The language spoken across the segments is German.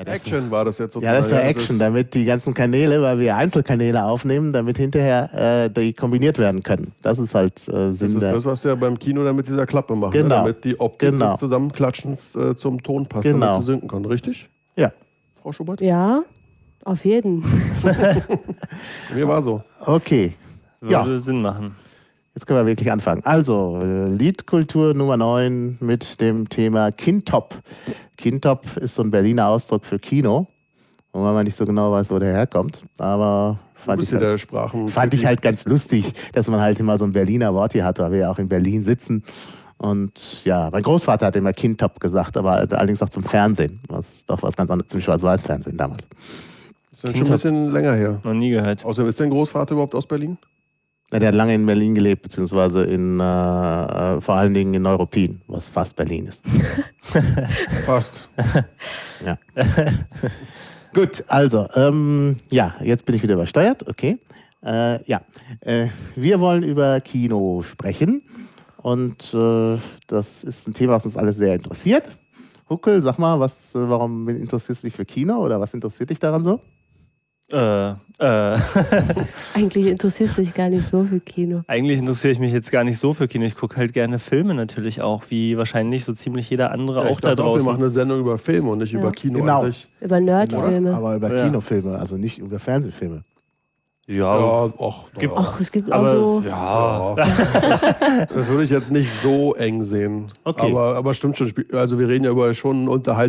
Action war das jetzt sozusagen. Ja, das war Action, damit die ganzen Kanäle, weil wir Einzelkanäle aufnehmen, damit hinterher die kombiniert werden können. Das ist halt Sinn. Das ist das, was wir beim Kino dann mit dieser Klappe machen, genau. Ne? Damit die Optik des Zusammenklatschens zum Ton passt, damit sie sinken kann. Richtig? Ja. Frau Schubert? Ja, auf jeden. Mir war so. Okay. Würde Sinn machen. Jetzt können wir wirklich anfangen. Also, Liedkultur Nummer 9 mit dem Thema Kintop. Kintop ist so ein Berliner Ausdruck für Kino, wo man nicht so genau weiß, wo der herkommt. Aber fand ich halt ganz lustig, dass man halt immer so ein Berliner Wort hier hat, weil wir ja auch in Berlin sitzen. Und ja, mein Großvater hat immer Kintop gesagt, aber allerdings auch zum Fernsehen. Was doch was ganz anderes, zum Schwarz-Weiß-Fernsehen damals. Das ist schon ein bisschen länger her. Noch nie gehört. Außerdem ist dein Großvater überhaupt aus Berlin? Ja, der hat lange in Berlin gelebt, beziehungsweise vor allen Dingen in Neuruppin, was fast Berlin ist. Fast. Ja. Gut, also, jetzt bin ich wieder übersteuert, okay. Wir wollen über Kino sprechen und das ist ein Thema, was uns alles sehr interessiert. Huckel, sag mal, warum interessierst du dich für Kino oder was interessiert dich daran so? Eigentlich interessierst du dich gar nicht so für Kino. Eigentlich interessiere ich mich jetzt gar nicht so für Kino. Ich gucke halt gerne Filme natürlich auch, wie wahrscheinlich so ziemlich jeder andere auch da draußen. Wir machen eine Sendung über Filme und nicht über Kino an sich. Über Nerdfilme. Genau. Aber über Kinofilme, also nicht über Fernsehfilme. Es gibt auch so... Ja. Das würde ich jetzt nicht so eng sehen. Okay. Aber stimmt schon. Also wir reden ja über schon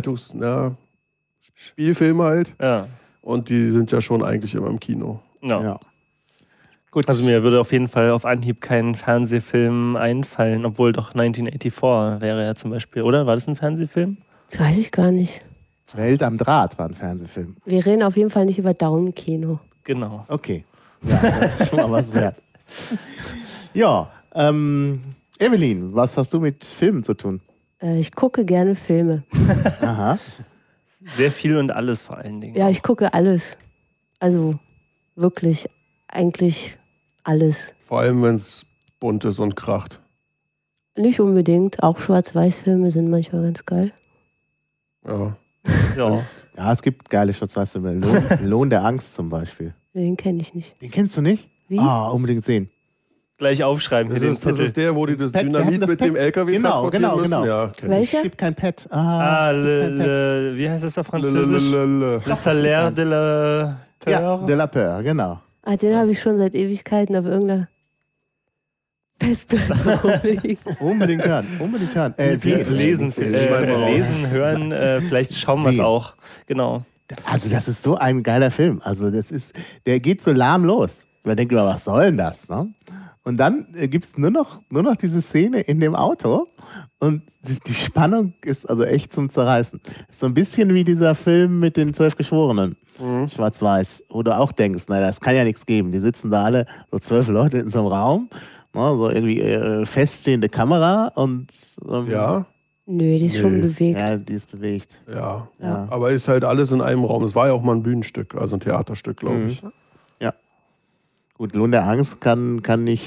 Spielfilme halt. Ja. Und die sind ja schon eigentlich immer im Kino. Ja. Gut. Also mir würde auf jeden Fall auf Anhieb kein Fernsehfilm einfallen, obwohl doch 1984 wäre ja zum Beispiel, oder? War das ein Fernsehfilm? Das weiß ich gar nicht. Welt am Draht war ein Fernsehfilm. Wir reden auf jeden Fall nicht über Daumenkino. Genau. Okay. Ja, das ist schon mal was wert. Ja, Evelyn, was hast du mit Filmen zu tun? Ich gucke gerne Filme. Aha. Sehr viel und alles vor allen Dingen. Ja, ich gucke alles. Also wirklich, eigentlich alles. Vor allem, wenn es bunt ist und kracht. Nicht unbedingt. Auch Schwarz-Weiß-Filme sind manchmal ganz geil. Ja. Ja, es gibt geile Schwarz-Weiß-Filme. Lohn der Angst zum Beispiel. Den kenne ich nicht. Den kennst du nicht? Wie? Unbedingt sehen. Gleich aufschreiben hier den Das Zettel. ist der, wo die das Dynamit mit dem LKW transportieren müssen. Ja, welcher? Es gibt kein Pad. Wie heißt das auf Französisch? Le Salaire de la Peur. Ja, de la Peur, genau. Den habe ich schon seit Ewigkeiten auf irgendeiner Festplatte rumliegen. Unbedingt hören. Lesen, hören, vielleicht schauen wir es auch. Genau. Also das ist so ein geiler Film. Also der geht so lahm los. Man denkt immer, was soll denn das? Ne? Und dann gibt es nur noch diese Szene in dem Auto und die Spannung ist also echt zum Zerreißen. Ist so ein bisschen wie dieser Film mit den 12 Geschworenen, Schwarz-Weiß, wo du auch denkst, das kann ja nichts geben. Die sitzen da alle, so 12 Leute in so einem Raum, so irgendwie feststehende Kamera und... Ja. Nö, die ist schon bewegt. Ja, die ist bewegt. Ja, aber ist halt alles in einem Raum. Es war ja auch mal ein Bühnenstück, also ein Theaterstück, glaube ich. Ja. Gut, Lohn der Angst kann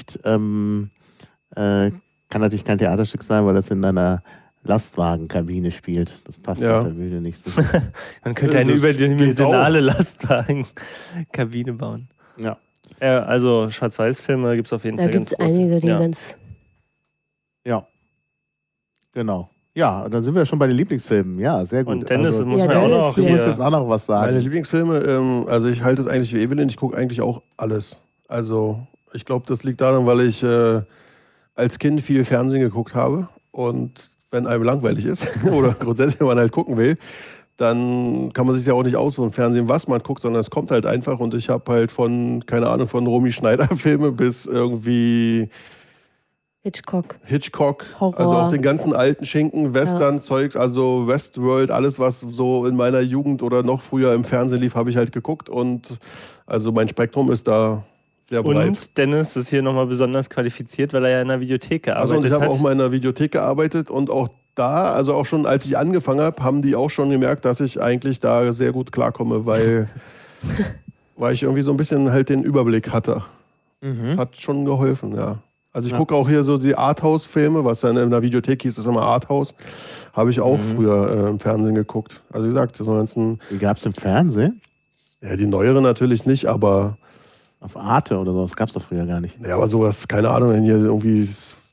natürlich kein Theaterstück sein, weil das in einer Lastwagenkabine spielt. Das passt auf der Bühne nicht so. Man könnte eine überdimensionale Lastwagenkabine bauen. Ja. Also Schwarz-Weiß-Filme gibt es auf jeden Fall. Da gibt es einige, die ganz... Ja. Genau. Ja, und dann sind wir schon bei den Lieblingsfilmen. Ja, sehr gut. Und Dennis, muss man ja, auch noch... Du musst jetzt auch noch was sagen. Meine Lieblingsfilme, also ich halte es eigentlich wie Evelyn, ich gucke eigentlich auch alles. Also ich glaube, das liegt daran, weil ich als Kind viel Fernsehen geguckt habe und wenn einem langweilig ist oder grundsätzlich, wenn man halt gucken will, dann kann man sich ja auch nicht aussuchen, Fernsehen, was man guckt, sondern es kommt halt einfach und ich habe halt von Romy Schneider Filme bis irgendwie Hitchcock, Horror. Also auch den ganzen alten Schinken, Western-Zeugs, also Westworld, alles was so in meiner Jugend oder noch früher im Fernsehen lief, habe ich halt geguckt und also mein Spektrum ist da sehr breit. Und Dennis ist hier nochmal besonders qualifiziert, weil er ja in der Videothek gearbeitet hat. Also und ich habe auch mal in der Videothek gearbeitet und auch da, also auch schon als ich angefangen habe, haben die auch schon gemerkt, dass ich eigentlich da sehr gut klarkomme, weil ich irgendwie so ein bisschen halt den Überblick hatte. Hat schon geholfen, ja. Also ich gucke auch hier so die Arthouse-Filme, was dann in der Videothek hieß, ist immer Arthouse. Habe ich auch früher im Fernsehen geguckt. Also wie gesagt, so ganzen, Die gab es im Fernsehen? ja, die neueren natürlich nicht, aber Auf Arte oder so, das gab es doch früher gar nicht. ja, aber sowas, keine Ahnung, wenn hier irgendwie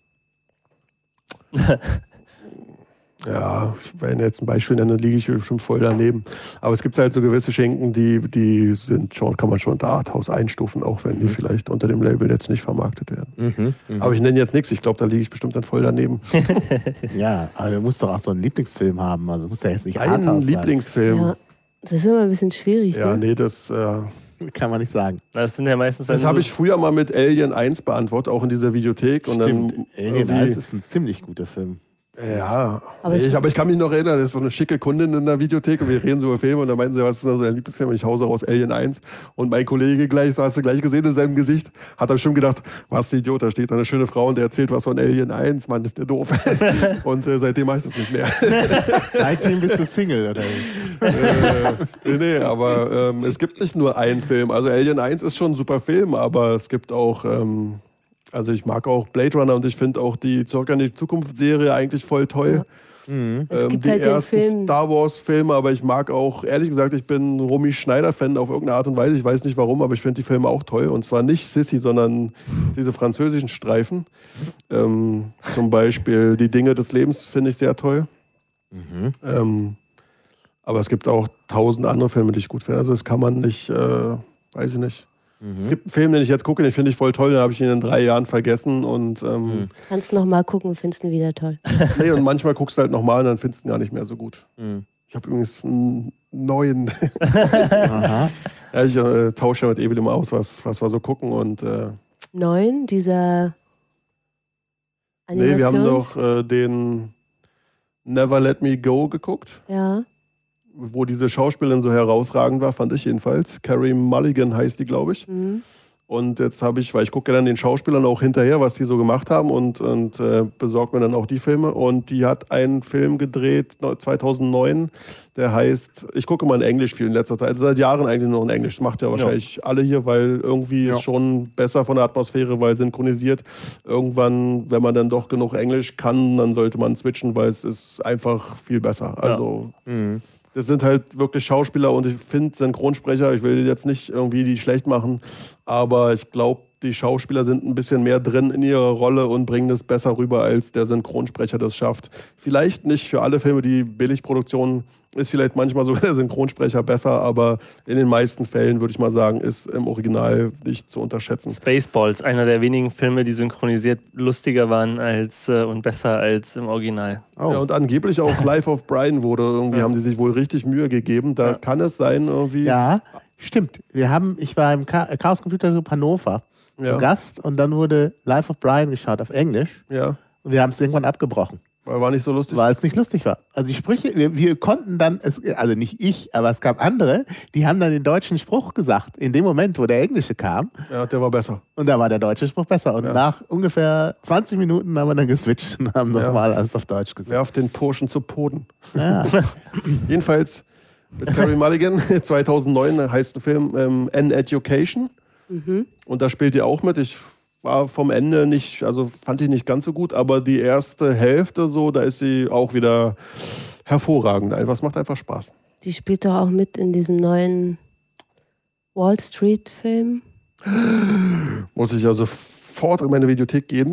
ja, wenn jetzt ein Beispiel nenne, liege ich bestimmt voll daneben. Aber es gibt halt so gewisse Schinken, die sind schon, kann man schon unter Arthouse einstufen, auch wenn die vielleicht unter dem Label jetzt nicht vermarktet werden. Aber ich nenne jetzt nichts, ich glaube, da liege ich bestimmt dann voll daneben. Ja, aber du musst doch auch so einen Lieblingsfilm haben. Also muss ja jetzt nicht Ein Arthouse Lieblingsfilm. Ja, das ist immer ein bisschen schwierig. Ja, Ne? nee, das sein. Kann man nicht sagen. Das sind ja meistens das habe ich früher mal mit Alien 1 beantwortet, auch in dieser Videothek. Und Stimmt, dann Alien irgendwie- 1 ist ein ziemlich guter Film. Ja, Aber aber ich kann mich noch erinnern, das ist so eine schicke Kundin in der Videothek und wir reden so über Filme und dann meinten sie, was ist denn so dein Lieblingsfilm? Und ich hause raus Alien 1 und mein Kollege gleich, so hast du gleich gesehen in seinem Gesicht, hat er bestimmt gedacht, was ein Idiot, da steht da eine schöne Frau und der erzählt was von Alien 1, Mann, ist der doof. Und seitdem mache ich das nicht mehr. Seitdem bist du Single, oder? Nee, aber es gibt nicht nur einen Film. Also Alien 1 ist schon ein super Film, aber es gibt auch, also ich mag auch Blade Runner und ich finde auch die Zurück in die Zukunft-Serie eigentlich voll toll. Es gibt Die halt den ersten Film. Star Wars-Filme, aber ich mag auch, ehrlich gesagt, ich bin Romy Schneider-Fan auf irgendeine Art und Weise. Ich weiß nicht warum, aber ich finde die Filme auch toll. Und zwar nicht Sissy, sondern diese französischen Streifen. Zum Beispiel Die Dinge des Lebens finde ich sehr toll. Aber es gibt auch 1000 andere Filme, die ich gut finde. Also das kann man nicht, weiß ich nicht. Es gibt einen Film, den ich jetzt gucke, den finde ich voll toll, den habe ich in 3 Jahren vergessen. Und Kannst noch mal gucken und findest ihn wieder toll. nee, und manchmal guckst du halt nochmal und dann findest du ihn gar nicht mehr so gut. Ich habe übrigens einen neuen. Aha. Ja, ich tausche ja mit Evelyn immer aus, was wir so gucken. Und 9, dieser nee, wir haben Animations... doch den Never Let Me Go geguckt, Ja, wo diese Schauspielerin so herausragend war, fand ich jedenfalls. Carey Mulligan heißt die, glaube ich. Und jetzt habe ich, weil ich gucke ja dann den Schauspielern auch hinterher, was die so gemacht haben und besorge mir dann auch die Filme. Und die hat einen Film gedreht, 2009, der heißt, ich gucke mal in Englisch viel in letzter Zeit, also seit Jahren eigentlich nur in Englisch. Das macht ja wahrscheinlich alle hier, weil irgendwie ist schon besser von der Atmosphäre, weil synchronisiert. Irgendwann, wenn man dann doch genug Englisch kann, dann sollte man switchen, weil es ist einfach viel besser. Also das sind halt wirklich Schauspieler und ich finde Synchronsprecher, ich will jetzt nicht irgendwie die schlecht machen, aber ich glaube, die Schauspieler sind ein bisschen mehr drin in ihrer Rolle und bringen das besser rüber, als der Synchronsprecher das schafft. Vielleicht nicht für alle Filme, die Billigproduktionen, ist vielleicht manchmal sogar der Synchronsprecher besser, aber in den meisten Fällen würde ich mal sagen, ist im Original nicht zu unterschätzen. Spaceballs, einer der wenigen Filme, die synchronisiert lustiger waren als und besser als im Original. Oh. Ja, und angeblich auch Life of Brian wurde, irgendwie haben die sich wohl richtig Mühe gegeben. Da kann es sein, irgendwie. Ja, stimmt. Ich war im Chaos Computer Club Hannover zu Gast und dann wurde Life of Brian geschaut auf Englisch Ja, und wir haben es irgendwann abgebrochen, weil war nicht so lustig. weil es nicht lustig war. Also die Sprüche, wir konnten dann, also nicht ich, aber es gab andere, die haben dann den deutschen Spruch gesagt, in dem Moment, wo der englische kam Ja, der war besser. und da war der deutsche Spruch besser. Und nach ungefähr 20 Minuten haben wir dann geswitcht und haben nochmal alles auf Deutsch gesagt. Werf den Burschen zu Boden. Ja. Jedenfalls mit Carey Mulligan, 2009 heißt der Film An Education. Und da spielt die auch mit. Ich war vom Ende nicht, also fand ich nicht ganz so gut, aber die erste Hälfte so, da ist sie auch wieder hervorragend. Es macht einfach Spaß. die spielt doch auch mit in diesem neuen Wall Street-Film. Muss ich ja sofort in meine Videothek gehen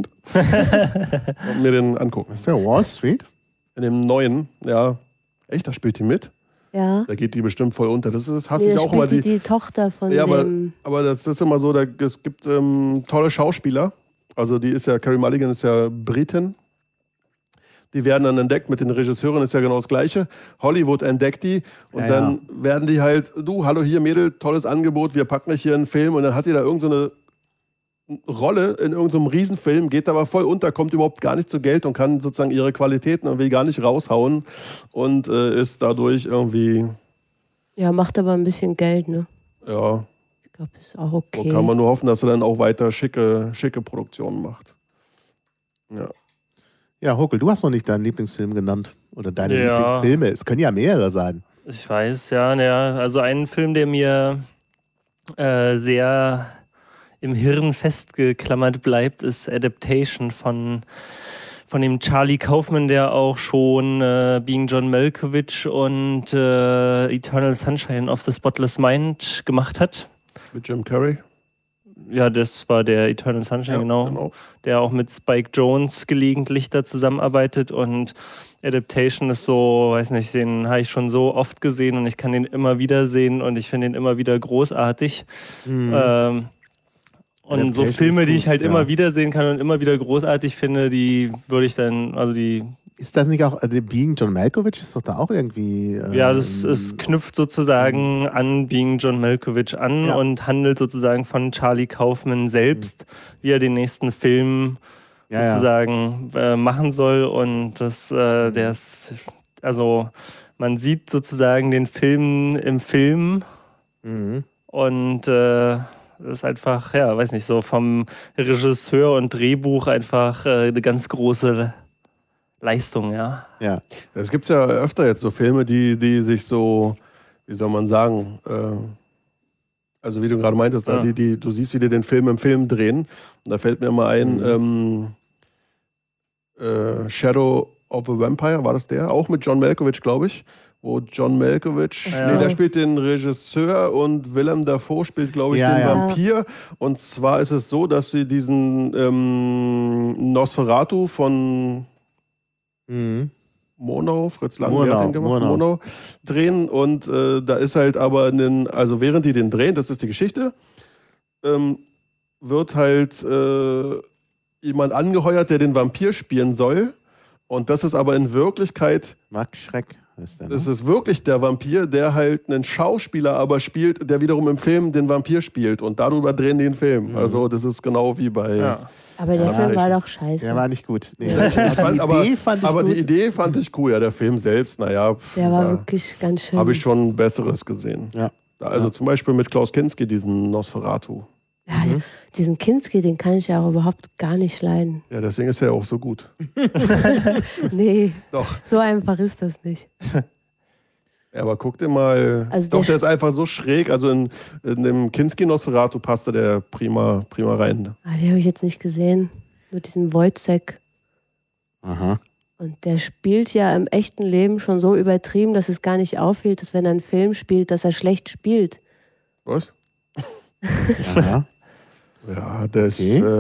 und mir den angucken. Ist der Wall Street? In dem neuen, ja. Echt, da spielt die mit? Ja. Da geht die bestimmt voll unter. Das hasse Nee, ich da auch immer. spielt die Tochter von Ja, dem... aber das ist immer so, es gibt tolle Schauspieler. Also die ist ja, Carey Mulligan ist ja Britin. Die werden dann entdeckt, mit den Regisseuren ist ja genau das Gleiche. Hollywood entdeckt die und dann werden die halt, du, hallo hier Mädel, tolles Angebot, wir packen dich hier in einen Film und dann hat die da irgendeine Rolle in irgendeinem Riesenfilm, geht aber voll unter, kommt überhaupt gar nicht zu Geld und kann sozusagen ihre Qualitäten irgendwie gar nicht raushauen und ist dadurch irgendwie, Ja, macht aber ein bisschen Geld, ne? ja, Ich glaube, ist auch so okay. kann man nur hoffen, dass er dann auch weiter schicke Produktionen macht. Ja. Ja, Huckel, du hast noch nicht deinen Lieblingsfilm genannt. Oder deine Ja. Lieblingsfilme. Es können ja mehrere sein. Ich weiß, ja, naja, also ein Film, der mir sehr im Hirn festgeklammert bleibt, ist Adaptation von dem Charlie Kaufman, der auch schon Being John Malkovich und Eternal Sunshine of the Spotless Mind gemacht hat. Mit Jim Carrey. Ja, das war der Eternal Sunshine, genau. Der auch mit Spike Jonze gelegentlich da zusammenarbeitet und Adaptation ist so, weiß nicht, den habe ich schon so oft gesehen und ich kann den immer wieder sehen und ich finde ihn immer wieder großartig. Und so Filme, die ich halt immer wieder sehen kann und immer wieder großartig finde, die würde ich dann, also die... Ist das nicht auch, Being John Malkovich ist doch da auch irgendwie... ja, es knüpft sozusagen an Being John Malkovich an und handelt sozusagen von Charlie Kaufman selbst, wie er den nächsten Film sozusagen machen soll. Und der ist, also man sieht sozusagen den Film im Film und das ist einfach, ja, weiß nicht, so vom Regisseur und Drehbuch einfach eine ganz große Leistung, ja. Ja. Es gibt ja öfter jetzt so Filme, die sich so, wie soll man sagen, also wie du gerade meintest, du siehst, wie die den Film im Film drehen. Und da fällt mir mal ein, Shadow of a Vampire, war das der? Auch mit John Malkovich, glaube ich. Wo John Malkovich, der spielt den Regisseur und Willem Dafoe spielt, glaube ich, den Vampir. Und zwar ist es so, dass sie diesen Nosferatu von Murnau, Fritz Lang, wer hat den gemacht? Murnau drehen. Und da ist halt aber, also während die den drehen, das ist die Geschichte, wird halt jemand angeheuert, der den Vampir spielen soll. Und das ist aber in Wirklichkeit Max Schreck. Das ist wirklich der Vampir, der halt einen Schauspieler aber spielt, der wiederum im Film den Vampir spielt. Und darüber drehen die den Film. Also das ist genau wie bei... Ja. Aber der Film war doch scheiße. Der war nicht gut. Nee. Die Idee fand ich cool. Ja, der Film selbst, naja. Der war wirklich ganz schön. Habe ich schon Besseres gesehen. Ja. Also zum Beispiel mit Klaus Kinski, diesen Nosferatu. Ja, diesen Kinski, den kann ich ja auch überhaupt gar nicht leiden. Ja, deswegen ist er auch so gut. Nee, doch. So einfach ist das nicht. Ja, aber guck dir mal. Also doch, der ist einfach so schräg. Also in dem Kinski Nosferatu passt der prima rein. Den habe ich jetzt nicht gesehen. Nur diesen Wojciech. Aha. Und der spielt ja im echten Leben schon so übertrieben, dass es gar nicht auffällt, dass wenn er einen Film spielt, dass er schlecht spielt. Was? Ja. Ja, das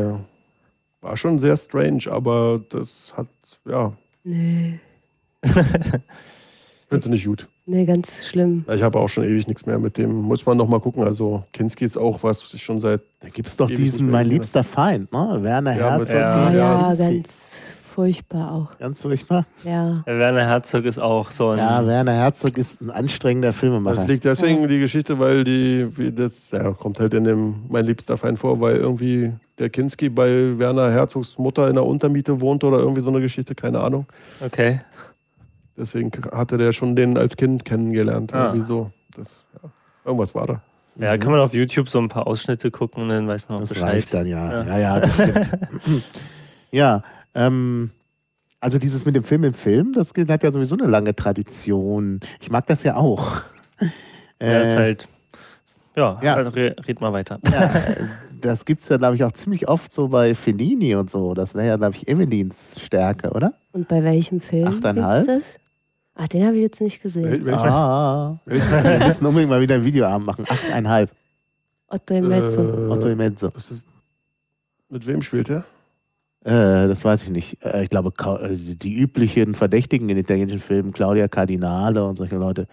war schon sehr strange, aber das hat, Nee. Findest du nicht gut? Nee, ganz schlimm. Ich habe auch schon ewig nichts mehr mit dem. Muss man noch mal gucken. Also Kinski ist auch was ich schon seit... Da gibt es doch diesen Mein liebster Feind, ne? Werner Herzog. Ja, ganz furchtbar auch. Ganz furchtbar? Ja. Werner Herzog ist auch so ein... Ja, Werner Herzog ist ein anstrengender Filmemacher. Das liegt deswegen die Geschichte, weil kommt halt in dem Mein liebster Feind vor, weil irgendwie der Kinski bei Werner Herzogs Mutter in der Untermiete wohnte oder irgendwie so eine Geschichte, keine Ahnung. Okay. Deswegen hatte der schon den als Kind kennengelernt. Irgendwie so. Irgendwas war da. Ja, kann man auf YouTube so ein paar Ausschnitte gucken und dann weiß man auch Bescheid. Das reicht dann, ja, das stimmt. Ja, also dieses mit dem Film, das hat ja sowieso eine lange Tradition. Ich mag das ja auch. Ist halt, also red mal weiter. Ja, das gibt es ja, glaube ich, auch ziemlich oft so bei Fellini und so. Das wäre ja, glaube ich, Evelins Stärke, oder? Und bei welchem Film 8,5? gibt's das? Ach, den habe ich jetzt nicht gesehen. Wir müssen unbedingt mal wieder einen Videoabend machen. 8,5. Otto Emezzo. Mit wem spielt er? Das weiß ich nicht. Ich glaube, die üblichen Verdächtigen in italienischen Filmen, Claudia Cardinale und solche Leute.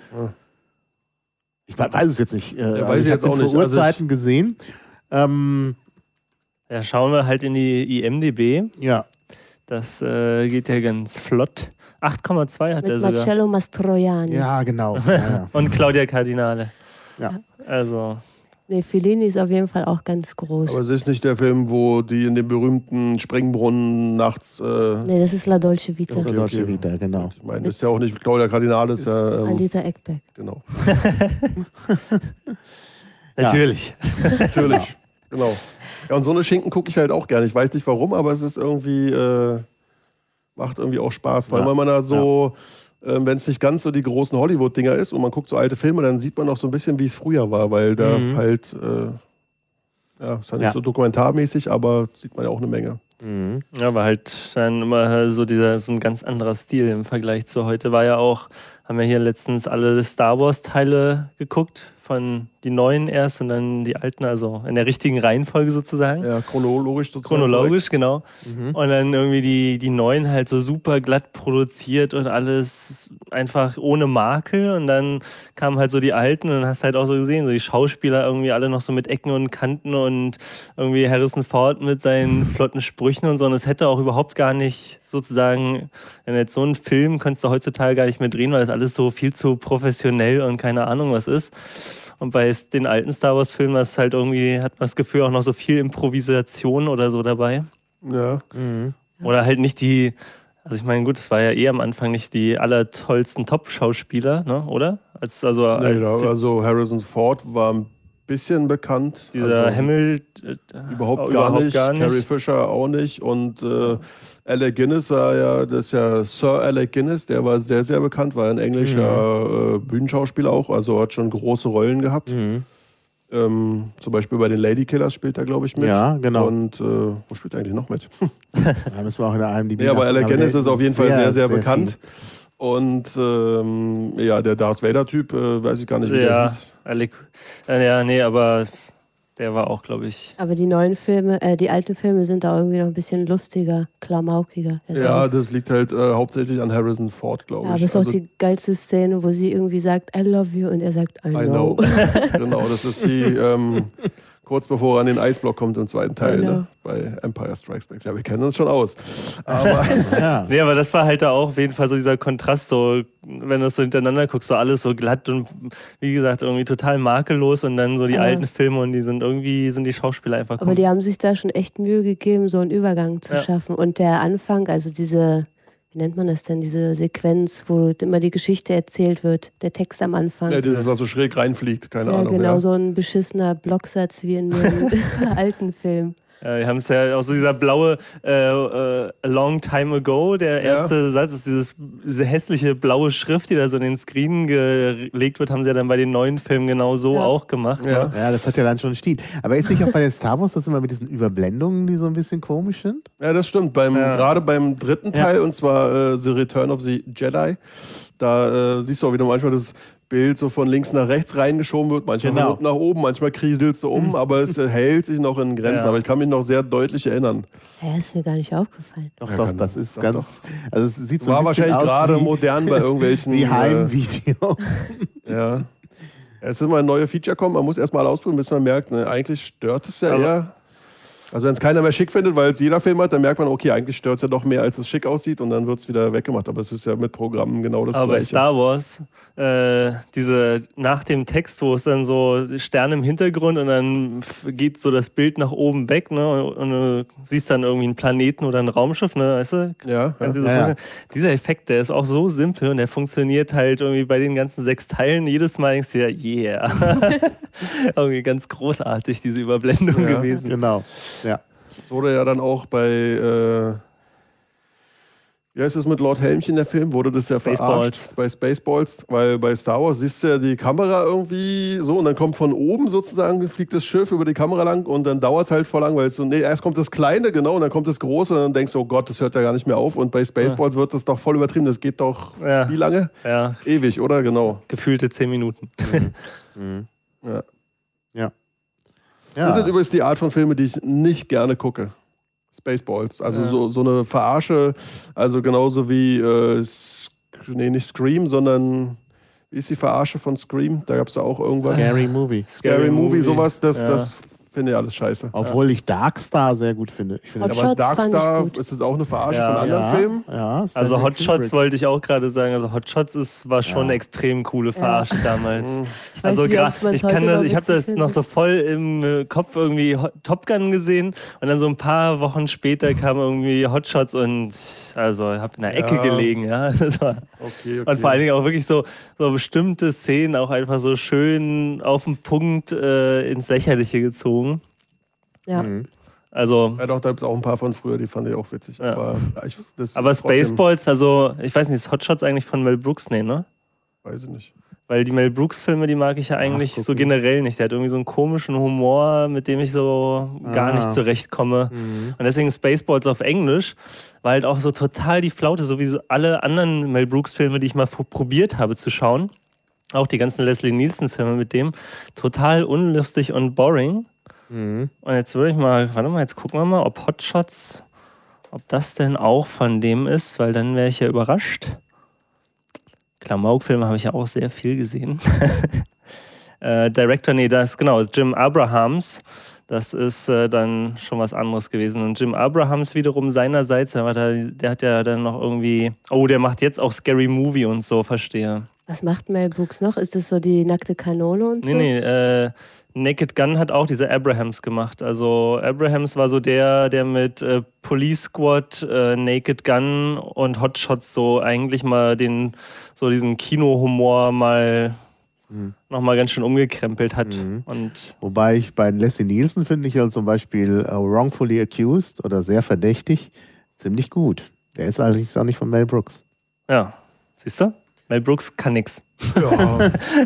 Ich weiß es jetzt nicht. Weiß ich jetzt auch nicht. Vor Urzeiten gesehen. Schauen wir halt in die IMDb. Ja. Das geht ja ganz flott. 8,2 hat er sogar. Mit Marcello Mastroianni. Ja, genau. Ja. Und Claudia Cardinale. Ja. Also. Nee, Fellini ist auf jeden Fall auch ganz groß. Aber es ist nicht der Film, wo die in dem berühmten Sprengbrunnen nachts... Nee, das ist La Dolce Vita. Das ist La Dolce Vita, genau. Ich meine, das ist ja auch nicht Claudia Cardinale, ist ja... Anita Ekberg. Genau. Natürlich. Natürlich, genau. Ja, und so eine Schinken gucke ich halt auch gerne. Ich weiß nicht warum, aber es ist irgendwie... macht irgendwie auch Spaß. Vor allem, weil man da so... wenn es nicht ganz so die großen Hollywood-Dinger ist und man guckt so alte Filme, dann sieht man auch so ein bisschen, wie es früher war, weil da halt Ja, ist halt nicht so dokumentarmäßig, aber sieht man ja auch eine Menge. Mhm. Ja, war halt dann immer so so ein ganz anderer Stil im Vergleich zu heute. Haben wir hier letztens alle Star Wars Teile geguckt, von die neuen erst und dann die alten, also in der richtigen Reihenfolge sozusagen. Ja, chronologisch sozusagen. Chronologisch, genau. Mhm. Und dann irgendwie die neuen halt so super glatt produziert und alles einfach ohne Makel. Und dann kamen halt so die alten und dann hast halt auch so gesehen, so die Schauspieler irgendwie alle noch so mit Ecken und Kanten und irgendwie Harrison Ford mit seinen flotten Sprüchen und so. Und es hätte auch überhaupt gar nicht sozusagen, wenn jetzt so einen Film könntest du heutzutage gar nicht mehr drehen, weil das alles so viel zu professionell und keine Ahnung was ist. Und bei den alten Star Wars Filmen hat man das Gefühl auch noch so viel Improvisation oder so dabei. Ja. Mhm. Oder halt nicht also ich meine, gut, es war ja am Anfang nicht die allertollsten Top-Schauspieler, ne, oder? Also Harrison Ford war ein bisschen bekannt. Dieser also Hamilton überhaupt gar nicht. Carrie Fisher auch nicht. Und Alec Guinness das ist ja Sir Alec Guinness, der war sehr, sehr bekannt, war ein englischer Bühnenschauspieler auch, also hat schon große Rollen gehabt. Mhm. Zum Beispiel bei den Ladykillers spielt er, glaube ich, mit. Ja, genau. Und wo spielt er eigentlich noch mit? Da müssen wir auch in der IMDb. Ja, aber Alec Guinness ist auf jeden Fall sehr, sehr bekannt. Viel. Und der Darth Vader-Typ, weiß ich gar nicht, wie der hieß. Aber der war auch, glaube ich. Aber die neuen Filme, die alten Filme sind da irgendwie noch ein bisschen lustiger, klamaukiger. Ja, das liegt halt hauptsächlich an Harrison Ford, glaube ich. Ja, aber es ist auch die geilste Szene, wo sie irgendwie sagt, I love you, und er sagt, I know. Genau, das ist die kurz bevor er an den Eisblock kommt im zweiten Teil, ne? Bei Empire Strikes Back. Ja, wir kennen uns schon aus. Aber Nee, aber das war halt da auch auf jeden Fall so dieser Kontrast, so, wenn du es so hintereinander guckst, so alles so glatt und wie gesagt, irgendwie total makellos und dann so die alten Filme und sind die Schauspieler einfach Aber die haben sich da schon echt Mühe gegeben, so einen Übergang zu schaffen. Und der Anfang, also wie nennt man das denn, diese Sequenz, wo immer die Geschichte erzählt wird, der Text am Anfang. ja, das so schräg reinfliegt, keine Ahnung. Ja, genau, so ein beschissener Blocksatz wie in dem alten Film. Wir haben es ja auch so dieser blaue A Long Time Ago, der erste Satz ist diese hässliche blaue Schrift, die da so in den Screen gelegt wird, haben sie ja dann bei den neuen Filmen genau so auch gemacht. Ja. Ne? Ja, das hat ja dann schon Stil. Aber ist nicht auch bei den Star Wars das immer mit diesen Überblendungen, die so ein bisschen komisch sind? Ja, das stimmt. Gerade beim dritten Teil, und zwar The Return of the Jedi, da siehst du auch wieder manchmal das Bild so von links nach rechts reingeschoben wird, manchmal von unten nach oben, manchmal kriselt es so um, aber es hält sich noch in Grenzen. Aber ich kann mich noch sehr deutlich erinnern. Ja, ist mir gar nicht aufgefallen. Doch, das ist ganz. Also es sieht so War ein bisschen wahrscheinlich aus gerade modern bei irgendwelchen. wie Heimvideo. Ja. Es ist immer ein neues Feature kommen, man muss erstmal ausprobieren, bis man merkt, ne, eigentlich stört es ja eher. Also wenn es keiner mehr schick findet, weil es jeder Film hat, dann merkt man, okay, eigentlich stört es ja doch mehr, als es schick aussieht, und dann wird es wieder weggemacht. Aber es ist ja mit Programmen genau das Aber Gleiche. bei Star Wars, nach dem Text, wo es dann so Sterne im Hintergrund und dann geht so das Bild nach oben weg, ne, und du siehst dann irgendwie einen Planeten oder ein Raumschiff, ne, weißt du? Ja. Kannst du dir so vorstellen? Dieser Effekt, der ist auch so simpel und der funktioniert halt irgendwie bei den ganzen 6 Teilen. Jedes Mal denkst du dir, yeah. Irgendwie ganz großartig, diese Überblendung gewesen. Genau. Ja. Das wurde ja dann auch bei, wie heißt es mit Lord Helmchen, der Film, wurde das ja verarscht bei Spaceballs, weil bei Star Wars siehst du ja die Kamera irgendwie so und dann kommt von oben sozusagen, fliegt das Schiff über die Kamera lang und dann dauert es halt voll lang, weil es so, erst kommt das Kleine, genau, und dann kommt das Große und dann denkst du, oh Gott, das hört ja gar nicht mehr auf, und bei Spaceballs wird das doch voll übertrieben, das geht doch wie lange? Ja. Ewig, oder? Genau. Gefühlte 10 Minuten. Ja. Ja. Das sind übrigens die Art von Filmen, die ich nicht gerne gucke. Spaceballs. Also so eine Verarsche, also genauso wie, nicht Scream, sondern, wie ist die Verarsche von Scream? Da gab es ja auch irgendwas. Scary Movie. Scary Movie, sowas, das finde ich alles scheiße. Obwohl ich Darkstar sehr gut finde. Ich finde Hot Aber Shots fand Darkstar, ich gut. ist das auch eine Verarsche von anderen Filmen? Ja, Also Hot Shots wollte ich auch gerade sagen. Also Hot Shots war schon eine extrem coole Verarsche damals. Ich weiß Also nicht, ob man's heute noch ich habe das witzig noch findet. so voll im Kopf irgendwie Top Gun gesehen und dann so ein paar Wochen später kam irgendwie Hot Shots und also ich habe in der Ecke gelegen, ja. Das war, Okay. und vor allen Dingen auch wirklich so bestimmte Szenen auch einfach so schön auf den Punkt ins Lächerliche gezogen. Ja. Also Ja doch, da gibt es auch ein paar von früher, die fand ich auch witzig. Ja. Aber aber Spaceballs, also ich weiß nicht, ist Hot Shots eigentlich von Mel Brooks? Nee, ne? Weiß ich nicht. Weil die Mel Brooks-Filme, die mag ich ja eigentlich so generell nicht. Der hat irgendwie so einen komischen Humor, mit dem ich so gar nicht zurechtkomme. Und deswegen Spaceballs auf Englisch war halt auch so total die Flaute, so wie so alle anderen Mel Brooks-Filme, die ich mal probiert habe zu schauen. Auch die ganzen Leslie Nielsen-Filme mit dem. Total unlustig und boring. Und jetzt würde ich mal, jetzt gucken wir mal, ob Hot Shots, ob das denn auch von dem ist, weil dann wäre ich ja überrascht. Klamauk-Filme habe ich ja auch sehr viel gesehen. Director, das ist genau, Jim Abrahams. Das ist dann schon was anderes gewesen. Und Jim Abrahams wiederum seinerseits, der hat ja dann noch irgendwie, der macht jetzt auch Scary Movie und so, verstehe. Was macht Mel Brooks noch? Ist das so die nackte Kanone und so? Nee, Naked Gun hat auch diese Abrahams gemacht. Also Abrahams war so der mit Police Squad, Naked Gun und Hot Shots so eigentlich mal diesen Kinohumor mal nochmal ganz schön umgekrempelt hat. Und wobei ich bei Leslie Nielsen finde ich ja zum Beispiel Wrongfully Accused oder Sehr verdächtig ziemlich gut. Der ist allerdings auch nicht von Mel Brooks. Ja, siehst du? Mel Brooks kann nix. Ja.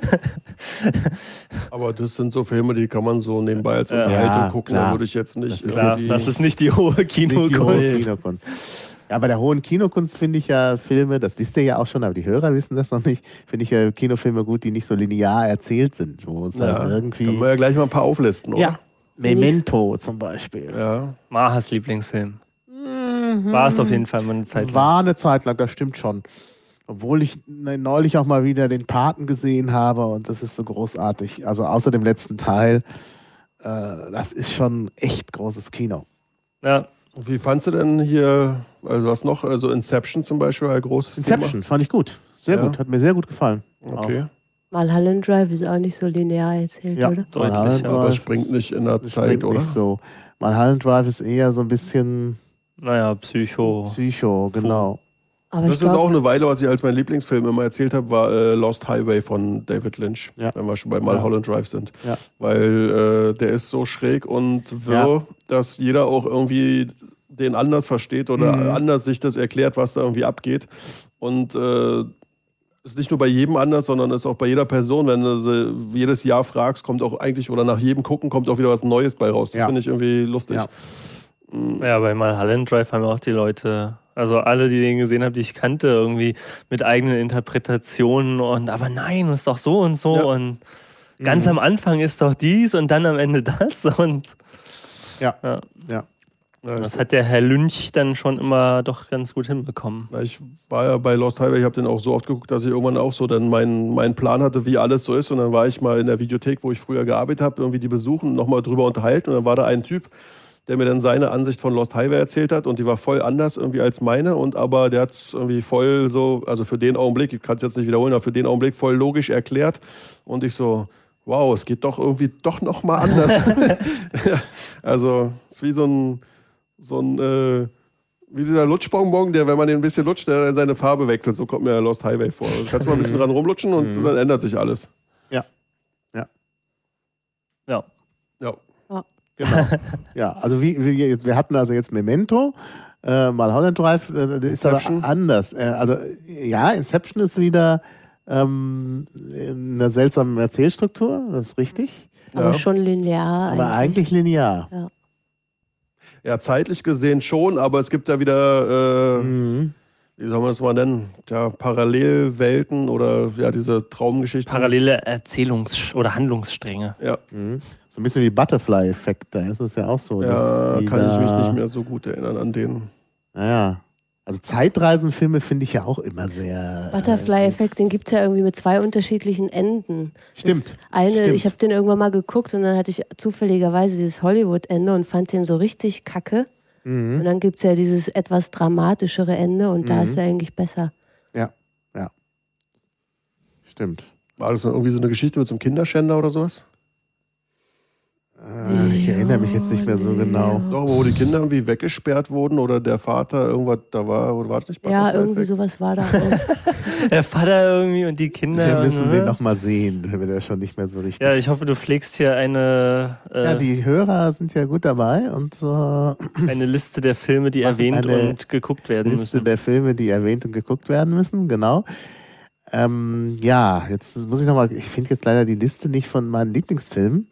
Aber das sind so Filme, die kann man so nebenbei als Unterhaltung gucken. Da würde ich jetzt nicht. Das ist nicht die hohe Kinokunst. Ja, bei der hohen Kinokunst finde ich ja Filme, das wisst ihr ja auch schon, aber die Hörer wissen das noch nicht, finde ich ja Kinofilme gut, die nicht so linear erzählt sind. Wo es dann irgendwie. Können wir ja gleich mal ein paar auflisten, oder? Ja. Memento zum Beispiel. Ja. Mahas Lieblingsfilm. War es auf jeden Fall mal eine Zeit lang. War eine Zeit lang, das stimmt schon. Obwohl ich neulich auch mal wieder den Paten gesehen habe und das ist so großartig. Also außer dem letzten Teil, das ist schon echt großes Kino. Ja. Wie fandst du denn hier, also was noch, also Inception zum Beispiel, ein großes Inception Thema? fand ich gut. Sehr gut, hat mir sehr gut gefallen. Okay. Mulholland Drive ist auch nicht so linear erzählt, oder? Deutlich, aber es springt nicht in der Zeit, oder? Nicht so. Mulholland Drive ist eher so ein bisschen Psycho, genau. Aber das ist auch eine Weile, was ich als mein Lieblingsfilm immer erzählt habe, war Lost Highway von David Lynch, wenn wir schon bei Mulholland Drive sind. Ja. Weil der ist so schräg und wirr, dass jeder auch irgendwie den anders versteht oder anders sich das erklärt, was da irgendwie abgeht. Und ist nicht nur bei jedem anders, sondern ist auch bei jeder Person, wenn du sie jedes Jahr fragst, kommt auch eigentlich, oder nach jedem Gucken kommt auch wieder was Neues bei raus. Das finde ich irgendwie lustig. Ja, bei Mulholland Drive haben auch die Leute, also alle, die den gesehen haben, die ich kannte, irgendwie mit eigenen Interpretationen und aber nein, ist doch so und so und ganz am Anfang ist doch dies und dann am Ende das und das hat der Herr Lynch dann schon immer doch ganz gut hinbekommen. Ich war ja bei Lost Highway, ich habe den auch so oft geguckt, dass ich irgendwann auch so dann meinen Plan hatte, wie alles so ist. Und dann war ich mal in der Videothek, wo ich früher gearbeitet habe, irgendwie die besuchen, nochmal drüber unterhalten. Und dann war da ein Typ, der mir dann seine Ansicht von Lost Highway erzählt hat. Und die war voll anders irgendwie als meine. Aber der hat es irgendwie voll so, also für den Augenblick, ich kann es jetzt nicht wiederholen, aber für den Augenblick voll logisch erklärt. Und ich so, wow, es geht doch irgendwie doch nochmal anders. Also es ist wie so ein wie dieser Lutschbonbon, der, wenn man den ein bisschen lutscht, der dann seine Farbe wechselt. So kommt mir Lost Highway vor. Du kannst mal ein bisschen dran rumlutschen und dann ändert sich alles. Genau. Ja, also wir hatten also jetzt Memento, Mulholland Drive, ist Inception. aber anders. Inception ist wieder in einer seltsamen Erzählstruktur, das ist richtig. Aber schon linear. Aber eigentlich linear. Ja. Ja, zeitlich gesehen schon, aber es gibt ja wieder, wie soll man das mal nennen, Parallelwelten oder diese Traumgeschichten. Parallele oder Handlungsstränge. Ja. So ein bisschen wie Butterfly-Effekt, da ist es ja auch so. Ja, kann ich mich nicht mehr so gut erinnern an den. Naja. Also Zeitreisenfilme finde ich ja auch immer sehr. Butterfly-Effekt, den gibt es ja irgendwie mit 2 unterschiedlichen Enden. Stimmt. Ich habe den irgendwann mal geguckt und dann hatte ich zufälligerweise dieses Hollywood-Ende und fand den so richtig kacke. Und dann gibt es ja dieses etwas dramatischere Ende und da ist er eigentlich besser. Ja. Stimmt. War das dann irgendwie so eine Geschichte mit so einem Kinderschänder oder sowas? Ich erinnere mich jetzt nicht mehr so genau. Doch, wo die Kinder irgendwie weggesperrt wurden oder der Vater irgendwas da war, oder war das nicht Ja, irgendwie sowas war da auch. Der Vater irgendwie und die Kinder. Wir müssen den nochmal sehen, wenn wir das schon nicht mehr so richtig. Ja, ich hoffe, du pflegst hier eine. Die Hörer sind ja gut dabei und eine Liste der Filme, die erwähnt und geguckt werden müssen. Liste der Filme, die erwähnt und geguckt werden müssen, genau. Ja, jetzt muss ich nochmal, ich finde jetzt leider die Liste nicht von meinen Lieblingsfilmen.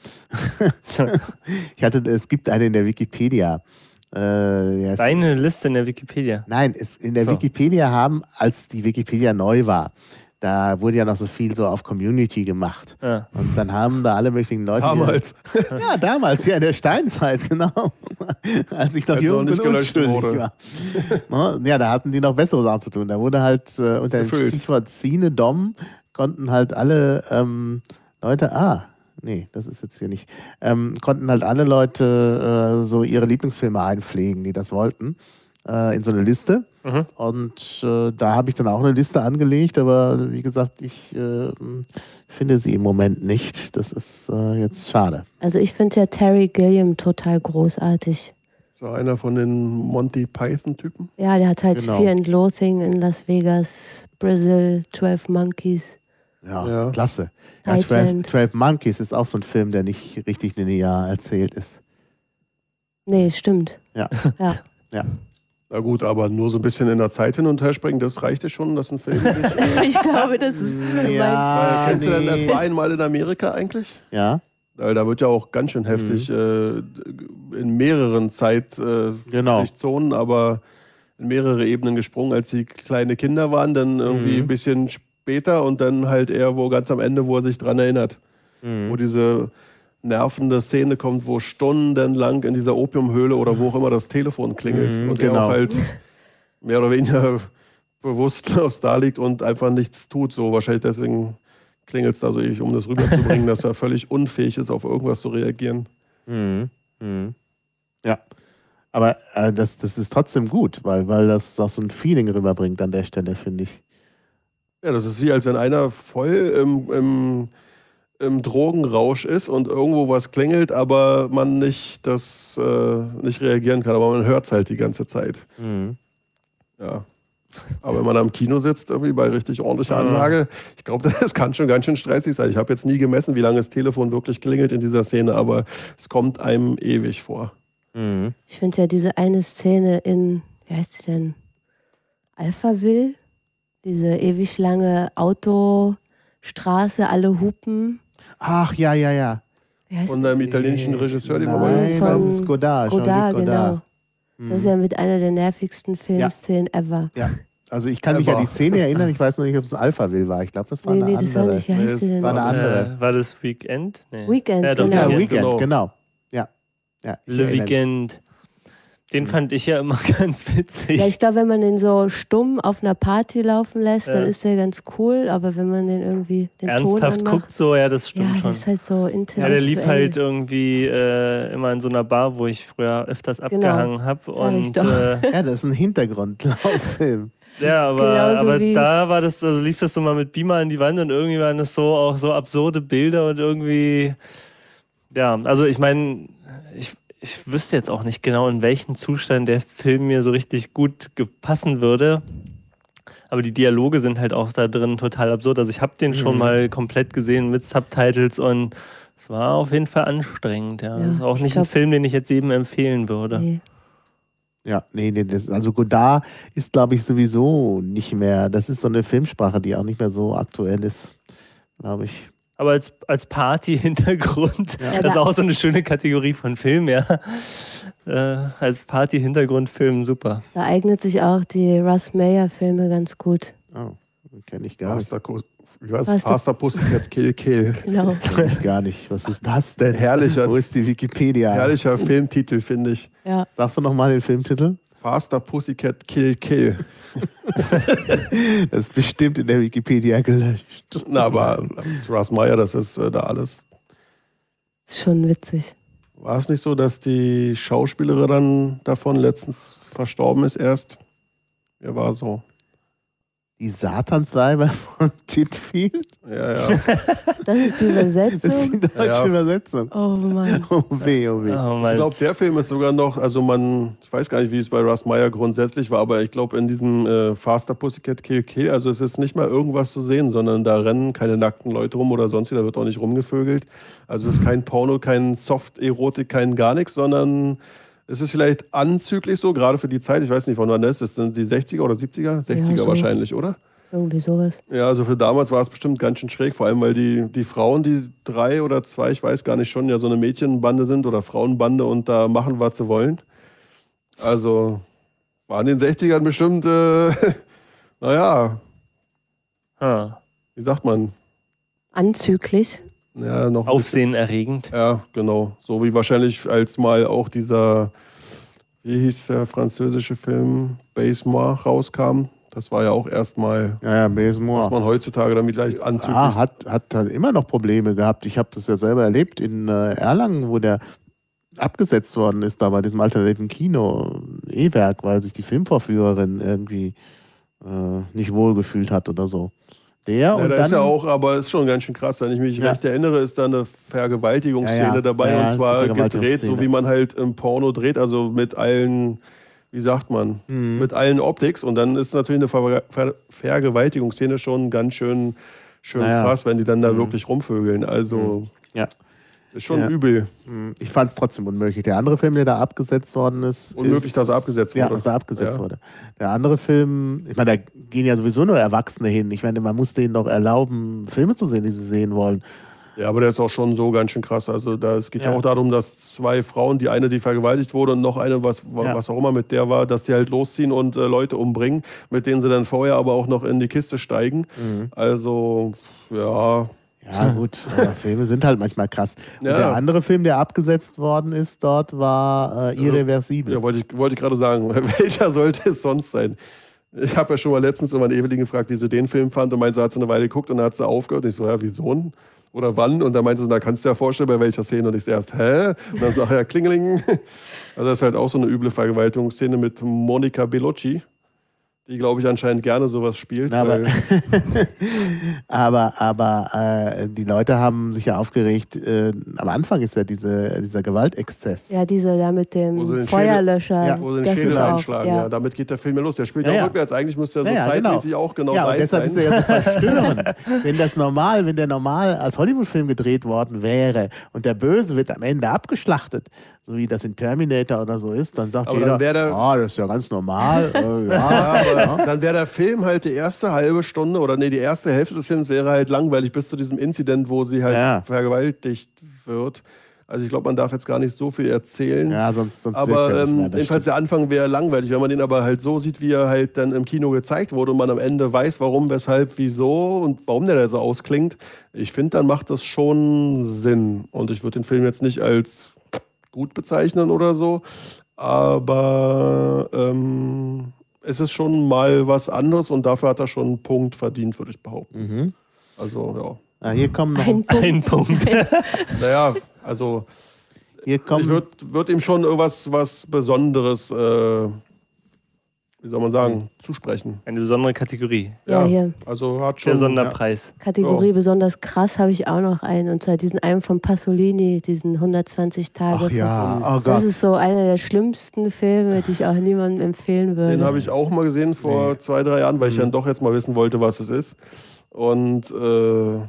Es gibt eine in der Wikipedia. Deine Liste in der Wikipedia? Nein, in der Wikipedia als die Wikipedia neu war, da wurde ja noch so viel so auf Community gemacht. Ja. Und dann haben da alle möglichen Leute... Damals. Damals, in der Steinzeit, genau. Als ich noch jung und unschuldig war. Ja, da hatten die noch bessere Sachen zu tun. Da wurde halt unter dem Stichwort Cine-Dom konnten halt alle Leute... Nee, das ist jetzt hier nicht. Konnten halt alle Leute so ihre Lieblingsfilme einpflegen, die das wollten, in so eine Liste. Mhm. Und da habe ich dann auch eine Liste angelegt, aber wie gesagt, ich finde sie im Moment nicht. Das ist jetzt schade. Also ich finde ja Terry Gilliam total großartig. So einer von den Monty Python-Typen? Ja, der hat halt Fear and Loathing in Las Vegas, Brazil, 12 Monkeys. Ja, klasse. Ja, 12 Monkeys ist auch so ein Film, der nicht richtig linear erzählt ist. Nee, stimmt. Ja. Na gut, aber nur so ein bisschen in der Zeit hin und her springen, das reicht ja schon, dass ein Film ist. Ich glaube, das ist Kennst du denn das war einmal in Amerika eigentlich? Ja. Weil da wird ja auch ganz schön heftig in mehreren Zeitzonen, aber in mehrere Ebenen gesprungen, als sie kleine Kinder waren, dann irgendwie ein bisschen später und dann halt eher wo ganz am Ende, wo er sich dran erinnert. Wo diese nervende Szene kommt, wo stundenlang in dieser Opiumhöhle oder wo auch immer das Telefon klingelt und er auch halt mehr oder weniger bewusstlos da liegt und einfach nichts tut. So wahrscheinlich deswegen klingelt es da so ewig, um das rüberzubringen, dass er völlig unfähig ist, auf irgendwas zu reagieren. Ja, aber das ist trotzdem gut, weil das auch so ein Feeling rüberbringt an der Stelle, finde ich. Ja, das ist wie, als wenn einer voll im Drogenrausch ist und irgendwo was klingelt, aber man nicht reagieren kann, aber man hört es halt die ganze Zeit. Ja. Aber wenn man am Kino sitzt, irgendwie bei richtig ordentlicher Anlage, ich glaube, das kann schon ganz schön stressig sein. Ich habe jetzt nie gemessen, wie lange das Telefon wirklich klingelt in dieser Szene, aber es kommt einem ewig vor. Ich finde ja diese eine Szene in, wie heißt sie denn? Alphaville? Diese ewig lange Autostraße, alle hupen. Ach, ja. Von einem italienischen Regisseur, den wir Nein, das ist Godard. Godard, genau. Das ist ja mit einer der nervigsten Filmszenen ever. Ja, also ich kann mich an die Szene erinnern, ich weiß noch nicht, ob es Alphaville war. Ich glaube, das war eine andere. Das war nicht. Wie heißt sie denn? War eine andere. War das Weekend? Nee. Weekend, ja, genau. Ja, Weekend, genau. Ja, Le Weekend. Den fand ich ja immer ganz witzig. Ja, ich glaube, wenn man den so stumm auf einer Party laufen lässt, dann ist der ganz cool, aber wenn man den irgendwie den ernsthaft Ton guckt, so, ja, das stimmt schon. Ja, das ist halt so intellektuell. Ja, der lief halt irgendwie immer in so einer Bar, wo ich früher öfters abgehangen habe. Ja, das ist ein Hintergrundlauffilm. Ja, aber da war das, also lief das so mal mit Beamer an die Wand und irgendwie waren das so auch so absurde Bilder und irgendwie, ja, also ich meine, ich wüsste jetzt auch nicht genau, in welchem Zustand der Film mir so richtig gut passen würde. Aber die Dialoge sind halt auch da drin total absurd. Also ich habe den schon mal komplett gesehen mit Subtitles und es war auf jeden Fall anstrengend. Ja. Das ist auch nicht ein Film, den ich jetzt jedem empfehlen würde. Nee. Ja, also Godard ist, glaube ich, sowieso nicht mehr. Das ist so eine Filmsprache, die auch nicht mehr so aktuell ist, glaube ich. Aber als Party-Hintergrund, das ist auch so eine schöne Kategorie von Film, ja. Als Party-Hintergrund-Film, super. Da eignet sich auch die Russ Meyer-Filme ganz gut. Oh, kenne ich gar nicht. Faster Pussycat Kill Kill. Genau. Kenn ich gar nicht. Was ist das denn? Wo ist die Wikipedia? Herrlicher Filmtitel, finde ich. Ja. Sagst du nochmal den Filmtitel? Faster Pussycat Kill Kill. Das ist bestimmt in der Wikipedia gelöscht. Na, aber Russ Meyer, das ist da alles. Ist schon witzig. War es nicht so, dass die Schauspielerin dann davon letztens verstorben ist erst? Wer war so? Die Satansweiber von Titfield? Ja. Das ist die Übersetzung? Das ist die deutsche Übersetzung. Oh Mann. Oh weh. Ich glaube, der Film ist sogar noch, ich weiß gar nicht, wie es bei Russ Meyer grundsätzlich war, aber ich glaube, in diesem Faster Pussycat Kill Kill, also es ist nicht mal irgendwas zu sehen, sondern da rennen keine nackten Leute rum oder sonst, da wird auch nicht rumgevögelt. Also es ist kein Porno, kein Soft-Erotik, kein gar nichts, sondern es ist vielleicht anzüglich so, gerade für die Zeit, ich weiß nicht, von wann das ist. Das sind die 60er oder 70er? 60er so. Wahrscheinlich, oder? Irgendwie sowas. Ja, also für damals war es bestimmt ganz schön schräg, vor allem weil die Frauen, die 3 oder 2, ich weiß gar nicht schon, ja so eine Mädchenbande sind oder Frauenbande und da machen, was sie wollen. Also war in den 60ern bestimmt, naja, wie sagt man? Anzüglich. Ja, noch ein bisschen- Aufsehenerregend. Ja, genau. So wie wahrscheinlich als mal auch dieser, wie hieß der französische Film, Base-Moi rauskam. Das war ja auch erstmal, Ja, Basemore. was man heutzutage damit leicht anzüglich... hat halt immer noch Probleme gehabt. Ich habe das ja selber erlebt in Erlangen, wo der abgesetzt worden ist, da bei diesem alternativen Kino, E-Werk, weil sich die Filmvorführerin irgendwie nicht wohlgefühlt hat oder so. Ja, und da dann, ist ja auch, aber ist schon ganz schön krass. Wenn ich mich recht erinnere, ist da eine Vergewaltigungsszene dabei Ja, und ist zwar eine gedreht, Vergewaltigungsszene. so wie man halt im Porno dreht, also mit allen, wie sagt man, mit allen Optics. Und dann ist natürlich eine Vergewaltigungsszene schon ganz schön krass, wenn die dann da wirklich rumvögeln. Also ja. ist schon übel. Ich fand es trotzdem unmöglich. Der andere Film, der da abgesetzt worden ist. Unmöglich, dass er abgesetzt wurde. Ja, dass er abgesetzt wurde. Der andere Film, ich meine, da gehen ja sowieso nur Erwachsene hin. Ich meine, man muss denen doch erlauben, Filme zu sehen, die sie sehen wollen. Ja, aber der ist auch schon so ganz schön krass. Also es geht ja auch darum, dass 2 Frauen, die eine, die vergewaltigt wurde und noch eine, was auch immer mit der war, dass die halt losziehen und Leute umbringen, mit denen sie dann vorher aber auch noch in die Kiste steigen. Also, ja... Ja, gut, aber Filme sind halt manchmal krass. Und der andere Film, der abgesetzt worden ist dort, war Irreversibel. Ja, wollte ich gerade sagen. Welcher sollte es sonst sein? Ich habe ja schon mal letztens über Evelyn gefragt, wie sie den Film fand und meinte, sie hat sie eine Weile geguckt und dann hat sie aufgehört. Und ich so, ja, wieso? Oder wann? Und dann meinte sie, da kannst du dir ja vorstellen, bei welcher Szene. Und ich so erst, hä? Und dann so, ach ja, Klingeling. Also das ist halt auch so eine üble Vergewaltigungsszene mit Monica Bellucci, die, glaube ich, anscheinend gerne sowas spielt. Aber die Leute haben sich ja aufgeregt. Am Anfang ist ja dieser Gewaltexzess. Ja, dieser da mit dem Feuerlöscher. Wo sie den das Schädel ist auch, einschlagen. Damit geht der Film ja los. Der spielt ja auch rückwärts. Eigentlich müsste er so zeitmäßig auch genau und weit deshalb sein. ist er ja so verstörend. wenn der normal als Hollywood-Film gedreht worden wäre und der Böse wird am Ende abgeschlachtet, so wie das in Terminator oder so ist, dann sagt Aber jeder, dann das ist ja ganz normal. Dann wäre der Film halt die erste halbe Stunde oder die erste Hälfte des Films wäre halt langweilig bis zu diesem Inzident, wo sie halt vergewaltigt wird. Also ich glaube, man darf jetzt gar nicht so viel erzählen. Ja, sonst aber jedenfalls der Anfang wäre langweilig. Wenn man den aber halt so sieht, wie er halt dann im Kino gezeigt wurde und man am Ende weiß, warum, weshalb, wieso und warum der da so ausklingt, ich finde, dann macht das schon Sinn. Und ich würde den Film jetzt nicht als gut bezeichnen oder so, aber es ist schon mal was anderes und dafür hat er schon einen Punkt verdient, würde ich behaupten. Also, ja. Hier kommen noch ein Punkt. Naja, also hier kommen, ich würde ihm schon irgendwas was Besonderes, wie soll man sagen, zusprechen. Eine besondere Kategorie. Ja, hier. Also hat schon... Der Sonderpreis. Kategorie besonders krass habe ich auch noch einen. Und zwar diesen einen von Pasolini, diesen 120 Tage. Ach ja, oh Gott. Das ist so einer der schlimmsten Filme, die ich auch niemandem empfehlen würde. Den habe ich auch mal gesehen vor 2, 3 Jahren, weil ich dann doch jetzt mal wissen wollte, was es ist. Und du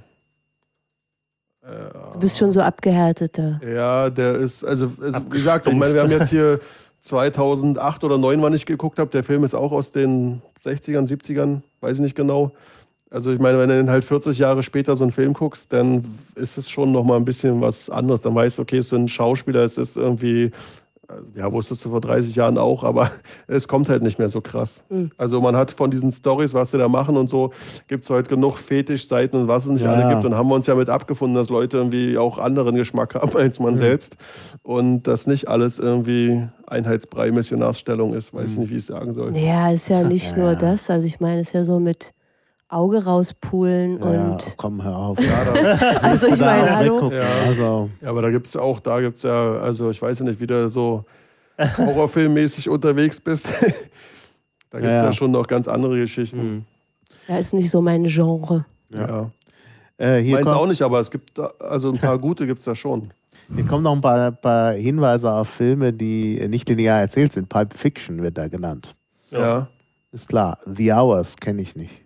bist schon so abgehärteter. ja, der ist, also wie gesagt, ich meine, wir haben jetzt hier 2008 oder 2009, wann ich geguckt habe. Der Film ist auch aus den 60ern, 70ern, weiß ich nicht genau. Also ich meine, wenn du halt 40 Jahre später so einen Film guckst, dann ist es schon nochmal ein bisschen was anderes. Dann weißt du, okay, es sind Schauspieler, es ist irgendwie, ja, wusstest du vor 30 Jahren auch, aber es kommt halt nicht mehr so krass. Also man hat von diesen Storys, was sie da machen und so, gibt es heute genug Fetischseiten und was es nicht alle gibt. Und haben wir uns ja mit abgefunden, dass Leute irgendwie auch anderen Geschmack haben als man selbst. Und dass nicht alles irgendwie Einheitsbrei Missionarsstellung ist. Weiß ich nicht, wie ich es sagen soll. Ja, ist ja nicht nur das. Also ich meine, es ist ja so mit Auge rauspulen und... komm, hör auf. Also ich meine, hallo. Also. Ja, aber da gibt es ja, also ich weiß ja nicht, wie du so horrorfilmmäßig unterwegs bist. Da gibt es ja schon noch ganz andere Geschichten. Ja, ist nicht so mein Genre. Ja. Hier Meins auch nicht, aber es gibt also ein paar gute gibt es da schon. Hier kommen noch ein paar Hinweise auf Filme, die nicht linear erzählt sind. Pulp Fiction wird da genannt. Ja. Ist klar. The Hours kenne ich nicht.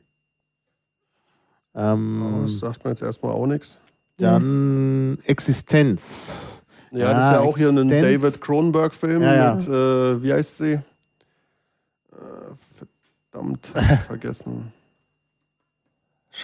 Das sagt man jetzt erstmal auch nichts. Dann Existenz. Ja, das ist ja auch hier ein Existenz. David Cronenberg-Film mit, wie heißt sie? Verdammt, hab ich vergessen.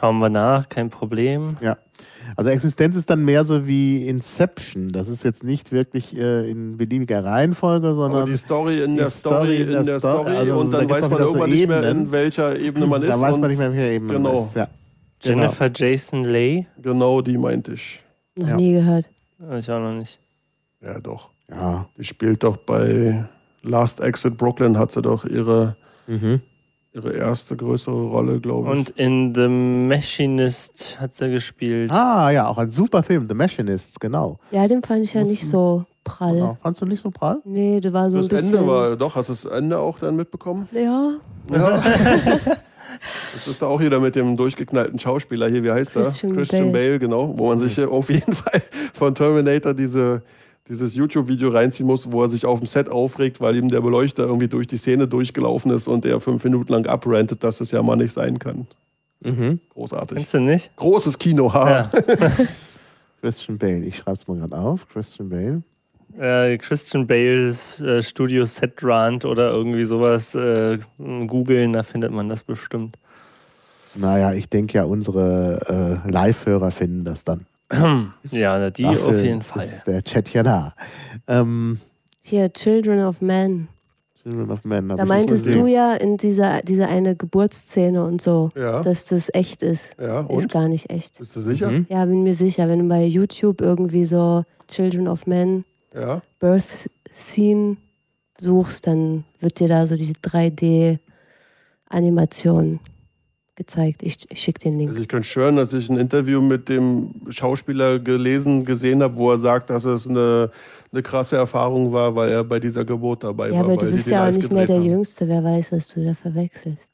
schauen wir nach, kein Problem. Ja. Also Existenz ist dann mehr so wie Inception. Das ist jetzt nicht wirklich in beliebiger Reihenfolge, sondern Aber die Story in der die Story in der Story also und da dann gibt's weiß auch man wieder so irgendwann nicht mehr, Ebenen. in welcher Ebene man ist. Da weiß man und nicht mehr, in welcher Ebene genau. man ist. Ja. Jennifer Jason Leigh? Genau, die meinte ich. Noch Ja. nie gehört. Ich auch noch nicht. Ja, doch. Ja. Die spielt doch bei Last Exit Brooklyn, hat sie doch ihre erste größere Rolle, glaube ich. Und in The Machinist hat sie gespielt. Ah, ja, auch ein super Film, The Machinist, genau. Ja, den fand ich ja nicht so prall. Genau. Fandst du nicht so prall? Nee, der war so das ein bisschen... Ende war, doch, hast du das Ende auch dann mitbekommen? Ja, Ja. Das ist da auch wieder mit dem durchgeknallten Schauspieler hier, wie heißt Christian er? Christian Bale, genau. Wo man sich auf jeden Fall von Terminator dieses YouTube-Video reinziehen muss, wo er sich auf dem Set aufregt, weil ihm der Beleuchter irgendwie durch die Szene durchgelaufen ist und er 5 Minuten lang abrantet, dass es ja mal nicht sein kann. Großartig. Kennst du nicht? Großes Kino, haha. Ja. Christian Bale, ich schreibe es mal gerade auf. Christian Bale. Christian Bales Studio Set Rant oder irgendwie sowas googeln, da findet man das bestimmt. Naja, ich denke ja, unsere Live-Hörer finden das dann. Ja, die Dafür auf jeden Fall. ist der Chat ja da. hier, Children of Men. Children of Men. hab Da ich meintest nicht du gesehen. ja in dieser eine Geburtsszene und so, Ja. dass das echt ist. Ja, Ist und? gar nicht echt. Bist du sicher? Ja, bin mir sicher, wenn du bei YouTube irgendwie so Children of Men Ja. Birth Scene suchst, dann wird dir da so die 3D-Animation gezeigt. Ich schicke den Link. Also ich könnte schwören, dass ich ein Interview mit dem Schauspieler gesehen habe, wo er sagt, dass es eine krasse Erfahrung war, weil er bei dieser Geburt dabei Ja, war. aber du weil bist die ja auch live nicht mehr der gedreht haben. Jüngste. Wer weiß, was du da verwechselst.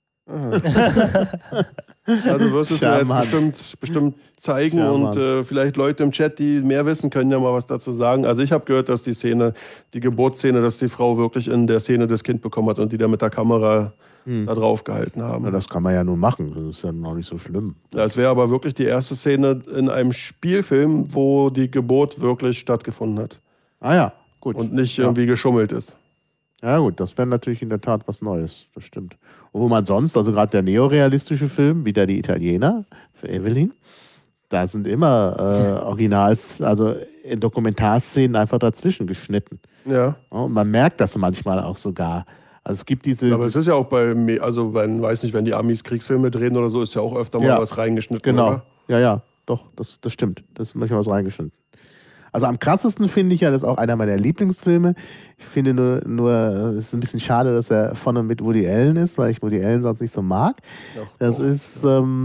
Ja, du wirst es mir jetzt Charmant. bestimmt zeigen Charmant. und vielleicht Leute im Chat, die mehr wissen, können ja mal was dazu sagen. Also ich habe gehört, dass die Geburtsszene, dass die Frau wirklich in der Szene das Kind bekommen hat und die da mit der Kamera da drauf gehalten haben. Na, das kann man ja nun machen. Das ist ja noch nicht so schlimm. Das wäre aber wirklich die erste Szene in einem Spielfilm, wo die Geburt wirklich stattgefunden hat Ah ja, gut. und nicht irgendwie geschummelt ist. Ja gut, das wäre natürlich in der Tat was Neues, das stimmt. Und wo man sonst, also gerade der neorealistische Film, wieder die Italiener für Evelyn, da sind immer Originals, also in Dokumentarszenen einfach dazwischen geschnitten. Ja. Ja, und man merkt das manchmal auch sogar. Also es gibt diese... Aber es ist ja auch weiß nicht, wenn die Amis Kriegsfilme drehen oder so, ist ja auch öfter mal Ja, was reingeschnitten. Genau, Oder? ja, doch, das stimmt. Das ist manchmal was reingeschnitten. Also am krassesten finde ich ja, das ist auch einer meiner Lieblingsfilme. Ich finde nur es ist ein bisschen schade, dass er von und mit Woody Allen ist, weil ich Woody Allen sonst nicht so mag. Das ist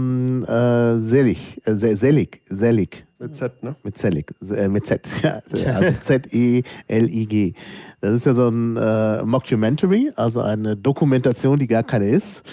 Selig. Mit Z, ne? Mit Zelig, mit Z, ja, also Z-E-L-I-G. Das ist ja so ein Mockumentary, also eine Dokumentation, die gar keine ist.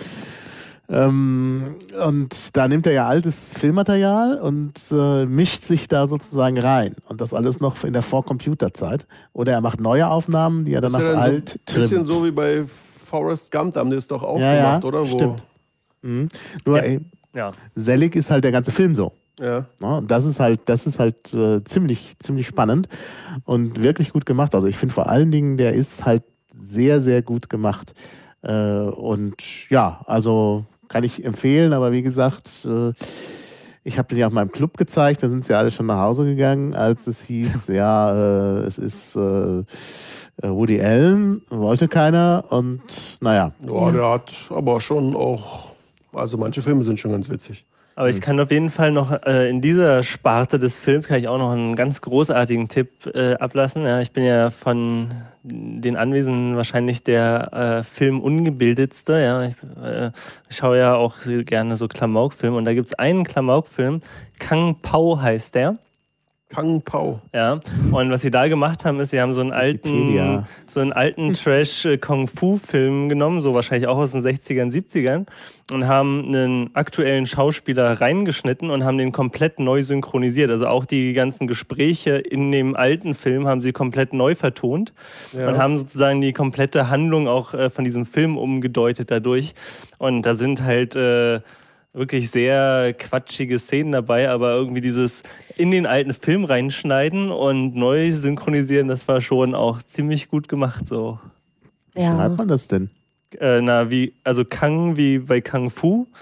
Und da nimmt er ja altes Filmmaterial und mischt sich da sozusagen rein. Und das alles noch in der Vor-Computer-Zeit. Oder er macht neue Aufnahmen, die er dann Das auf ist ja alt so ein bisschen trimmt. so wie bei Forrest Gump, da haben die es doch auch Ja, gemacht, ja, oder? stimmt. Nur Ja. Selig ist halt der ganze Film so. Ja. Ja, und das ist halt ziemlich spannend und wirklich gut gemacht. Also ich finde vor allen Dingen, der ist halt sehr, sehr gut gemacht. Und ja, also kann ich empfehlen, aber wie gesagt, ich habe den ja auch mal im Club gezeigt, da sind sie alle schon nach Hause gegangen, als es hieß, es ist Woody Allen, wollte keiner und naja. Ja, der hat aber schon auch, also manche Filme sind schon ganz witzig. Aber ich kann auf jeden Fall noch in dieser Sparte des Films kann ich auch noch einen ganz großartigen Tipp ablassen. Ja, ich bin ja von den Anwesenden wahrscheinlich der Filmungebildetste. Ja. Ich schaue ja auch gerne so Klamaukfilme und da gibt es einen Klamaukfilm, Kung Pao heißt der. Kung Pao. Ja, und was sie da gemacht haben, ist, sie haben so einen alten Trash-Kung-Fu-Film genommen, so wahrscheinlich auch aus den 60ern, 70ern, und haben einen aktuellen Schauspieler reingeschnitten und haben den komplett neu synchronisiert. Also auch die ganzen Gespräche in dem alten Film haben sie komplett neu vertont und haben sozusagen die komplette Handlung auch von diesem Film umgedeutet dadurch. Und da sind halt wirklich sehr quatschige Szenen dabei, aber irgendwie dieses in den alten Film reinschneiden und neu synchronisieren, das war schon auch ziemlich gut gemacht so. Wie schreibt man das denn? Also Kang wie bei Kung Fu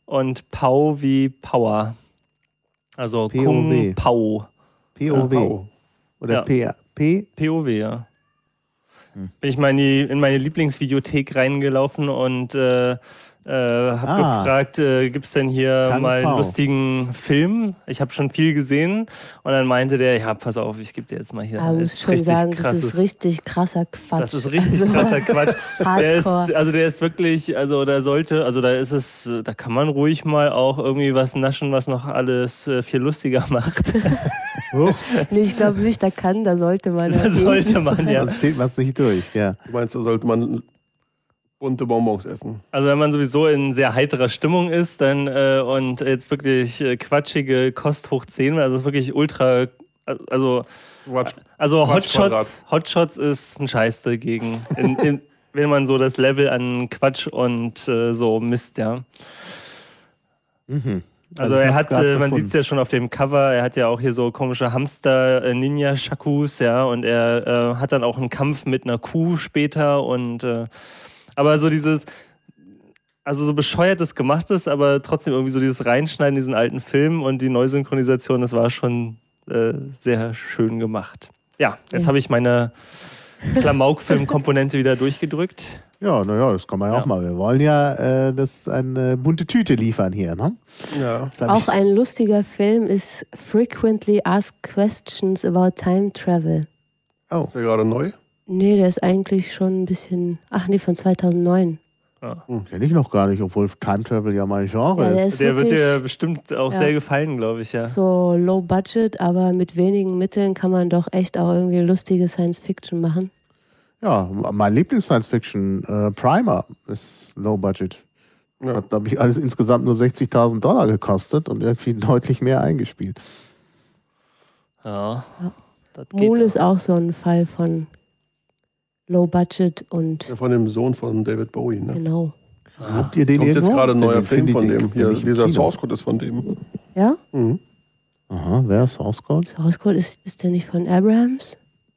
und Pau wie Power. Also POW. Kung Pao. POW. Oder Ja. POW, ja. Bin ich mal in meine Lieblingsvideothek reingelaufen und habe gefragt, gibt es denn hier Kung mal einen Pao. lustigen Film? Ich habe schon viel gesehen. Und dann meinte der, ja, pass auf, ich gebe dir jetzt mal hier. Aber ich muss schon sagen, das ist richtig krasser Quatsch. Das ist richtig krasser Quatsch. Hardcore. Der ist wirklich, da kann man ruhig mal auch irgendwie was naschen, was noch alles viel lustiger macht. Nee, ich glaube nicht, da sollte man. Da sollte man, ja. Das steht was nicht durch, ja. Du meinst, da sollte man bunte Bonbons essen? Also wenn man sowieso in sehr heiterer Stimmung ist, dann und jetzt wirklich quatschige Kost hoch 10, also es ist wirklich ultra, also Hotshots ist ein Scheiß dagegen, wenn man so das Level an Quatsch und so misst, ja. Mhm. Also er hat, man sieht es ja schon auf dem Cover, er hat ja auch hier so komische Hamster-Ninja-Shakus, ja, und er hat dann auch einen Kampf mit einer Kuh später und aber so dieses, also so bescheuertes Gemachtes, aber trotzdem irgendwie so dieses Reinschneiden in diesen alten Film und die Neusynchronisation, das war schon sehr schön gemacht. Ja, jetzt habe ich meine Klamauk-Film-Komponente wieder durchgedrückt. Ja, naja, das kann man ja auch mal. Wir wollen ja das eine bunte Tüte liefern hier, ne? Ja. Auch ein lustiger Film ist Frequently Asked Questions About Time Travel. Oh. Ist der gerade neu? Nee, der ist eigentlich schon ein bisschen, von 2009. Kenne ich noch gar nicht, obwohl Time Travel ja mein Genre Ja, der ist. ist Der wird wirklich dir bestimmt auch sehr gefallen, glaube ich, ja. so low budget, aber mit wenigen Mitteln kann man doch echt auch irgendwie lustige Science-Fiction machen. Ja, mein Lieblings-Science-Fiction, Primer, ist low budget. Ja. Hat, glaube ich, alles insgesamt nur $60.000 gekostet und irgendwie deutlich mehr eingespielt. Ja. Das geht Moon auch. ist auch so ein Fall von low budget und Ja, von dem Sohn von David Bowie, ne? genau. Habt ihr den Kommt jetzt irgendwo? gerade ein neuer Den Film finde von ich- dem. den Hier, ich im dieser Kino. Source Code ist von dem. Ja? Mhm. Aha, wer ist Source Code? Source Code ist der nicht von Abrams?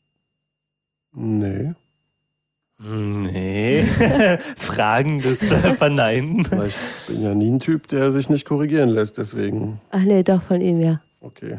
Nee. Nee. Fragendes Verneinen. Aber ich bin ja nie ein Typ, der sich nicht korrigieren lässt, deswegen. Ach nee, doch von ihm, ja. Okay.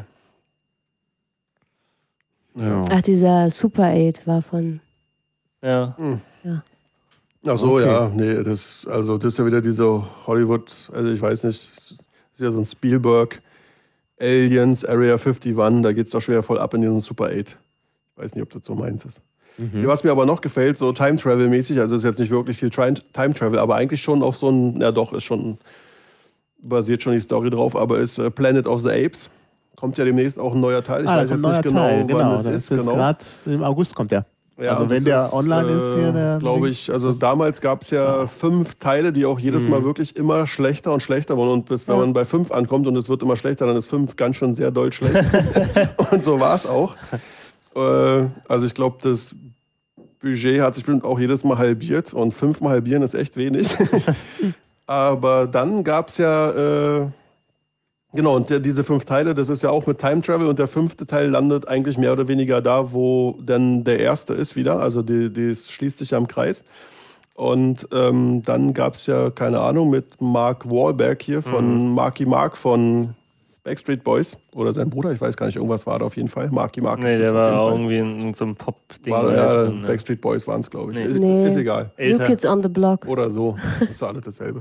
Ja. Ach, dieser Super 8 war von. Ja. Ach so, Okay. ja. Nee, das ist ja wieder diese Hollywood, also ich weiß nicht, das ist ja so ein Spielberg, Aliens, Area 51, da geht es doch schwer voll ab in diesen Super 8. Ich weiß nicht, ob das so meins ist. Was mir aber noch gefällt, so Time-Travel-mäßig, also ist jetzt nicht wirklich viel Time-Travel, aber eigentlich schon auch so ein, ja doch, ist schon, basiert schon die Story drauf, aber ist Planet of the Apes. Kommt ja demnächst auch ein neuer Teil. Ich weiß jetzt nicht genau, wann es ist. Genau. Gerade im August kommt der. Ja, also und wenn das der online ist hier, der glaube ich, also damals gab es ja 5 Teile, die auch jedes Mal wirklich immer schlechter und schlechter wurden. Und bis wenn man bei 5 ankommt und es wird immer schlechter, dann ist 5 ganz schön sehr doll schlecht. Und so war es auch. Also ich glaube, das Budget hat sich bestimmt auch jedes Mal halbiert. Und 5-mal halbieren ist echt wenig. Aber dann gab es ja... Genau, und diese 5 Teile, das ist ja auch mit Time Travel und der 5. Teil landet eigentlich mehr oder weniger da, wo dann der erste ist wieder. Also das schließt sich ja im Kreis. Und dann gab es ja, keine Ahnung, mit Mark Wahlberg hier von Marky Mark von Backstreet Boys oder sein Bruder, ich weiß gar nicht, irgendwas war da auf jeden Fall. Marky Mark Nee, ist der das auf war jeden auch Fall. irgendwie in so einem Pop-Ding. War, ja, drin, ne? Backstreet Boys waren es, glaube ich. Nee. Nee. Ist egal. New Älter. Kids on the Block. Oder so. Das ist alles dasselbe.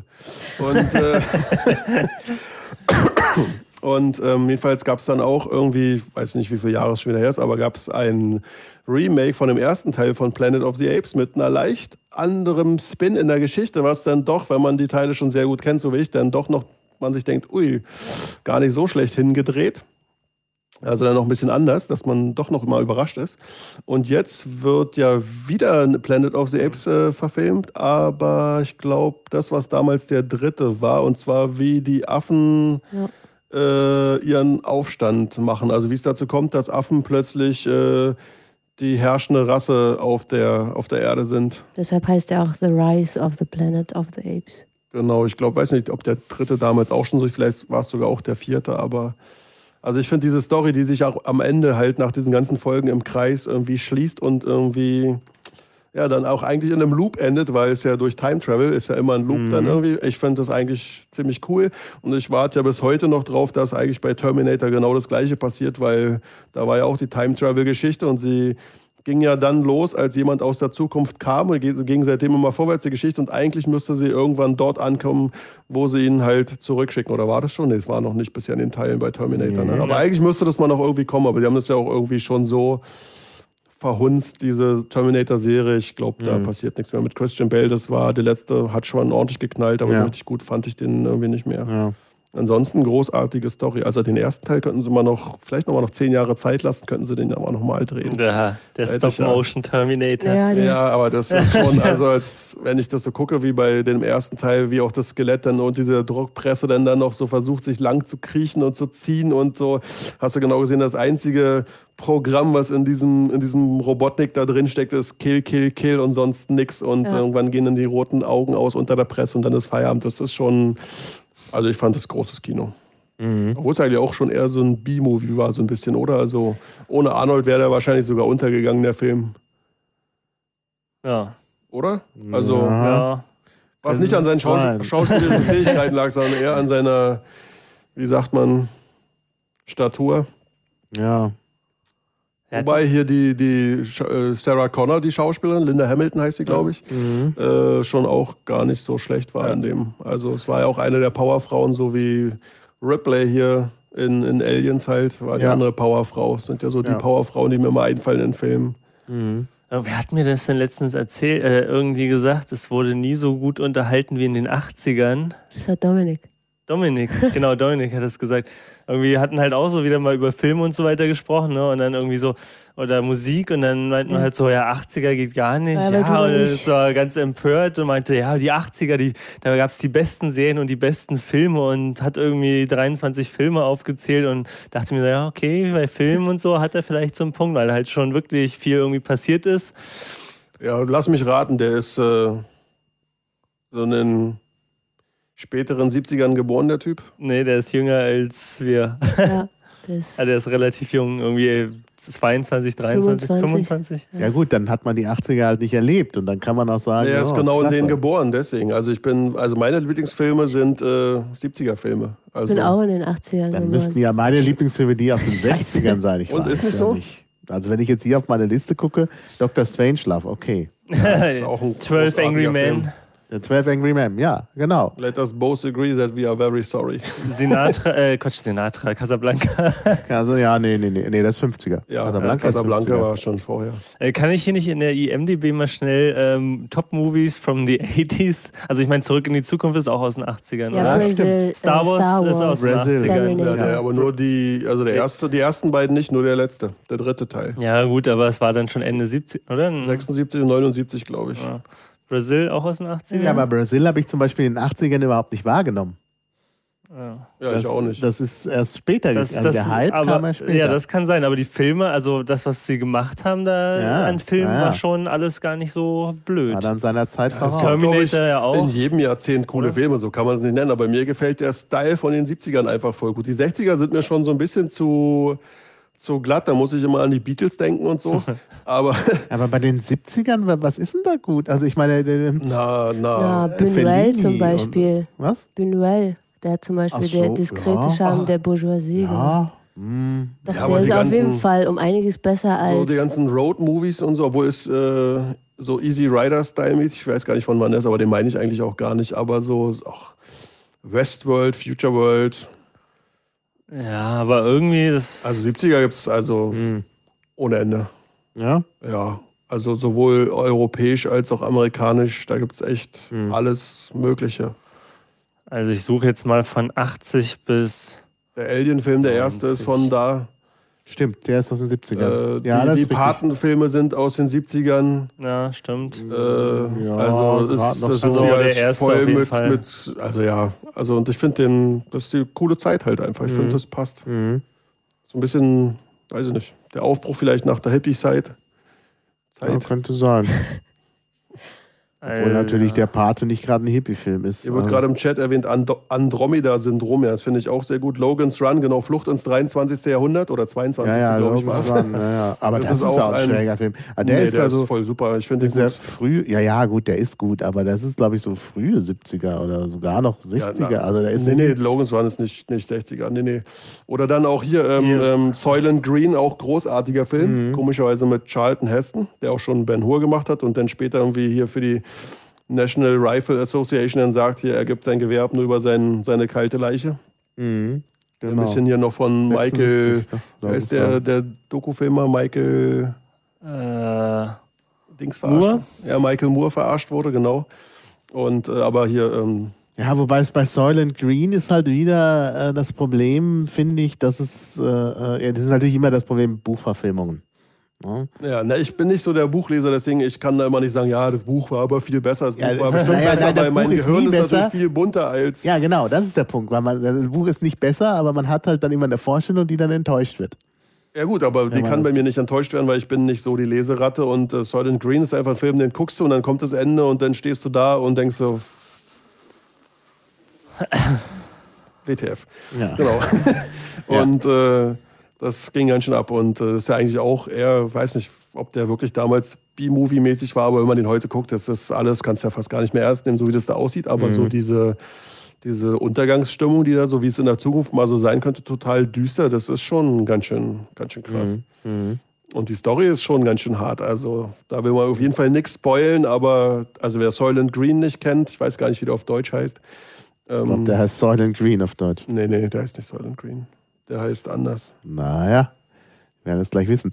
Und jedenfalls gab es dann auch irgendwie, weiß nicht, wie viele Jahre es schon wieder her ist, aber gab es ein Remake von dem ersten Teil von Planet of the Apes mit einer leicht anderem Spin in der Geschichte, was dann doch, wenn man die Teile schon sehr gut kennt, so wie ich, dann doch noch, man sich denkt, ui, gar nicht so schlecht hingedreht. Also dann noch ein bisschen anders, dass man doch noch mal überrascht ist. Und jetzt wird ja wieder Planet of the Apes verfilmt, aber ich glaube, das, was damals der 3. war, und zwar wie die Affen ihren Aufstand machen. Also wie es dazu kommt, dass Affen plötzlich die herrschende Rasse auf der Erde sind. Deshalb heißt er auch The Rise of the Planet of the Apes. Genau, ich glaube, weiß nicht, ob der 3. damals auch schon so, vielleicht war es sogar auch der 4., aber also ich finde diese Story, die sich auch am Ende halt nach diesen ganzen Folgen im Kreis irgendwie schließt und irgendwie ja, dann auch eigentlich in einem Loop endet, weil es ja durch Time Travel ist ja immer ein Loop dann irgendwie. Ich finde das eigentlich ziemlich cool und ich warte ja bis heute noch drauf, dass eigentlich bei Terminator genau das Gleiche passiert, weil da war ja auch die Time Travel Geschichte und sie ging ja dann los, als jemand aus der Zukunft kam und ging seitdem immer vorwärts die Geschichte und eigentlich müsste sie irgendwann dort ankommen, wo sie ihn halt zurückschicken. Oder war das schon? Nee, es war noch nicht bisher in den Teilen bei Terminator. Ne? Aber eigentlich müsste das mal noch irgendwie kommen, aber sie haben das ja auch irgendwie schon so verhunzt, diese Terminator-Serie. Ich glaube, da passiert nichts mehr mit Christian Bale. Das war der letzte, hat schon ordentlich geknallt, aber so richtig gut fand ich den irgendwie nicht mehr. Ja. Ansonsten großartige Story. Also den ersten Teil könnten sie mal vielleicht noch 10 Jahre Zeit lassen, könnten sie den aber noch mal drehen. Ja, der Stop-Motion-Terminator. Ja, Aber das ist schon, also als wenn ich das so gucke, wie bei dem ersten Teil, wie auch das Skelett dann und diese Druckpresse dann noch so versucht, sich lang zu kriechen und zu ziehen und so, hast du genau gesehen, das einzige Programm, was in diesem Robotnik da drin steckt, ist Kill, Kill, Kill und sonst nix und irgendwann gehen dann die roten Augen aus unter der Presse und dann ist Feierabend. Das ist schon, also ich fand das großes Kino. Obwohl es eigentlich auch schon eher so ein B-Movie war, so ein bisschen, oder? Also ohne Arnold wäre der wahrscheinlich sogar untergegangen, der Film. Ja. Oder? Also, Ja. was nicht an seinen schauspielerischen Fähigkeiten lag, sondern eher an seiner, wie sagt man, Statur. Ja. Wobei hier die Sarah Connor, die Schauspielerin, Linda Hamilton heißt sie, glaube ich, schon auch gar nicht so schlecht war in dem. Also es war ja auch eine der Powerfrauen, so wie Ripley hier in Aliens halt, war die andere Powerfrau. Das sind ja so die Powerfrauen, die mir immer einfallen in Filmen. Wer hat mir das denn letztens erzählt, irgendwie gesagt, es wurde nie so gut unterhalten wie in den 80ern? Das war Dominik. Dominik hat das gesagt. Irgendwie hatten halt auch so wieder mal über Filme und so weiter gesprochen, ne? Und dann irgendwie so, oder Musik und dann meinten wir halt so, ja, 80er geht gar nicht. Ja, und es war ganz empört und meinte, ja, die 80er, da gab es die besten Serien und die besten Filme und hat irgendwie 23 Filme aufgezählt und dachte mir so, ja, okay, bei Filmen und so hat er vielleicht so einen Punkt, weil halt schon wirklich viel irgendwie passiert ist. Ja, lass mich raten, der ist so einen späteren 70ern geboren, der Typ? Nee, der ist jünger als wir. Ja, der ist relativ jung, irgendwie 22, 23, 25. Ja gut, dann hat man die 80er halt nicht erlebt und dann kann man auch sagen, er ist genau in denen geboren, deswegen. Also meine Lieblingsfilme sind 70er-Filme. Also, ich bin auch in den 80ern Dann müssten ja meine Lieblingsfilme die aus den 60ern sein. Ich und weiß ist nicht ja so? nicht. Also wenn ich jetzt hier auf meine Liste gucke, Dr. Strangelove, okay. Das ist auch ein 12 Angry großartiger Men. Film. Der 12 Angry Men, ja, genau. Let us both agree that we are very sorry. Casablanca. Also ja, nee, das ist 50er. Ja, Casablanca war schon vorher. Kann ich hier nicht in der IMDb mal schnell Top-Movies from the 80s? Also ich meine, Zurück in die Zukunft ist auch aus den 80ern, Ja, oder? Brazil, Star Wars ist aus den Brazil. 80ern. Ja, aber nur die ersten beiden nicht, nur der letzte, der dritte Teil. Ja gut, aber es war dann schon Ende 70, oder? 76 und 79, glaube ich. Ja. Brazil auch aus den 80ern? Ja, aber Brazil habe ich zum Beispiel in den 80ern überhaupt nicht wahrgenommen. Ja, ich auch nicht. Das ist erst später gegangen. Der Hype kam ja später. Ja, das kann sein, aber die Filme, also das, was sie gemacht haben da an Filmen, war schon alles gar nicht so blöd. War dann seiner Zeit voraus. Terminator ja auch. In jedem Jahrzehnt coole Filme, so kann man es nicht nennen, aber mir gefällt der Style von den 70ern einfach voll gut. Die 60er sind mir schon so ein bisschen zu glatt, da muss ich immer an die Beatles denken und so. Aber bei den 70ern, was ist denn da gut? Also ich meine, Buñuel zum Beispiel. Was? Buñuel, der hat zum Beispiel der diskrete Charme der Bourgeoisie. Ja. Doch, Ja, der ist auf jeden Fall um einiges besser als... So die ganzen Road-Movies und so, obwohl es so Easy Rider-Style-mäßig, ich weiß gar nicht, von wann der ist, aber den meine ich eigentlich auch gar nicht, aber so Westworld, Future World. Ja, aber irgendwie das... Also 70er gibt es ohne Ende. Ja? Ja, also sowohl europäisch als auch amerikanisch, da gibt es echt alles Mögliche. Also ich suche jetzt mal von 80 bis... Der Alien-Film, der erste, ist von da. Stimmt, der ist aus den 70ern. Die Patenfilme sind aus den 70ern. Ja, stimmt. Also der erste voll auf jeden Fall. Und ich finde das ist die coole Zeit halt einfach. Ich finde, das passt. So ein bisschen, weiß ich nicht, der Aufbruch vielleicht nach der Hippie-Zeit. Ja, könnte sein. Obwohl natürlich der Pate nicht gerade ein Hippie-Film ist. Hier wird gerade im Chat erwähnt, Andromeda-Syndrom. Ja, das finde ich auch sehr gut. Logan's Run, genau, Flucht ins 23. Jahrhundert oder 22. glaube ich, war es. Aber das ist auch ein schräger Film. Aber der ist voll super. Ich finde den gut. Früh, gut, der ist gut, aber das ist, glaube ich, so frühe 70er oder sogar noch 60er. Nee, Logan's Run ist nicht 60er. Nee. Oder dann auch hier Soylent Green, auch großartiger Film. Komischerweise mit Charlton Heston, der auch schon Ben Hur gemacht hat und dann später irgendwie hier für die National Rifle Association dann sagt, hier, er gibt sein Gewehr ab nur über seine kalte Leiche. Genau. Ein bisschen hier noch von 76, Michael, wer ist der Dokufilmer? Michael Dings verarscht. Moore? Ja, Michael Moore verarscht wurde, genau. Und aber hier wobei es bei Soylent Green ist halt wieder das Problem, finde ich, dass das ist natürlich immer das Problem mit Buchverfilmungen. Ja, ich bin nicht so der Buchleser, deswegen ich kann da immer nicht sagen, ja, das Buch war aber viel besser. Das Buch war bestimmt besser, weil mein Gehirn ist natürlich viel bunter als... Ja, genau, das ist der Punkt. Weil das Buch ist nicht besser, aber man hat halt dann immer eine Vorstellung, die dann enttäuscht wird. Ja gut, aber die kann bei mir nicht enttäuscht werden, weil ich bin nicht so die Leseratte und Soylent Green ist einfach ein Film, den guckst du und dann kommt das Ende und dann stehst du da und denkst so... WTF. Ja. Genau. Und das ging ganz schön ab und das ist ja eigentlich auch eher, weiß nicht, ob der wirklich damals B-Movie-mäßig war, aber wenn man den heute guckt, das ist alles, kannst du ja fast gar nicht mehr ernst nehmen, so wie das da aussieht, aber so diese Untergangsstimmung, die da so, wie es in der Zukunft mal so sein könnte, total düster, das ist schon ganz schön krass. Und die Story ist schon ganz schön hart, also da will man auf jeden Fall nichts spoilen, aber also wer Soylent Green nicht kennt, ich weiß gar nicht, wie der auf Deutsch heißt. Ich glaube, der heißt Soylent Green auf Deutsch. Nee, der heißt nicht Soylent Green. Der heißt anders. Naja, wir werden es gleich wissen.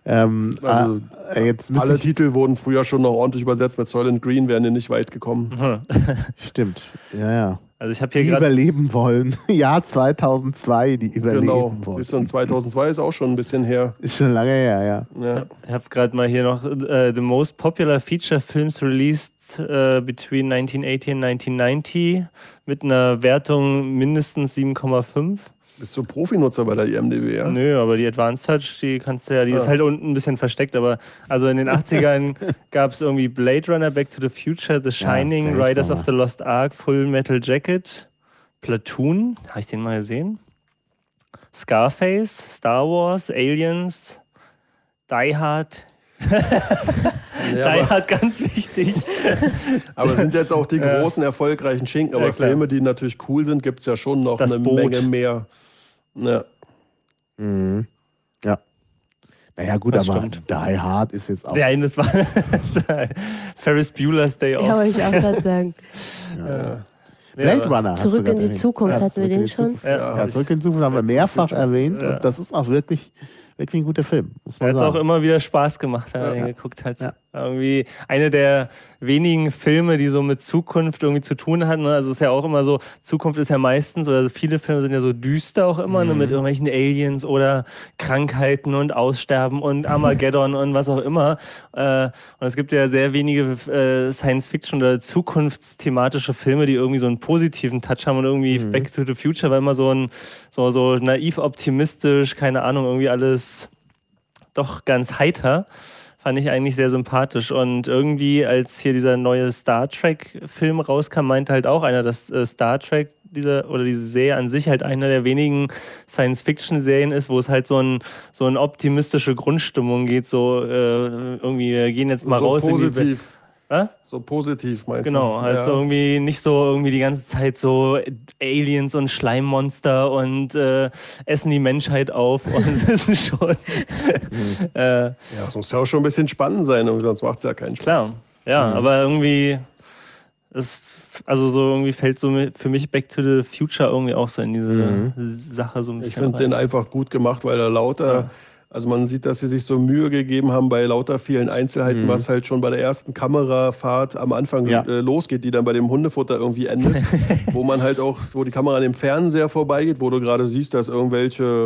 Alle Titel wurden früher schon noch ordentlich übersetzt. Mit Soylent Green wären die nicht weit gekommen. Stimmt, ja. Also ich habe hier die überleben wollen. Jahr 2002, die überleben wollen. Genau, 2002 ist auch schon ein bisschen her. Ist schon lange her, ja. Ich habe gerade mal hier noch the most popular feature films released between 1980 and 1990 mit einer Wertung mindestens 7,5. Bist du Profinutzer bei der IMDb, ja? Nö, aber die Advanced Touch, die kannst du ja, die ist halt unten ein bisschen versteckt, aber also in den 80ern gab es irgendwie Blade Runner, Back to the Future, The Shining, Riders of the Lost Ark, Full Metal Jacket, Platoon, habe ich den mal gesehen? Scarface, Star Wars, Aliens, Die Hard. Die Hard, ganz wichtig. Aber sind jetzt auch die großen, erfolgreichen Schinken. Aber Filme, die natürlich cool sind, gibt es ja schon noch eine Menge mehr. Ja. Ja. Naja, gut, das aber stimmt. Die Hard ist jetzt auch... Ja, das war Ferris Bueller's Day Off. Ja, wollte ich auch gerade sagen. Blade Runner. Zurück in die Zukunft, hatten wir den schon? Ja, Zurück in die Zukunft haben wir mehrfach erwähnt. Und das ist auch wirklich ein guter Film, muss man sagen. Hat auch immer wieder Spaß gemacht, wenn man den geguckt hat. Ja. Irgendwie eine der wenigen Filme, die so mit Zukunft irgendwie zu tun hatten. Also es ist ja auch immer so, Zukunft ist ja meistens, oder viele Filme sind ja so düster auch immer, mit irgendwelchen Aliens oder Krankheiten und Aussterben und Armageddon und was auch immer. Und es gibt ja sehr wenige Science-Fiction- oder zukunftsthematische Filme, die irgendwie so einen positiven Touch haben und irgendwie Back to the Future war immer so naiv optimistisch, keine Ahnung, irgendwie alles doch ganz heiter. Fand ich eigentlich sehr sympathisch. Und irgendwie, als hier dieser neue Star Trek-Film rauskam, meinte halt auch einer, dass Star Trek, diese Serie an sich halt einer der wenigen Science-Fiction-Serien ist, wo es halt so eine optimistische Grundstimmung geht, so irgendwie, wir gehen jetzt mal so raus positiv. In die So positiv, meinst du? Genau, halt so irgendwie nicht so irgendwie die ganze Zeit so Aliens und Schleimmonster und essen die Menschheit auf und das ist schon... ja, es muss ja auch schon ein bisschen spannend sein, sonst macht es ja keinen Spaß. Klar, ja, aber irgendwie irgendwie fällt so für mich Back to the Future irgendwie auch so in diese Sache so ein bisschen. Ich finde den einfach gut gemacht, weil er lauter... Also man sieht, dass sie sich so Mühe gegeben haben bei lauter vielen Einzelheiten, was halt schon bei der ersten Kamerafahrt am Anfang losgeht, die dann bei dem Hundefutter irgendwie endet. Wo man halt auch, wo die Kamera an dem Fernseher vorbeigeht, wo du gerade siehst, dass irgendwelche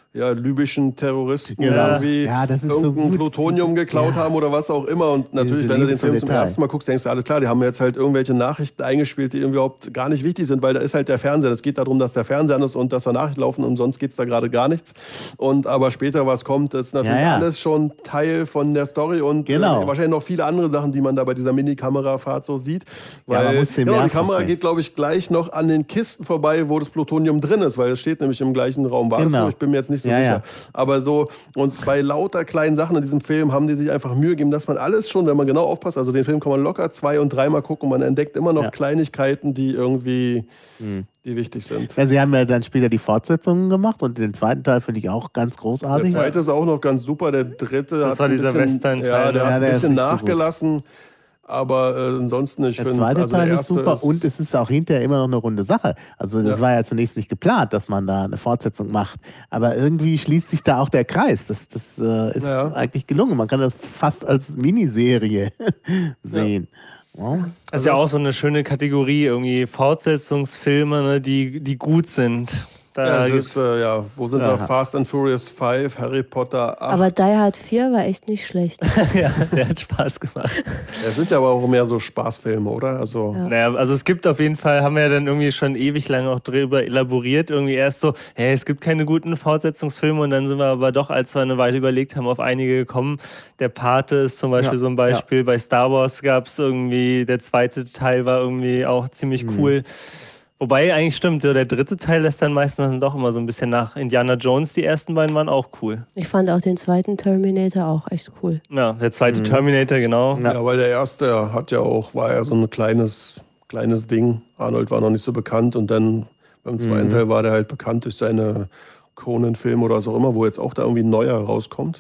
libyschen Terroristen Genau. irgendwie Ja, das ist so irgendein gut. Plutonium geklaut haben oder was auch immer. Und natürlich, Diese wenn du den Liebe Film zum zum Detail. ersten Mal guckst, denkst du, alles klar, die haben jetzt halt irgendwelche Nachrichten eingespielt, die überhaupt gar nicht wichtig sind, weil da ist halt der Fernseher. Es geht darum, dass der Fernseher an ist und dass da Nachrichten laufen und sonst geht es da gerade gar nichts. Aber später, was kommt, ist natürlich alles schon Teil von der Story und wahrscheinlich noch viele andere Sachen, die man da bei dieser Mini-Kamerafahrt so sieht. Weil die Kamera geht, glaube ich, gleich noch an den Kisten vorbei, wo das Plutonium drin ist, weil es steht nämlich im gleichen Raum. War das so? Ich bin mir jetzt nicht so sicher. Aber so, und bei lauter kleinen Sachen in diesem Film haben die sich einfach Mühe gegeben, dass man alles schon, wenn man genau aufpasst, also den Film kann man locker 2- und 3-mal gucken und man entdeckt immer noch Kleinigkeiten, die irgendwie die wichtig sind. Ja, sie haben ja dann später die Fortsetzungen gemacht und den zweiten Teil finde ich auch ganz großartig. Der zweite ist auch noch ganz super, der dritte das war dieser Western-Teil. Der hat ein bisschen ist nachgelassen. Aber ansonsten, ich finde, der zweite Teil der ist super und es ist auch hinterher immer noch eine runde Sache. Also das war ja zunächst nicht geplant, dass man da eine Fortsetzung macht. Aber irgendwie schließt sich da auch der Kreis. Das ist eigentlich gelungen. Man kann das fast als Miniserie sehen. Ja. Das ist ja auch so eine schöne Kategorie, irgendwie Fortsetzungsfilme, ne, die gut sind. Es ist, wo sind wir? Fast and Furious 5, Harry Potter 8. Aber Die Hard 4 war echt nicht schlecht. Ja, der hat Spaß gemacht. Das sind ja aber auch mehr so Spaßfilme, oder? Also Naja, also es gibt auf jeden Fall, haben wir ja dann irgendwie schon ewig lang auch drüber elaboriert, irgendwie erst so, hey, es gibt keine guten Fortsetzungsfilme und dann sind wir aber doch, als wir eine Weile überlegt haben, auf einige gekommen. Der Pate ist zum Beispiel so ein Beispiel. Bei Star Wars gab es irgendwie, der zweite Teil war irgendwie auch ziemlich cool. Wobei eigentlich stimmt, der dritte Teil lässt dann meistens dann doch immer so ein bisschen nach. Indiana Jones, die ersten beiden waren auch cool. Ich fand auch den zweiten Terminator auch echt cool. Ja, der zweite Terminator, genau. Ja, weil der erste war ja so ein kleines Ding. Arnold war noch nicht so bekannt und dann beim zweiten Teil war der halt bekannt durch seine Conan-Filme oder was auch immer, wo jetzt auch da irgendwie ein neuer rauskommt.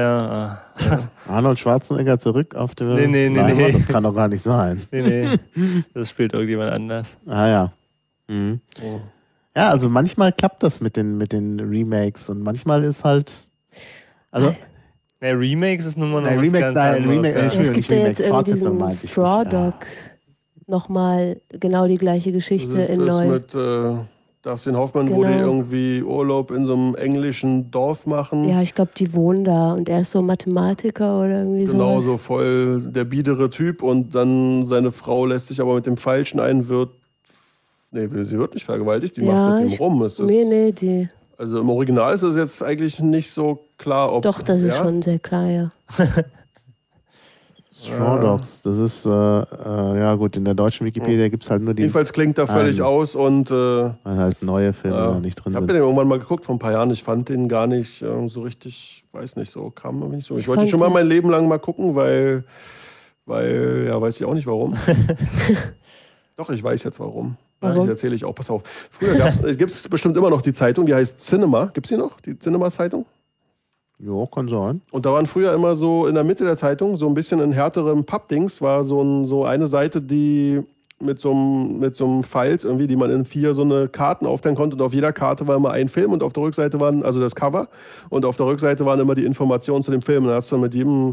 Ja. Arnold Schwarzenegger zurück auf der... Nee. Das kann doch gar nicht sein. Nee. Das spielt irgendjemand anders. Ah ja. Ja, also manchmal klappt das mit den Remakes und manchmal ist halt... Also... Remakes ist nun mal noch was ganz anderes. Es gibt ja jetzt irgendwie diesen meinte ich Straw nicht. Dogs. Nochmal genau die gleiche Geschichte Das ist in das neu. mit Dustin Hoffmann, wo die irgendwie Urlaub in so einem englischen Dorf machen. Ja, ich glaube, die wohnen da und er ist so Mathematiker oder irgendwie so. Genau, so voll der biedere Typ und dann seine Frau lässt sich aber mit dem Falschen ein, sie wird nicht vergewaltigt, die macht mit dem rum. Also im Original ist es jetzt eigentlich nicht so klar, ob... Doch, das ist schon sehr klar, ja. Straw Dogs, das ist, ja gut, in der deutschen Wikipedia gibt es halt nur die... Jedenfalls klingt er völlig aus und... weil halt neue Filme da nicht drin sind. Ich habe den irgendwann mal geguckt vor ein paar Jahren, ich fand den gar nicht so richtig, weiß nicht so, kam mir nicht so. Ich wollte ihn schon mal mein Leben lang mal gucken, weil, weiß ich auch nicht warum. Doch, ich weiß jetzt warum. Ja, das erzähle ich auch, pass auf. Früher gibt es bestimmt immer noch die Zeitung, die heißt Cinema. Gibt es die noch, die Cinema-Zeitung? Ja, kann sein. Und da waren früher immer so in der Mitte der Zeitung, so ein bisschen in härterem Pappdings, war so eine Seite, die mit so einem Files irgendwie, die man in 4 so eine Karten aufteilen konnte. Und auf jeder Karte war immer ein Film und auf der Rückseite waren, also das Cover, und auf der Rückseite waren immer die Informationen zu dem Film. Und dann hast du mit jedem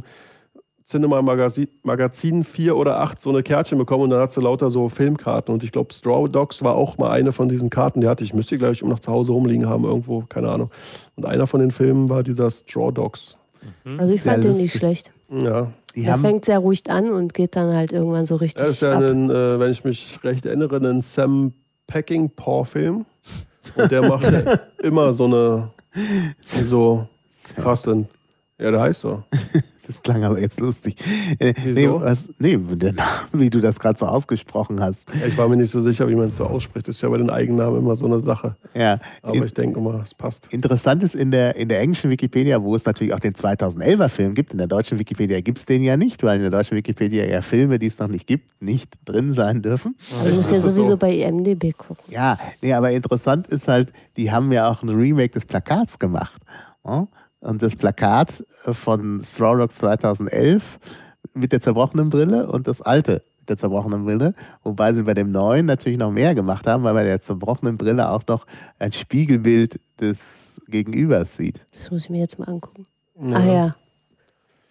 Cinema-Magazin 4 oder 8 so eine Kärtchen bekommen und dann hast du lauter so Filmkarten. Und ich glaube, Straw Dogs war auch mal eine von diesen Karten, die hatte ich. Müsste ich, glaube ich, noch zu Hause rumliegen haben irgendwo, keine Ahnung. Und einer von den Filmen war dieser Straw Dogs. Also ich fand den nicht schlecht. Ja. Der fängt sehr ruhig an und geht dann halt irgendwann so richtig Das ist ja wenn ich mich recht erinnere, ein Sam Peckinpah-Film. Und der macht ja immer so eine, die so krass sind. Ja, der heißt so. Das klang aber jetzt lustig. Wieso? Wie du das gerade so ausgesprochen hast. Ja, ich war mir nicht so sicher, wie man es so ausspricht. Das ist ja bei den Eigennamen immer so eine Sache. Ja. Aber ich denke immer, es passt. Interessant ist in der englischen Wikipedia, wo es natürlich auch den 2011er Film gibt, in der deutschen Wikipedia gibt es den ja nicht, weil in der deutschen Wikipedia ja Filme, die es noch nicht gibt, nicht drin sein dürfen. Aber du musst ja sowieso bei IMDb gucken. Ja, aber interessant ist halt, die haben ja auch ein Remake des Plakats gemacht. Ja? Und das Plakat von Straw Dogs 2011 mit der zerbrochenen Brille und das alte mit der zerbrochenen Brille. Wobei sie bei dem neuen natürlich noch mehr gemacht haben, weil bei der zerbrochenen Brille auch noch ein Spiegelbild des Gegenübers sieht. Das muss ich mir jetzt mal angucken. Ja. Ach ja.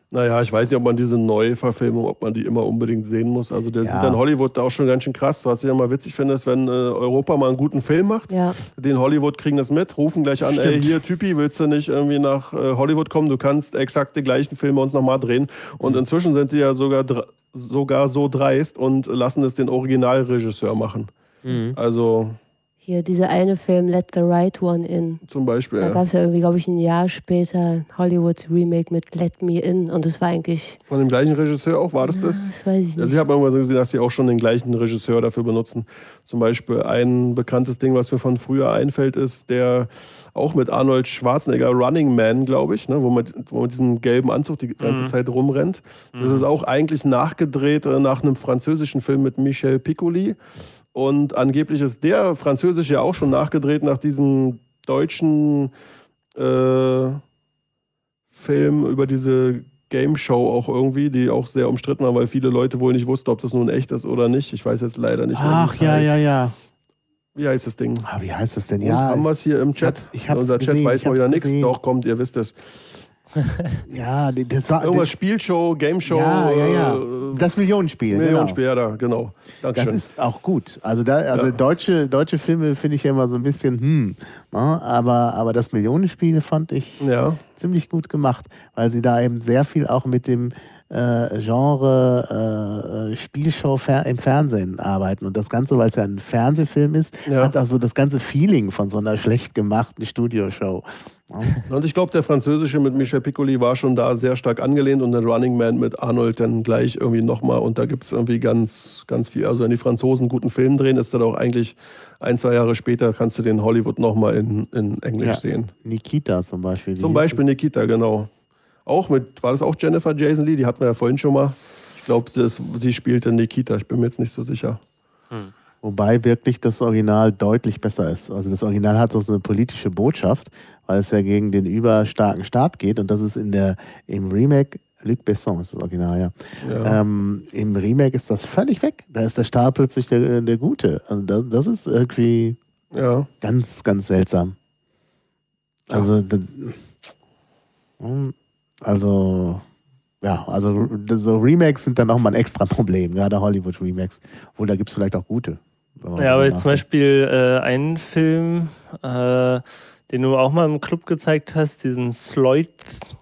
Naja, ich weiß nicht, ob man diese Neuverfilmung, ob man die immer unbedingt sehen muss. Also der sieht dann Hollywood da auch schon ganz schön krass. Was ich ja mal witzig finde, ist, wenn Europa mal einen guten Film macht, den Hollywood kriegen das mit, rufen gleich an, ey, hier Typi, willst du nicht irgendwie nach Hollywood kommen? Du kannst exakt die gleichen Filme uns nochmal drehen. Und inzwischen sind die ja sogar so dreist und lassen es den Originalregisseur machen. Also... Hier, dieser eine Film, Let the Right One In. Zum Beispiel, Da gab es ja irgendwie, glaube ich, ein Jahr später Hollywood-Remake mit Let Me In. Und das war eigentlich... Von dem gleichen Regisseur auch, war das? Das weiß ich nicht. Also ich habe irgendwann gesehen, dass sie auch schon den gleichen Regisseur dafür benutzen. Zum Beispiel ein bekanntes Ding, was mir von früher einfällt, ist der auch mit Arnold Schwarzenegger, Running Man, glaube ich, ne, wo man mit diesem gelben Anzug die ganze Zeit rumrennt. Das ist auch eigentlich nachgedreht nach einem französischen Film mit Michel Piccoli. Und angeblich ist der Französische ja auch schon nachgedreht nach diesem deutschen Film über diese Game Show auch irgendwie, die auch sehr umstritten war, weil viele Leute wohl nicht wussten, ob das nun echt ist oder nicht. Ich weiß jetzt leider nicht mehr. Ach, ja. Wie heißt das Ding? Wie heißt das denn? Und haben wir es hier im Chat? Unser Chat weiß mal wieder nichts. Doch, kommt, ihr wisst es. Ja, das war... Irgendwas Spielshow, Game Show. Ja. Das Millionenspiel. Millionenspiel, genau. Dankeschön. Das ist auch gut. Also deutsche Filme finde ich ja immer so ein bisschen, aber das Millionenspiel fand ich ziemlich gut gemacht, weil sie da eben sehr viel auch mit dem Genre Spielshow im Fernsehen arbeiten. Und das Ganze, weil es ja ein Fernsehfilm ist, hat also das ganze Feeling von so einer schlecht gemachten Studioshow. Und ich glaube, der Französische mit Michel Piccoli war schon da sehr stark angelehnt und der Running Man mit Arnold dann gleich irgendwie nochmal. Und da gibt es irgendwie ganz, ganz viel. Also wenn die Franzosen einen guten Film drehen, ist das auch eigentlich 1-2 Jahre später, kannst du den Hollywood nochmal in Englisch sehen. Nikita zum Beispiel. Zum Beispiel Nikita, genau. War das auch Jennifer Jason Leigh? Die hatten wir ja vorhin schon mal. Ich glaube, sie spielte Nikita. Ich bin mir jetzt nicht so sicher. Wobei wirklich das Original deutlich besser ist. Also das Original hat so eine politische Botschaft, weil es ja gegen den überstarken Staat geht. Und das ist im Remake, Luc Besson ist das Original, ja. Im Remake ist das völlig weg. Da ist der Staat plötzlich der Gute. Also das ist irgendwie ganz, ganz seltsam. Also so Remakes sind dann nochmal ein extra Problem, gerade Hollywood-Remakes. Obwohl, da gibt es vielleicht auch gute. Ja, aber zum Beispiel einen Film, den du auch mal im Club gezeigt hast, diesen Sleuth,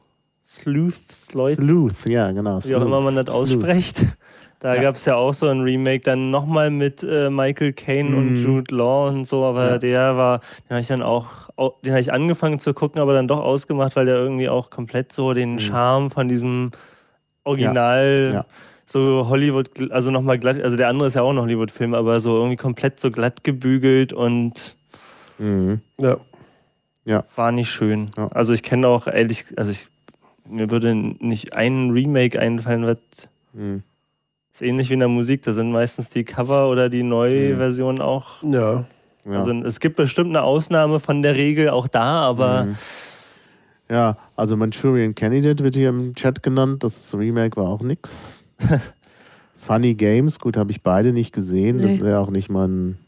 ja, genau. Wie auch immer man das ausspricht. Da gab es ja auch so ein Remake, dann nochmal mit Michael Caine und Jude Law und so, aber den habe ich angefangen zu gucken, aber dann doch ausgemacht, weil der irgendwie auch komplett so den Charme von diesem Original so Hollywood, also nochmal glatt, also der andere ist ja auch ein Hollywood-Film, aber so irgendwie komplett so glatt gebügelt und war nicht schön. Ja. Also ich kenne auch mir würde nicht ein Remake einfallen, was ist ähnlich wie in der Musik, da sind meistens die Cover oder die neue Version auch. Ja. Also es gibt bestimmt eine Ausnahme von der Regel auch da, aber ja, also Manchurian Candidate wird hier im Chat genannt, das Remake war auch nix. Funny Games, gut, habe ich beide nicht gesehen. Das wäre auch nicht mein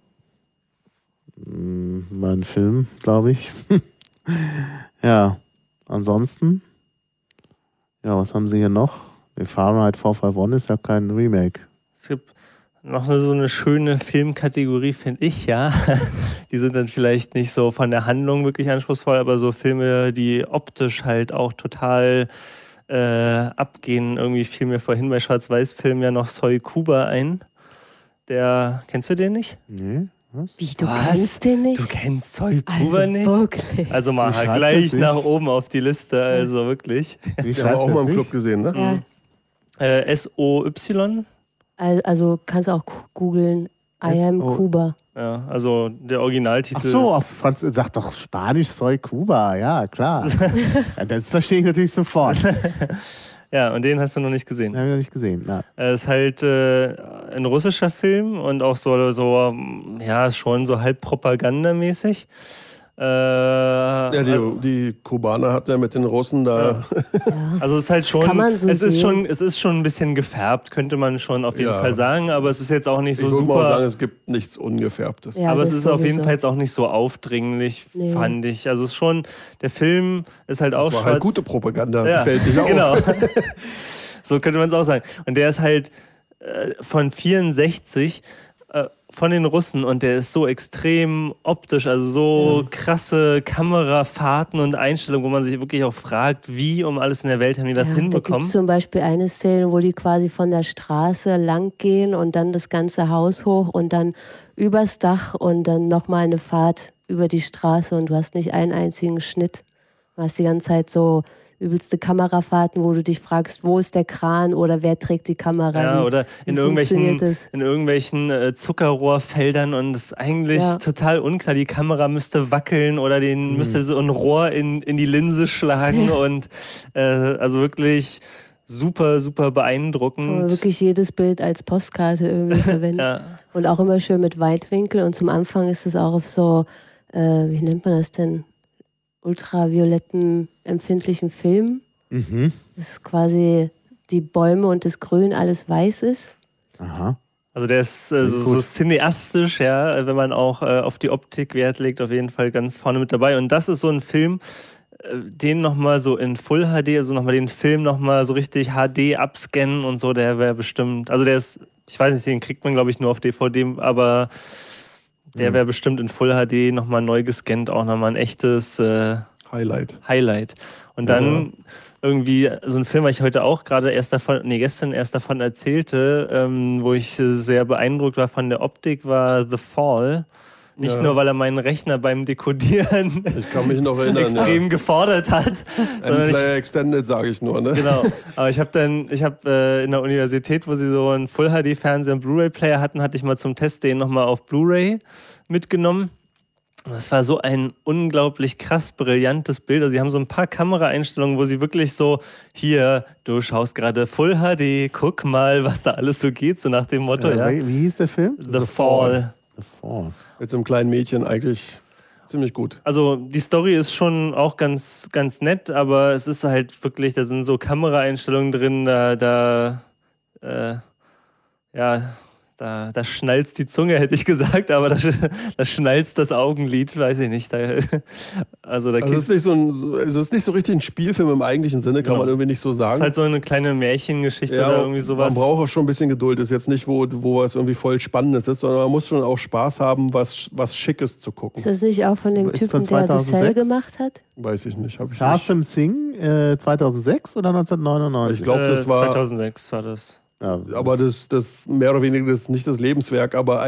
Film, glaube ich. Ja, ansonsten, was haben sie hier noch? Fahrenheit 451 ist ja kein Remake. Es gibt noch so eine schöne Filmkategorie, finde ich, ja. Die sind dann vielleicht nicht so von der Handlung wirklich anspruchsvoll, aber so Filme, die optisch halt auch total abgehen. Irgendwie fiel mir vorhin bei Schwarz-Weiß-Filmen ja noch Soy Kuba ein. Kennst du den nicht? Nee. Was? Wie, du kennst den nicht? Du kennst Soy Kuba nicht? Wirklich? Also mal gleich nach oben auf die Liste, also wirklich. Ich habe auch mal im Club gesehen, ne? Ja. SOY. Also kannst du auch googeln, I am Cuba. Ja, also der Originaltitel. Ach so, auf Französisch, sag doch Spanisch, Soy Cuba, ja, klar. Das verstehe ich natürlich sofort. Ja, und den hast du noch nicht gesehen. Den habe ich noch nicht gesehen, ja. Es ist halt ein russischer Film und auch so ist schon so halb propagandamäßig. Ja, die Kubaner hat ja mit den Russen da. Ja. Also es ist halt schon, kann man so es sehen. ist schon ein bisschen gefärbt, könnte man schon auf jeden Fall sagen, aber es ist jetzt auch nicht so Ich würde mal super. sagen, es gibt nichts Ungefärbtes. Ja, aber es das ist auf jeden sowieso. Fall jetzt auch nicht so aufdringlich, Nee. fand ich. Also es ist schon, der Film ist halt auch Das war halt gute Propaganda, Ja, fällt nicht auf. genau. So könnte man es auch sagen. Und der ist halt von 64 von den Russen und der ist so extrem optisch, also so krasse Kamerafahrten und Einstellungen, wo man sich wirklich auch fragt, wie um alles in der Welt haben die das Da gibt hinbekommen. es zum Beispiel eine Szene, wo die quasi von der Straße lang gehen und dann das ganze Haus hoch und dann übers Dach und dann nochmal eine Fahrt über die Straße und du hast nicht einen einzigen Schnitt. Du hast die ganze Zeit so übelste Kamerafahrten, wo du dich fragst, wo ist der Kran oder wer trägt die Kamera? Ja, wie, oder wie in funktioniert das? irgendwelchen Zuckerrohrfeldern und es ist eigentlich Ja. total unklar. Die Kamera müsste wackeln oder müsste so ein Rohr in die Linse schlagen und also wirklich super, super Kann man beeindruckend. wirklich jedes Bild als Postkarte irgendwie verwenden. Ja. Und auch immer schön mit Weitwinkel. Und zum Anfang ist es auch auf so, wie nennt man das denn? Ultravioletten empfindlichen Film. Mhm. Das ist quasi die Bäume und das Grün alles weiß ist. Aha. Also der ist so cineastisch, ja, wenn man auch auf die Optik Wert legt, auf jeden Fall ganz vorne mit dabei. Und das ist so ein Film, den nochmal so in Full HD, also nochmal den Film nochmal so richtig HD abscannen und so, der wäre bestimmt, also der ist, ich weiß nicht, den kriegt man glaube ich nur auf DVD, aber der wäre bestimmt in Full HD nochmal neu gescannt, auch nochmal ein echtes Highlight. Und dann irgendwie so ein Film, weil ich heute auch gerade gestern erst davon erzählte, wo ich sehr beeindruckt war von der Optik, war The Fall. Nicht nur, weil er meinen Rechner beim Dekodieren Ich kann mich noch erinnern. extrem gefordert hat, sondern Player Extended, sage ich nur. Ne? genau. Aber ich habe in der Universität, wo sie so einen Full-HD-Fernseher und Blu-ray-Player hatten, hatte ich mal zum Test den nochmal auf Blu-ray mitgenommen. Und das war so ein unglaublich krass brillantes Bild. Also sie haben so ein paar Kameraeinstellungen, wo sie wirklich so, hier, du schaust gerade Full HD, guck mal, was da alles so geht, so nach dem Motto, ja. Wie hieß der Film? The Fall. The Fall. Mit so einem kleinen Mädchen eigentlich ziemlich gut. Also die Story ist schon auch ganz, ganz nett, aber es ist halt wirklich, da sind so Kameraeinstellungen drin, da schnalzt die Zunge, hätte ich gesagt, aber da schnalzt das Augenlid, weiß ich nicht. Also es ist nicht es ist nicht so richtig ein Spielfilm im eigentlichen Sinne, kann man irgendwie nicht so sagen. ist halt so eine kleine Märchengeschichte oder irgendwie sowas. Man braucht auch schon ein bisschen Geduld. Das ist jetzt nicht, wo was irgendwie voll Spannendes ist, sondern man muss schon auch Spaß haben, was Schickes zu gucken. Ist das nicht auch von dem Ist Typen, von der The Cell 2006? gemacht hat? Weiß ich nicht. Hab ich Qasim Singh 2006 oder 1999? Ich glaube, das war. 2006 war das. Ja, Aber das mehr oder weniger das nicht das Lebenswerk, aber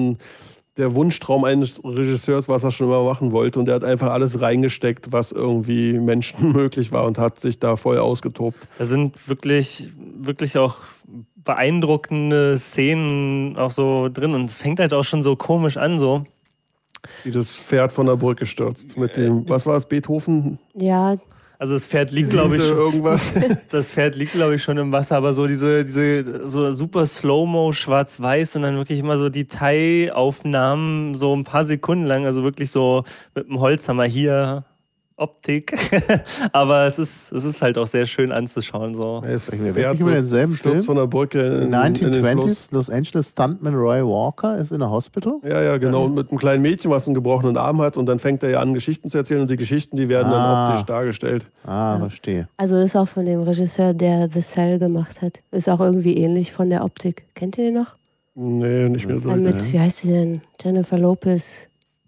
der Wunschtraum eines Regisseurs, was er schon immer machen wollte. Und der hat einfach alles reingesteckt, was irgendwie Menschen möglich war und hat sich da voll ausgetobt. Da sind wirklich, wirklich auch beeindruckende Szenen auch so drin. Und es fängt halt auch schon so komisch an, so. Wie das Pferd von der Brücke stürzt. Mit dem, was war es, Beethoven? Ja, Also das Pferd liegt, glaube ich, irgendwas. das Pferd liegt, glaube ich, schon im Wasser, aber so diese so super Slow-Mo, schwarz-weiß und dann wirklich immer so Detailaufnahmen, so ein paar Sekunden lang, also wirklich so mit dem Holzhammer hier, Optik. Aber es ist halt auch sehr schön anzuschauen. So. Es wir wirklich über denselben stürzt Film? von der Brücke in den Fluss. 1920s, Los Angeles Stuntman Roy Walker ist in a hospital. Ja, genau. Und mit einem kleinen Mädchen, was einen gebrochenen Arm hat. Und dann fängt er ja an, Geschichten zu erzählen. Und die Geschichten, die werden dann optisch dargestellt. Verstehe. also ist auch von dem Regisseur, der The Cell gemacht hat. Ist auch irgendwie ähnlich von der Optik. Kennt ihr den noch? Nee, nicht mehr so. Mit, wie heißt sie denn? Jennifer Lopez.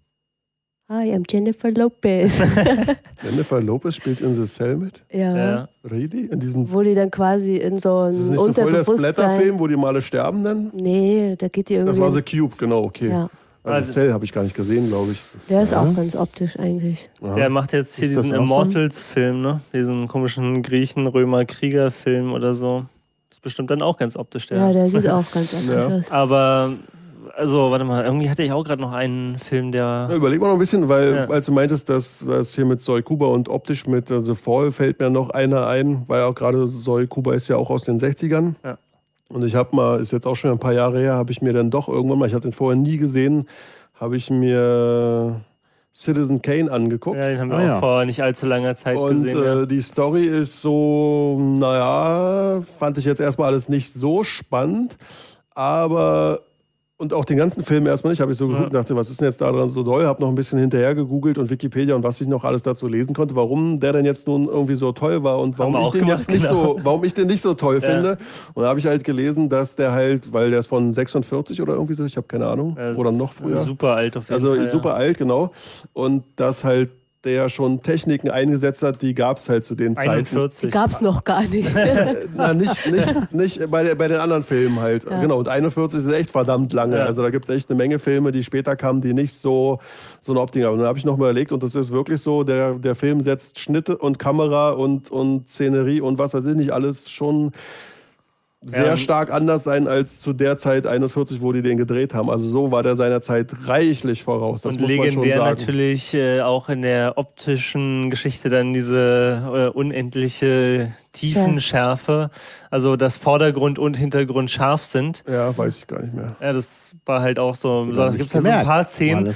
Hi, I'm Jennifer Lopez. Jennifer Lopez spielt in The Cell mit. Ja. Really? In diesem. Wo die dann quasi in so Das ist ein nicht so voll das Unterbewusstsein... Blätterfilm, wo die mal alle sterben dann? Nee, da geht die irgendwie... Das war The Cube, genau, okay. Ja. Also The Cell habe ich gar nicht gesehen, glaube ich. Der ist auch ganz optisch eigentlich. Der macht jetzt hier Ist das diesen auch so? Immortals-Film, ne? Diesen komischen Griechen-Römer-Krieger-Film oder so. Ist bestimmt dann auch ganz optisch, Ja, der sieht auch ganz optisch aus. Aber, also, warte mal, irgendwie hatte ich auch gerade noch einen Film, der. Ja, überleg mal noch ein bisschen, weil als du meintest, dass das hier mit Soy Kuba und optisch mit The Fall fällt mir noch einer ein, weil auch gerade Soy Kuba ist ja auch aus den 60ern. Ja. Und ich habe mal, ist jetzt auch schon ein paar Jahre her, habe ich mir dann doch irgendwann mal, ich hatte den vorher nie gesehen, habe ich mir Citizen Kane angeguckt. Ja, den haben wir auch vor nicht allzu langer Zeit gesehen. Und die Story ist so, naja, fand ich jetzt erstmal alles nicht so spannend, aber und auch den ganzen Film erstmal nicht, habe ich so geguckt und dachte, was ist denn jetzt daran so toll? Habe noch ein bisschen hinterher gegoogelt und Wikipedia und was ich noch alles dazu lesen konnte, warum der denn jetzt nun irgendwie so toll war und warum ich den jetzt warum ich den nicht so toll finde. Und da habe ich halt gelesen, dass der halt, weil der ist von 46 oder irgendwie so, ich habe keine Ahnung, oder noch früher. Super alt auf jeden Fall. Also super alt, genau. Und dass halt der schon Techniken eingesetzt hat, die gab es halt zu den 41. Die gab es noch gar nicht. Na, nicht bei den anderen Filmen halt. Ja. Genau, und 41 ist echt verdammt lange. Ja. Also da gibt es echt eine Menge Filme, die später kamen, die nicht so eine Optik haben. Und dann habe ich noch mal überlegt, und das ist wirklich so, der Film setzt Schnitte und Kamera und Szenerie und was weiß ich nicht, alles schon sehr stark anders sein als zu der Zeit 41, wo die den gedreht haben. Also so war der seiner Zeit reichlich voraus. Das und muss legendär man schon sagen. Natürlich auch in der optischen Geschichte dann diese unendliche Tiefenschärfe. Also dass Vordergrund und Hintergrund scharf sind. Ja, weiß ich gar nicht mehr. Ja, das war halt auch so. Es gibt halt so ein paar Szenen,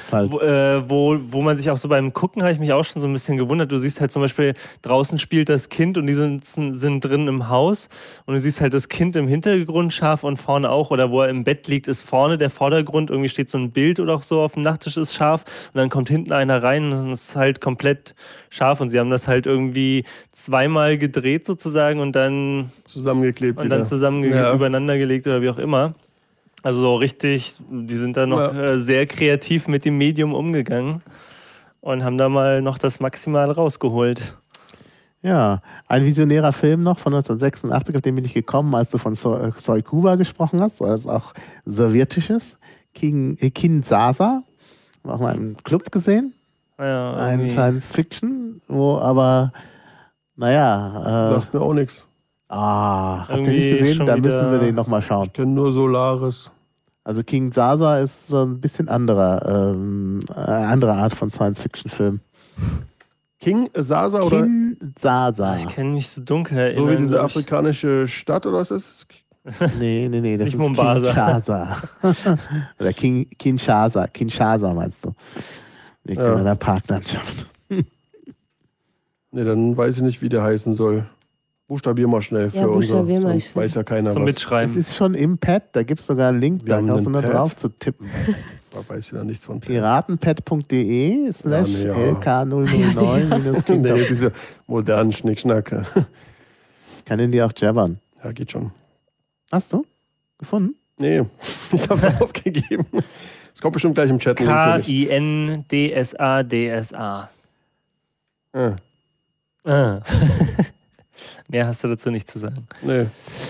wo man sich auch so beim Gucken, habe ich mich auch schon so ein bisschen gewundert. Du siehst halt zum Beispiel, draußen spielt das Kind und die sind drin im Haus und du siehst halt das Kind im Hintergrund scharf und vorne auch. Oder wo er im Bett liegt, ist vorne der Vordergrund. Irgendwie steht so ein Bild oder auch so auf dem Nachttisch, ist scharf. Und dann kommt hinten einer rein und es ist halt komplett scharf. Und sie haben das halt irgendwie zweimal gedreht sozusagen und dann zusammengeklebt. Und dann übereinander gelegt oder wie auch immer. Also so richtig, die sind da noch sehr kreativ mit dem Medium umgegangen und haben da mal noch das Maximal rausgeholt. Ja, ein visionärer Film noch von 1986, auf den bin ich gekommen, als du von Soi Kuba gesprochen hast. Das ist auch sowjetisches. Kinshasa. Haben wir auch mal im Club gesehen. Ja, ein Science-Fiction, wo aber, sagt mir auch nichts. Habt ihr nicht gesehen? Da müssen wir den nochmal schauen. Ich kenne nur Solaris. Also Kinshasa ist so ein bisschen andere Art von Science-Fiction-Film. Kinshasa oder? Kinshasa. Ich kenne mich so dunkel erinnern. So wie diese afrikanische Stadt oder was ist das? Nee, das nicht ist Mombasa. Kinshasa. Oder Kinshasa. Kinshasa meinst du. Liegt in einer Parklandschaft. Nee, dann weiß ich nicht, wie der heißen soll. Buchstabier mal schnell für uns. Sonst weiß ja keiner zum was. Mitschreiben. Es ist schon im Pad, da gibt es sogar einen Link, da kannst du nur drauf zu tippen. Da weiß ich ja nichts von. Piratenpad.de/LK009-Kind. Nee, diese modernen Schnickschnack. Ich kann den dir auch jabbern. Ja, geht schon. Hast du? Gefunden? Nee, ich hab's aufgegeben. Es kommt bestimmt gleich im Chat. KINDSADSA. Mehr hast du dazu nicht zu sagen. Nee.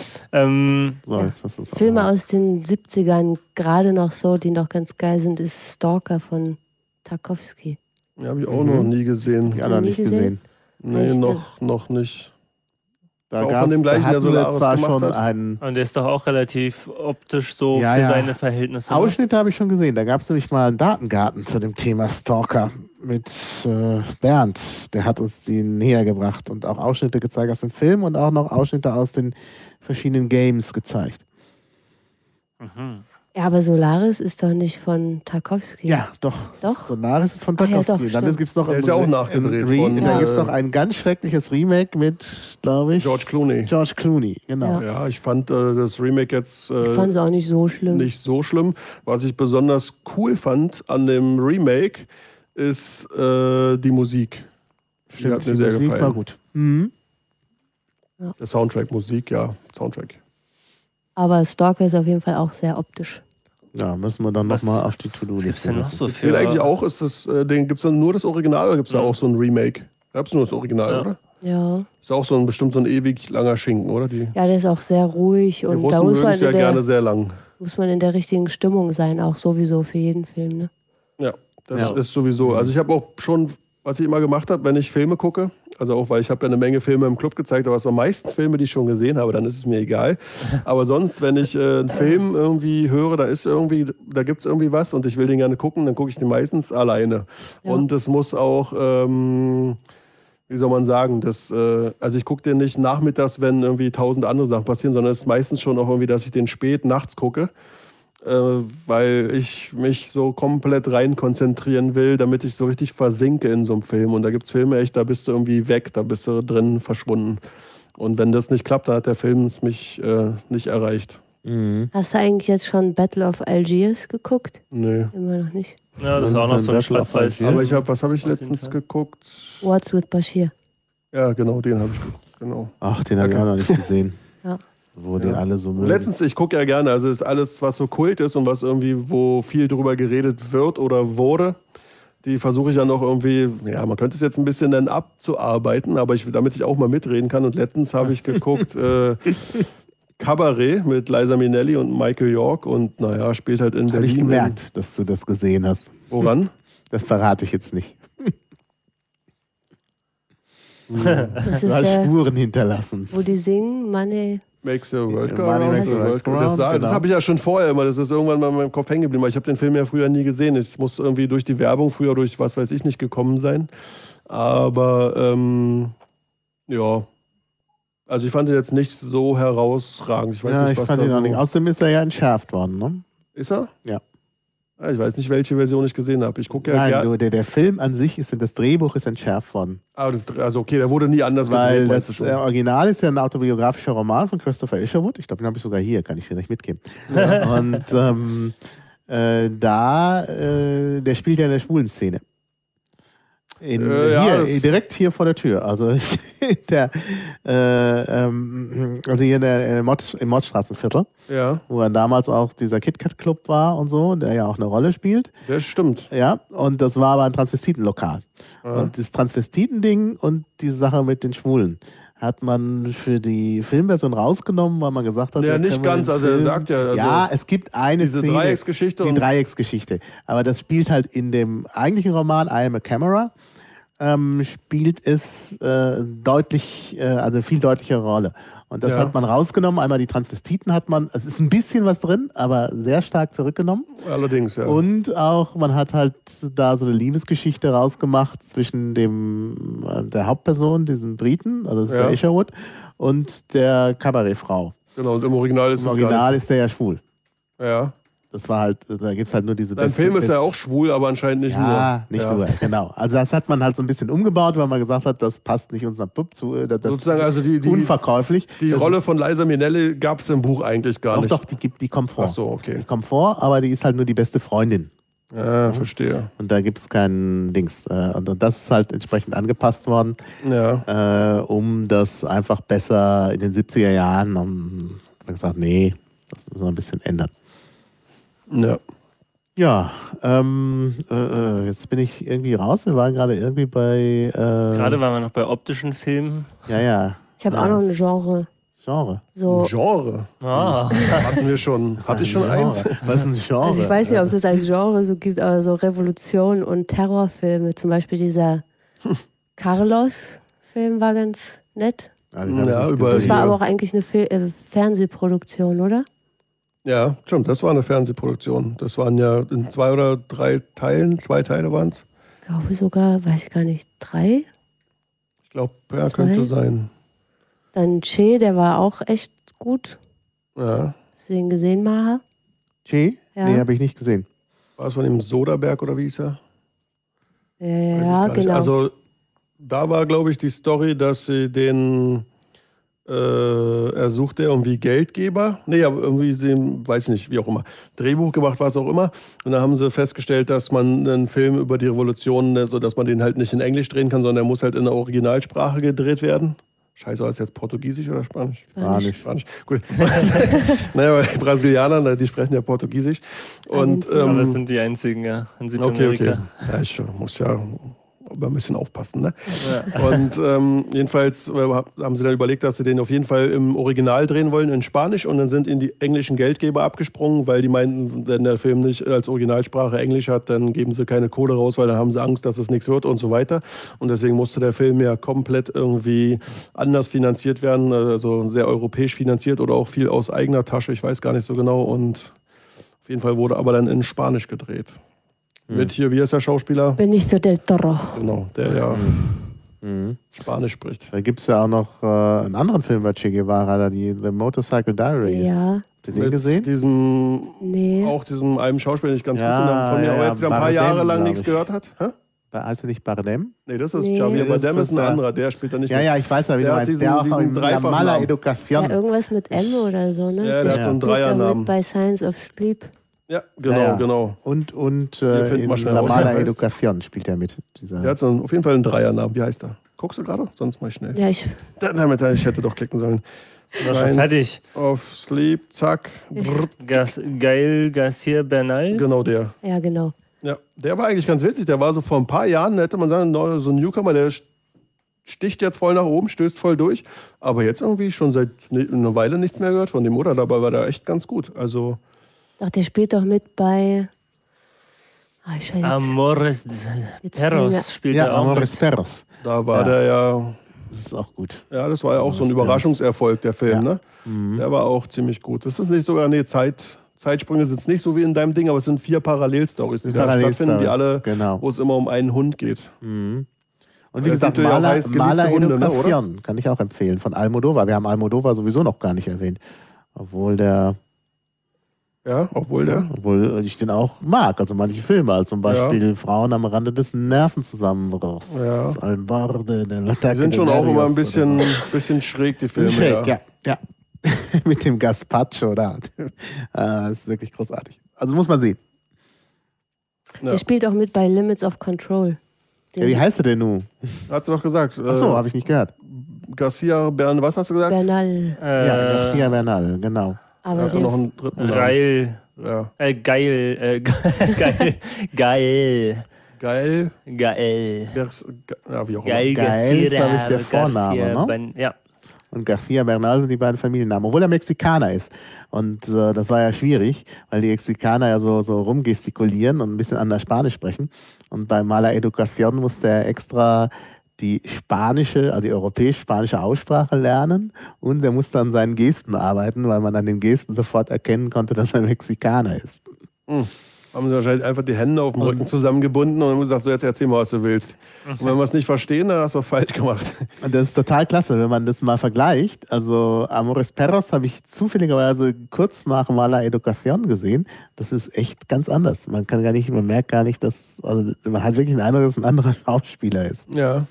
Filme aus den 70ern, gerade noch so, die noch ganz geil sind, ist Stalker von Tarkovsky. Ja, habe ich auch noch nie gesehen. Ja, noch nicht gesehen. Nee, noch nicht. Da auch von dem gleichen, der Solaris zwar gemacht schon hat. Und der ist doch auch relativ optisch so für seine Verhältnisse. Ausschnitte habe ich schon gesehen. Da gab es nämlich mal einen Datengarten zu dem Thema Stalker mit Bernd. Der hat uns die näher gebracht und auch Ausschnitte gezeigt aus dem Film und auch noch Ausschnitte aus den verschiedenen Games gezeigt. Mhm. Ja, aber Solaris ist doch nicht von Tarkovsky. Ja, doch. Solaris ist von Tarkovsky. Ja, dann gibt's noch der ist ja auch nachgedreht von... Da gibt es noch ein ganz schreckliches Remake mit, glaube ich... George Clooney, genau. Ja, ich fand das Remake jetzt... ich fand es auch nicht so schlimm. Nicht so schlimm. Was ich besonders cool fand an dem Remake, ist die Musik. Stimmt, die hat mir sehr Musik gefallen. War gut. Mhm. Der Soundtrack, Musik, Soundtrack. Aber Stalker ist auf jeden Fall auch sehr optisch. Ja, müssen wir dann nochmal auf die To-Do-Liste. Gibt's denn noch so Gibt viel? eigentlich auch, gibt es dann nur das Original oder gibt es da auch so ein Remake? Gab es nur das Original, oder? Ja. Ist auch bestimmt so ein ewig langer Schinken, oder? Ja, der ist auch sehr ruhig. Die Und Russen da muss mögen es ja gerne sehr lang. Muss man in der richtigen Stimmung sein, auch sowieso für jeden Film, ne? Ja, das ist sowieso. Also ich habe auch schon, was ich immer gemacht habe, wenn ich Filme gucke, also auch, weil ich habe ja eine Menge Filme im Club gezeigt, aber es waren meistens Filme, die ich schon gesehen habe, dann ist es mir egal. Aber sonst, wenn ich einen Film irgendwie höre, da gibt es irgendwie was und ich will den gerne gucken, dann gucke ich den meistens alleine. Ja. Und es muss auch, wie soll man sagen, also ich gucke den nicht nachmittags, wenn irgendwie 1000 andere Sachen passieren, sondern es ist meistens schon auch irgendwie, dass ich den spät nachts gucke. weil ich mich so komplett rein konzentrieren will, damit ich so richtig versinke in so einem Film. Und da gibt es Filme echt, da bist du irgendwie weg, da bist du drin verschwunden. Und wenn das nicht klappt, dann hat der Film es mich nicht erreicht. Hast du eigentlich jetzt schon Battle of Algiers geguckt? Nee. Immer noch nicht. Ja, das ist auch noch so ein Schwarz-Weiß. Aber was habe ich letztens geguckt? What's with Bashir? Ja, genau, den habe ich geguckt. Genau. Ach, den habe ich auch noch nicht gesehen. Ja. Wo den alle so mögen. Letztens, ich gucke ja gerne, also ist alles, was so Kult ist und was irgendwie, wo viel drüber geredet wird oder wurde, die versuche ich ja noch irgendwie, ja, man könnte es jetzt ein bisschen dann abzuarbeiten, aber damit ich auch mal mitreden kann. Und letztens habe ich geguckt, Cabaret mit Liza Minnelli und Michael York und naja, spielt halt in Habe Berlin. ich gemerkt, dass du das gesehen hast. Woran? Das verrate ich jetzt nicht. Das Du ist hast der, Spuren hinterlassen. wo die singen, Money. Makes your world go Money round. makes the world go Das, round, genau. habe ich ja schon vorher immer, das ist irgendwann mal in meinem Kopf hängen geblieben, weil ich habe den Film ja früher nie gesehen. Ich muss irgendwie durch die Werbung früher durch was weiß ich nicht gekommen sein. Aber ja, also ich fand ihn jetzt nicht so herausragend. Ich weiß Ja, nicht, ich was fand da ihn auch so nicht. Außerdem ist er ja entschärft worden, ne? Ist er? Ja. Ich weiß nicht, welche Version ich gesehen habe. Ich gucke ja Nein, gerne. nur der Film an sich das Drehbuch ist entschärft worden. Also okay, der wurde nie anders Weil gedreht, meinst du das schon? Original ist ja ein autobiografischer Roman von Christopher Isherwood. Ich glaube, den habe ich sogar hier, kann ich dir nicht mitgeben. Und der spielt ja in der schwulen Szene. Direkt hier vor der Tür. Also, also hier im Mottstraßenviertel, Ja, wo er damals auch dieser KitKat-Club war und so, der ja auch eine Rolle spielt. das stimmt. Ja, und das war aber ein Transvestitenlokal. Ja. Und das Transvestiten-Ding und die Sache mit den Schwulen hat man für die Filmversion rausgenommen, weil man gesagt hat, Ja, da nicht können wir ganz, den also er Film- sagt ja, also ja, es gibt eine diese Szene, Dreiecksgeschichte die und Dreiecksgeschichte. Aber das spielt halt in dem eigentlichen Roman I Am a Camera, spielt es also viel deutlichere Rolle. Und das Ja. hat man rausgenommen. Einmal die Transvestiten hat man, es ist ein bisschen was drin, aber sehr stark zurückgenommen. allerdings, ja. Und auch, man hat halt da so eine Liebesgeschichte rausgemacht zwischen der Hauptperson, diesem Briten, also das ist Ja. der Isherwood, und der Kabarettfrau. Genau, und im Original ist Im es Original gar nicht. ist der ja schwul. Ja. Das war halt, da gibt es halt nur diese Dein Film ist ja auch schwul, aber anscheinend nicht nur. Ja, nicht nur, genau. Also das hat man halt so ein bisschen umgebaut, weil man gesagt hat, das passt nicht unserem Pub zu. Das Sozusagen, also die unverkäuflich. Die Das- Rolle von Liza Minnelli gab es im Buch eigentlich gar nicht. Doch, die kommt vor. Ach so, okay. Die kommt vor, aber die ist halt nur die beste Freundin. Ja, verstehe. Und da gibt es keinen Dings. Und das ist halt entsprechend angepasst worden, Ja. um das einfach besser in den 70er Jahren, haben wir gesagt, nee, das müssen wir ein bisschen ändern. Ja. Ja, jetzt bin ich irgendwie raus. Wir waren gerade irgendwie bei... Gerade waren wir noch bei optischen Filmen. Ja. Ich habe auch noch ein Genre. Genre. So, Genre. Ah. Hatten wir schon. Hatte ich schon eins? Was ist ein Genre? also ich weiß nicht, ob es das als Genre so gibt, aber so Revolution und Terrorfilme. Zum Beispiel dieser Carlos-Film war ganz nett. Also, ich hab Ja, nicht überall Das gesehen. war Ja. aber auch eigentlich eine Fernsehproduktion, oder? Ja, stimmt. Das war eine Fernsehproduktion. Das waren ja in 2 oder 3 Teilen. 2 Teile waren es. Ich glaube sogar, weiß ich gar nicht, 3. Ich glaube, ja, 2? könnte sein. Dann Che, der war auch echt gut. Ja. Hast du den gesehen, Maha? Che? Ja. Nee, habe ich nicht gesehen. War es von dem Soderbergh oder wie hieß er? Weiß ich Ja, gar nicht. genau. Also, da war, glaube ich, die Story, dass sie er suchte irgendwie Geldgeber. Nee, aber irgendwie, weiß nicht, wie auch immer. Drehbuch gemacht, was auch immer. Und da haben sie festgestellt, dass man einen Film über die Revolution, so dass man den halt nicht in Englisch drehen kann, sondern der muss halt in der Originalsprache gedreht werden. Scheiße, war das jetzt Portugiesisch oder Spanisch? Spanisch. Gut. Naja, aber die Brasilianer, die sprechen ja Portugiesisch. Und, Aber das sind die einzigen, ja, in Südamerika. Okay. Ja, ich muss ja ein bisschen aufpassen, ne? Ja. Und jedenfalls haben sie dann überlegt, dass sie den auf jeden Fall im Original drehen wollen, in Spanisch. Und dann sind ihnen die englischen Geldgeber abgesprungen, weil die meinten, wenn der Film nicht als Originalsprache Englisch hat, dann geben sie keine Kohle raus, weil dann haben sie Angst, dass es nichts wird und so weiter. Und deswegen musste der Film ja komplett irgendwie anders finanziert werden, also sehr europäisch finanziert oder auch viel aus eigener Tasche, ich weiß gar nicht so genau. Und auf jeden Fall wurde aber dann in Spanisch gedreht. Mit hier, wie heißt der Schauspieler? Benicio del Toro. Genau, der ja Spanisch spricht. Da gibt es ja auch noch einen anderen Film bei Che Guevara, The Motorcycle Diaries. Ja, Habt ihr den gesehen? Nee. Auch diesem einem Schauspieler nicht ganz Ja, gut finde, von mir, aber ja, jetzt wieder ein paar Bardem, Jahre lang glaub nichts ich. gehört hat. Hä? Heißt er nicht Bardem? Nee, das ist Nee. Javier Das Bardem, ist ist ein der- anderer, der spielt da nicht Ja, mit. ja, ich weiß ja, wie Der du hat meinst. Der auch diesen in La Dreifachnamen. Mala Ja, Educación. irgendwas mit M oder so, ne? Ja, der hat so einen spielt doch Dreiernamen. mit bei Science of Sleep. Ja, genau, Ja, ja. genau. Und Wir finden in mal schnell La raus, Mala wie er heißt. Educación spielt er mit. Dieser Der hat auf jeden Fall einen Dreiernamen. Wie heißt er? Guckst du gerade? Sonst mal schnell. Ja, ich Ich hätte doch klicken sollen. War schon fertig. Auf Sleep, zack. Brrr. Gael Garcia Bernal. Genau der. ja, genau. Ja, der war eigentlich ganz witzig. Der war so vor ein paar Jahren, hätte man sagen, so ein Newcomer, der sticht jetzt voll nach oben, stößt voll durch. Aber jetzt irgendwie schon seit einer Weile nichts mehr gehört von dem, oder? Dabei war der echt ganz gut. Also, Ach, der spielt doch mit bei. Ich weiß jetzt, Amores jetzt fällt mir- Perros spielt ja, er auch Amores mit. Perros. da war Ja. der ja. Das ist auch gut. Ja, das war ja auch so ein Amores Überraschungserfolg, der Film, Ja. ne? Der war auch ziemlich gut. Das ist nicht sogar, nee, Zeitsprünge sind es nicht so wie in deinem Ding, aber es sind 4 Parallelstories, die da stattfinden, die alle, genau. wo es immer um einen Hund geht. Und Der wie gesagt, Titel ja auch Mala, heißt geliebte Mala Hunde, ne, Educación kann ich auch empfehlen. Von Almodovar. Wir haben Almodovar sowieso noch gar nicht erwähnt. Obwohl Ja, obwohl ich den auch mag. Also manche Filme, als zum Beispiel Frauen am Rande des Nervenzusammenbruchs. Ja. Al borde del die ataque sind de schon auch immer ein nervios oder bisschen schräg, die so. Filme. Schräg, ja. ja. Mit dem Gazpacho da. Das ist wirklich großartig. Also muss man sehen. Ja. Der spielt auch mit bei Limits of Control. Ja, wie heißt er denn nun? Hat sie doch gesagt. Achso, habe ich nicht gehört. Garcia Bern, was hast du gesagt? Bernal. Ja, Garcia Bernal, genau. Er Aber hat noch den, einen dritten Namen. Rail. Ja. Geil. Geil. Geil. Ja, wie auch immer. Geil Geil ist, glaub ich, der Vorname, Garcia ne? Ja. Und Garcia Bernal sind die beiden Familiennamen, obwohl er Mexikaner ist. Und das war ja schwierig, weil die Mexikaner ja so rumgestikulieren und ein bisschen anders Spanisch sprechen. Und bei Mala Educación musste er extra die spanische, also die europäisch-spanische Aussprache lernen und er musste an seinen Gesten arbeiten, weil man an den Gesten sofort erkennen konnte, dass er Mexikaner ist. Haben sie wahrscheinlich einfach die Hände auf dem Rücken zusammengebunden und haben gesagt, so jetzt erzähl mal, was du willst. Und wenn wir es nicht verstehen, dann hast du was falsch gemacht. Und das ist total klasse, wenn man das mal vergleicht. Also Amores Perros habe ich zufälligerweise kurz nach Mala Educación gesehen. Das ist echt ganz anders. Man merkt gar nicht, man hat wirklich den Eindruck, dass es ein anderer Schauspieler ist. Ja.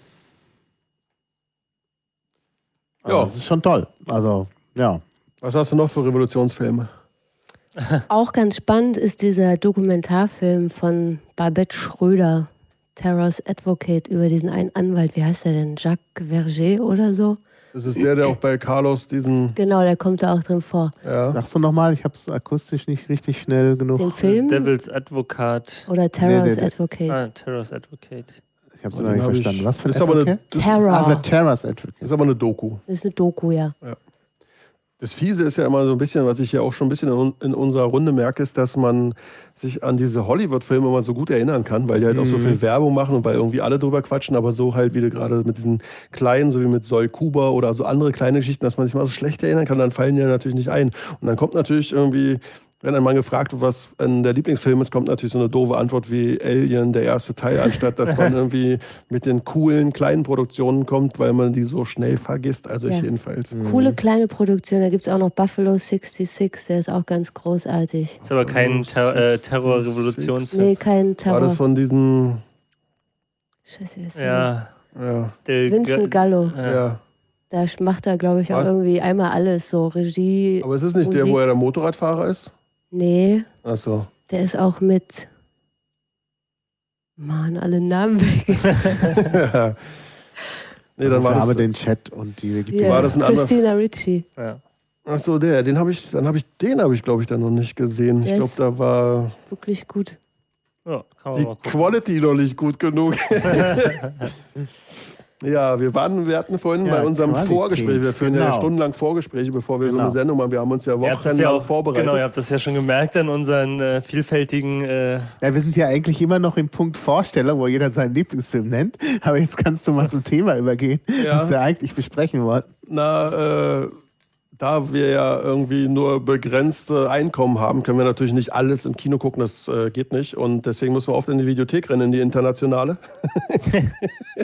Also, das ist schon toll. Also, ja. Was hast du noch für Revolutionsfilme? auch ganz spannend ist dieser Dokumentarfilm von Babette Schröder, Terror's Advocate, über diesen einen Anwalt. Wie heißt der denn? Jacques Verger oder so? Das ist der auch bei Carlos diesen. Genau, der kommt da auch drin vor. Ja. Sagst du nochmal, ich habe es akustisch nicht richtig schnell genug. Den Film Devil's Advocate. oder Terror's Nee. Advocate? Terror's Advocate. Ich habe es Den noch nicht hab ich- verstanden. Was für ein ist aber eine- Advocate? das Terror. The Terror's Advocate. ist aber eine Doku. Das ist eine Doku, ja. Das Fiese ist ja immer so ein bisschen, was ich ja auch schon ein bisschen in unserer Runde merke, ist, dass man sich an diese Hollywood-Filme immer so gut erinnern kann, weil die halt auch so viel Werbung machen und weil irgendwie alle drüber quatschen, aber so halt, wie du gerade mit diesen kleinen, so wie mit Soy Kuba oder so andere kleine Geschichten, dass man sich mal so schlecht erinnern kann, dann fallen die ja natürlich nicht ein. Und dann kommt natürlich irgendwie, wenn ein Mann gefragt wird, was der Lieblingsfilm ist, kommt natürlich so eine doofe Antwort wie Alien, der erste Teil, anstatt dass man irgendwie mit den coolen kleinen Produktionen kommt, weil man die so schnell vergisst. Also ich Ja. jedenfalls. Coole kleine Produktion. Da gibt es auch noch Buffalo 66, der ist auch ganz großartig. Ist aber kein Terrorrevolutionsfilm. Nee, kein War Terror. das von diesen. Scheiße, ist Ja. Ja. Vincent Gallo. Ja. Da macht er, glaube ich, auch Was? irgendwie einmal alles. So Regie. Aber ist es nicht der, Musik. wo er der Motorradfahrer ist? Nee, Achso. der ist auch mit. Mann, alle Namen weg. Nee, dann war Dafür haben wir das. den Chat und die Wikipedia. Ja, War das ein anderer- Christina Ricci. Ja. Achso, den habe ich, glaube ich, dann noch nicht gesehen. Ich Der glaube, ist- da war Wirklich gut. Ja, kann man die mal gucken. Quality noch nicht gut genug. Ja, wir hatten vorhin Ja, bei unserem Qualität, Vorgespräch, wir führen ja genau. stundenlang Vorgespräche, bevor wir so Genau. eine Sendung machen. Wir haben uns ja Ihr habt das wochenlang vorbereitet. Genau, ihr habt das ja schon gemerkt an unseren vielfältigen. Ja, wir sind ja eigentlich immer noch im Punkt Vorstellung, wo jeder seinen Lieblingsfilm nennt. Aber jetzt kannst du mal zum Thema übergehen, Ja. was wir eigentlich besprechen wollten. Da wir ja irgendwie nur begrenzte Einkommen haben, können wir natürlich nicht alles im Kino gucken, das geht nicht. Und deswegen müssen wir oft in die Videothek rennen, in die internationale,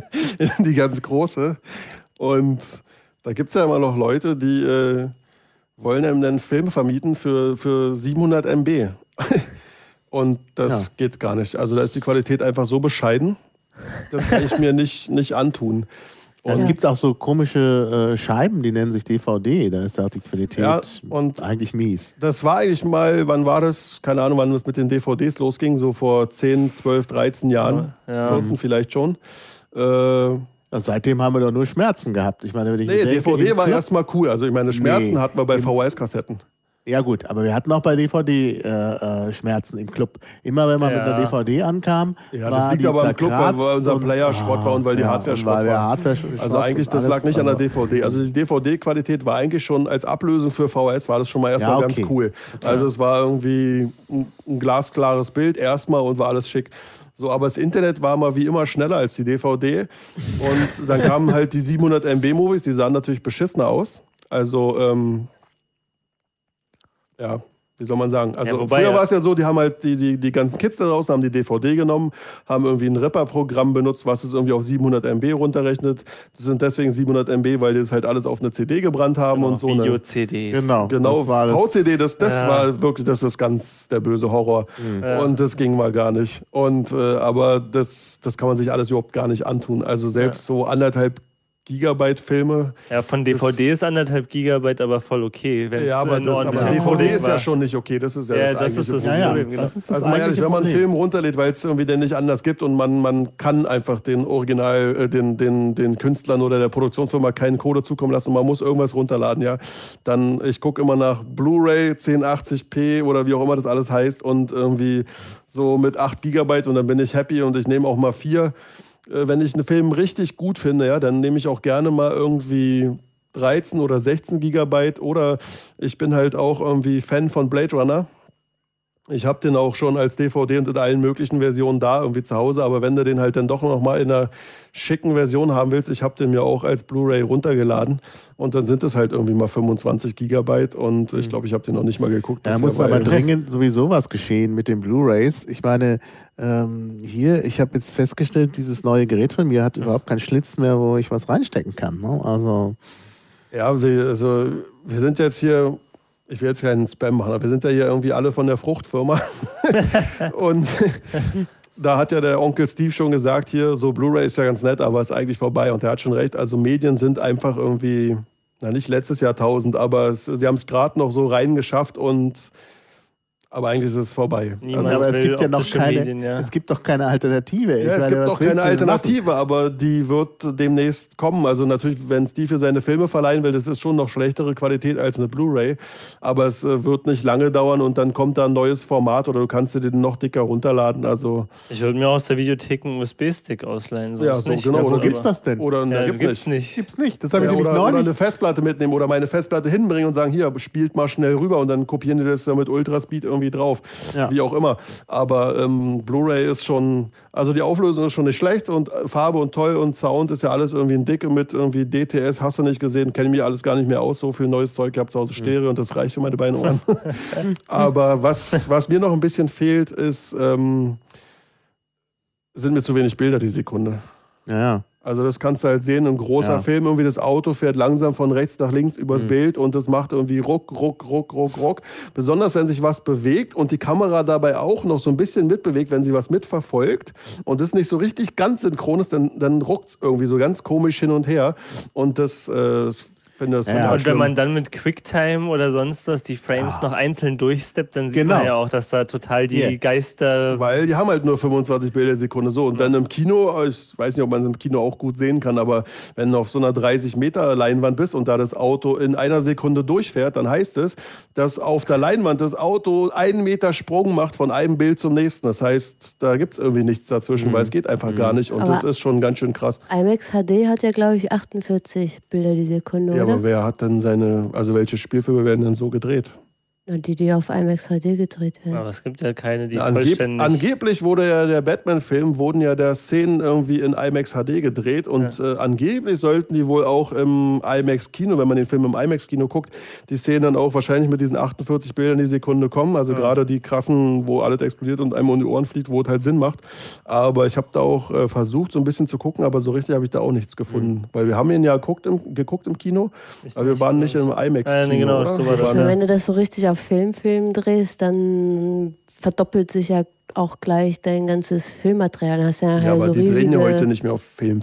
in die ganz große. Und da gibt es ja immer noch Leute, die wollen einem dann Filme vermieten für 700 MB. Und das geht gar nicht. Also da ist die Qualität einfach so bescheiden, das kann ich mir nicht antun. Und es gibt auch so komische Scheiben, die nennen sich DVD. Da ist auch die Qualität eigentlich mies. Das war eigentlich mal, wann war das? Keine Ahnung, wann das mit den DVDs losging. So vor 10, 12, 13 Jahren. 14 vielleicht schon. Seitdem haben wir doch nur Schmerzen gehabt. Ich meine, wenn ich denke, DVD war erstmal cool. Also ich meine, Schmerzen hatten wir bei VHS-Kassetten. Ja gut, aber wir hatten auch bei DVD Schmerzen im Club. Immer wenn man mit einer DVD ankam, ja, das liegt aber im Club, weil unser Player Schrott war und weil die Hardware Schrott war. Also eigentlich, das lag nicht an der DVD. Also die DVD-Qualität war eigentlich schon als Ablösung für VHS, war das schon mal erstmal ganz cool. Also es war irgendwie ein glasklares Bild erstmal und war alles schick. So, aber das Internet war mal wie immer schneller als die DVD. Und dann kamen halt die 700 MB-Movies, die sahen natürlich beschissener aus. Also, ja, wie soll man sagen? Also früher war es ja so, die haben halt die ganzen Kids da draußen, haben die DVD genommen, haben irgendwie ein Ripper-Programm benutzt, was es irgendwie auf 700 MB runterrechnet. Das sind deswegen 700 MB, weil die das halt alles auf eine CD gebrannt haben und so. Video-CDs. Genau, VCD, das war wirklich, das ist ganz der böse Horror. Und das ging mal gar nicht. Und aber das kann man sich alles überhaupt gar nicht antun. Also selbst so 1,5 Gigabyte Filme. Ja, von DVD ist 1,5 Gigabyte aber voll okay. Ja, aber DVD ist ja schon nicht okay. Das ist ja das Problem. Genau. Also mal ehrlich, wenn man einen Film runterlädt, weil es irgendwie den nicht anders gibt und man kann einfach den Original, den Künstlern oder der Produktionsfirma keinen Code zukommen lassen und man muss irgendwas runterladen, ja, dann, ich gucke immer nach Blu-ray, 1080p oder wie auch immer das alles heißt und irgendwie so mit 8 Gigabyte und dann bin ich happy und ich nehme auch mal 4. Wenn ich einen Film richtig gut finde, ja, dann nehme ich auch gerne mal irgendwie 13 oder 16 Gigabyte oder ich bin halt auch irgendwie Fan von Blade Runner. Ich habe den auch schon als DVD und in allen möglichen Versionen da irgendwie zu Hause, aber wenn du den halt dann doch noch mal in einer schicken Version haben willst, ich habe den mir auch als Blu-ray runtergeladen und dann sind es halt irgendwie mal 25 Gigabyte und ich glaube, ich habe den noch nicht mal geguckt. Da muss aber dringend sowieso was geschehen mit den Blu-rays. Ich meine, ich habe jetzt festgestellt, dieses neue Gerät von mir hat überhaupt keinen Schlitz mehr, wo ich was reinstecken kann. Ne? Also ja, wir sind jetzt hier, ich will jetzt keinen Spam machen, aber wir sind ja hier irgendwie alle von der Fruchtfirma und da hat ja der Onkel Steve schon gesagt, hier, so Blu-ray ist ja ganz nett, aber ist eigentlich vorbei und er hat schon recht, also Medien sind einfach irgendwie, nicht letztes Jahrtausend, aber sie haben es gerade noch so reingeschafft aber eigentlich ist es vorbei. Aber es gibt ja noch es gibt doch keine Alternative. Ja, es gibt auch keine Alternative, aber die wird demnächst kommen. Also natürlich, wenn Steve für seine Filme verleihen will, das ist schon noch schlechtere Qualität als eine Blu-ray. Aber es wird nicht lange dauern und dann kommt da ein neues Format oder du kannst dir den noch dicker runterladen. Also ich würde mir aus der Videothek einen USB-Stick ausleihen. Ja, so, genau. Wo gibt's das denn? Oder gibt's nicht. Gibt's nicht. Das habe ich nämlich neulich. Oder eine Festplatte mitnehmen oder meine Festplatte hinbringen und sagen, hier, spielt mal schnell rüber und dann kopieren die das mit Ultraspeed irgendwie drauf. Ja. Wie auch immer. Aber Blu-ray ist schon, also die Auflösung ist schon nicht schlecht und Farbe und toll und Sound ist ja alles irgendwie ein Dicke mit irgendwie DTS, hast du nicht gesehen, kenne mir alles gar nicht mehr aus, so viel neues Zeug, ich habe zu Hause Stereo und das reicht für meine beiden Ohren. Aber was mir noch ein bisschen fehlt, sind mir zu wenig Bilder die Sekunde. Ja. Also das kannst du halt sehen, ein großer Film, irgendwie das Auto fährt langsam von rechts nach links übers Bild und das macht irgendwie ruck, ruck, ruck, ruck, ruck. Besonders wenn sich was bewegt und die Kamera dabei auch noch so ein bisschen mitbewegt, wenn sie was mitverfolgt und das nicht so richtig ganz synchron ist, dann ruckt es irgendwie so ganz komisch hin und her und das finde das und wenn man dann mit QuickTime oder sonst was die Frames noch einzeln durchsteppt, dann sieht man ja auch, dass da total die Geister... Weil die haben halt nur 25 Bilder die Sekunde so. Und wenn im Kino, ich weiß nicht, ob man es im Kino auch gut sehen kann, aber wenn du auf so einer 30 Meter Leinwand bist und da das Auto in einer Sekunde durchfährt, dann heißt es, dass auf der Leinwand das Auto 1 Meter Sprung macht von einem Bild zum nächsten. Das heißt, da gibt es irgendwie nichts dazwischen, weil es geht einfach gar nicht. Und aber das ist schon ganz schön krass. IMAX HD hat ja, glaube ich, 48 Bilder die Sekunde, ja, aber wer hat denn welche Spielfilme werden denn so gedreht? Na, die auf IMAX HD gedreht werden. Aber es gibt ja keine, die Ja, vollständig... angeblich wurde ja der Batman-Film, wurden ja der Szenen irgendwie in IMAX HD gedreht und angeblich sollten die wohl auch im IMAX-Kino, wenn man den Film im IMAX-Kino guckt, die Szenen dann auch wahrscheinlich mit diesen 48 Bildern die Sekunde kommen, also gerade die krassen, wo alles explodiert und einem um die Ohren fliegt, wo es halt Sinn macht. Aber ich habe da auch versucht, so ein bisschen zu gucken, aber so richtig habe ich da auch nichts gefunden, weil wir haben ihn ja geguckt im Kino, aber wir waren nicht im IMAX-Kino. Nee, genau, oder? so war das. Also wenn du das so richtig auf Film drehst, dann verdoppelt sich ja auch gleich dein ganzes Filmmaterial. Dann hast du ja, Ja, aber so die riesige... drehen ja heute nicht mehr auf Film.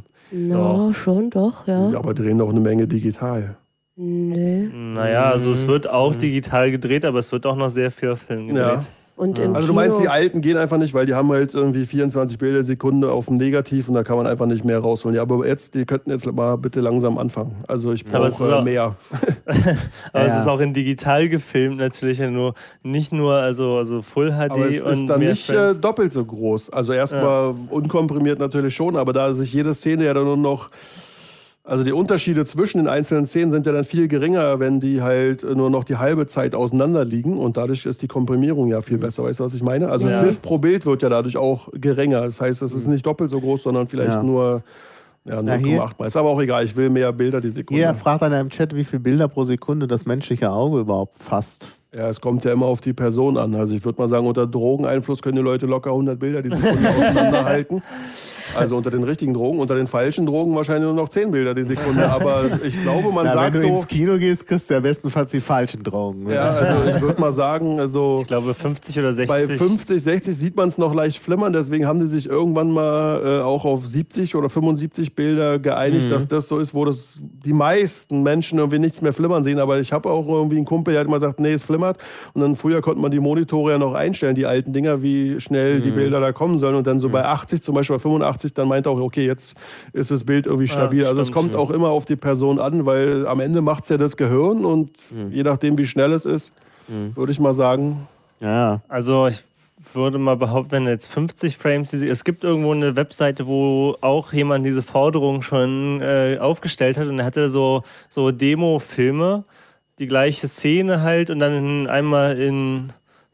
No, schon, doch, ja. Ja, aber drehen auch eine Menge digital. Nee. Naja, also es wird auch digital gedreht, aber es wird auch noch sehr viel auf Film gedreht. Ja. Und im Also du Kino, meinst, die alten gehen einfach nicht, weil die haben halt irgendwie 24 Bilder die Sekunde auf dem Negativ und da kann man einfach nicht mehr rausholen. Ja, aber die könnten jetzt mal bitte langsam anfangen. Also ich Aber es ist brauche auch- mehr. Aber es Ja. ist auch in digital gefilmt natürlich ja nicht nur also Full HD Aber es und ist dann mehr nicht Frames. doppelt so groß. Also erstmal unkomprimiert natürlich schon, aber da sich jede Szene ja dann nur noch... Also die Unterschiede zwischen den einzelnen Szenen sind ja dann viel geringer, wenn die halt nur noch die halbe Zeit auseinander liegen und dadurch ist die Komprimierung ja viel besser. Weißt du, was ich meine? Also Ja. das Bild pro Bild wird ja dadurch auch geringer. Das heißt, es ist nicht doppelt so groß, sondern vielleicht Ja. nur hier- 0,8 mal. Ist aber auch egal, ich will mehr Bilder die Sekunde. Jeder fragt einer im Chat, wie viele Bilder pro Sekunde das menschliche Auge überhaupt fasst. Ja, es kommt ja immer auf die Person an. Also ich würde mal sagen, unter Drogeneinfluss können die Leute locker 100 Bilder die Sekunde auseinanderhalten. Also unter den richtigen Drogen, unter den falschen Drogen wahrscheinlich nur noch 10 Bilder die Sekunde. Aber ich glaube, man Ja, sagt wenn du so... ins Kino gehst, kriegst du ja bestenfalls die falschen Drogen. Ja, also ich würde mal sagen, also Ich glaube 50 oder 60. bei 50, 60 sieht man es noch leicht flimmern. Deswegen haben die sich irgendwann mal auch auf 70 oder 75 Bilder geeinigt, dass das so ist, wo das die meisten Menschen irgendwie nichts mehr flimmern sehen. Aber ich habe auch irgendwie einen Kumpel, der hat immer gesagt, nee, es flimmert. Und dann früher konnte man die Monitore ja noch einstellen, die alten Dinger, wie schnell die Bilder da kommen sollen. Und dann so bei 80, zum Beispiel bei 85, dann meinte auch, okay, jetzt ist das Bild irgendwie stabil. Also es stimmt, kommt auch immer auf die Person an, weil am Ende macht es ja das Gehirn und je nachdem, wie schnell es ist, würde ich mal sagen. Ja. Also ich würde mal behaupten, wenn jetzt 50 Frames, es gibt irgendwo eine Webseite, wo auch jemand diese Forderung schon aufgestellt hat und er hatte so Demo-Filme, die gleiche Szene halt und dann einmal in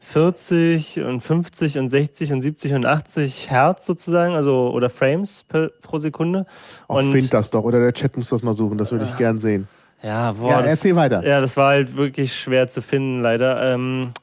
40 und 50 und 60 und 70 und 80 Hertz sozusagen, also oder Frames pro Sekunde. Auch find das doch. Oder der Chat muss das mal suchen. Das würde ich gern sehen. Ja, boah, Ja, erzähl weiter. Ja, das war halt wirklich schwer zu finden, leider.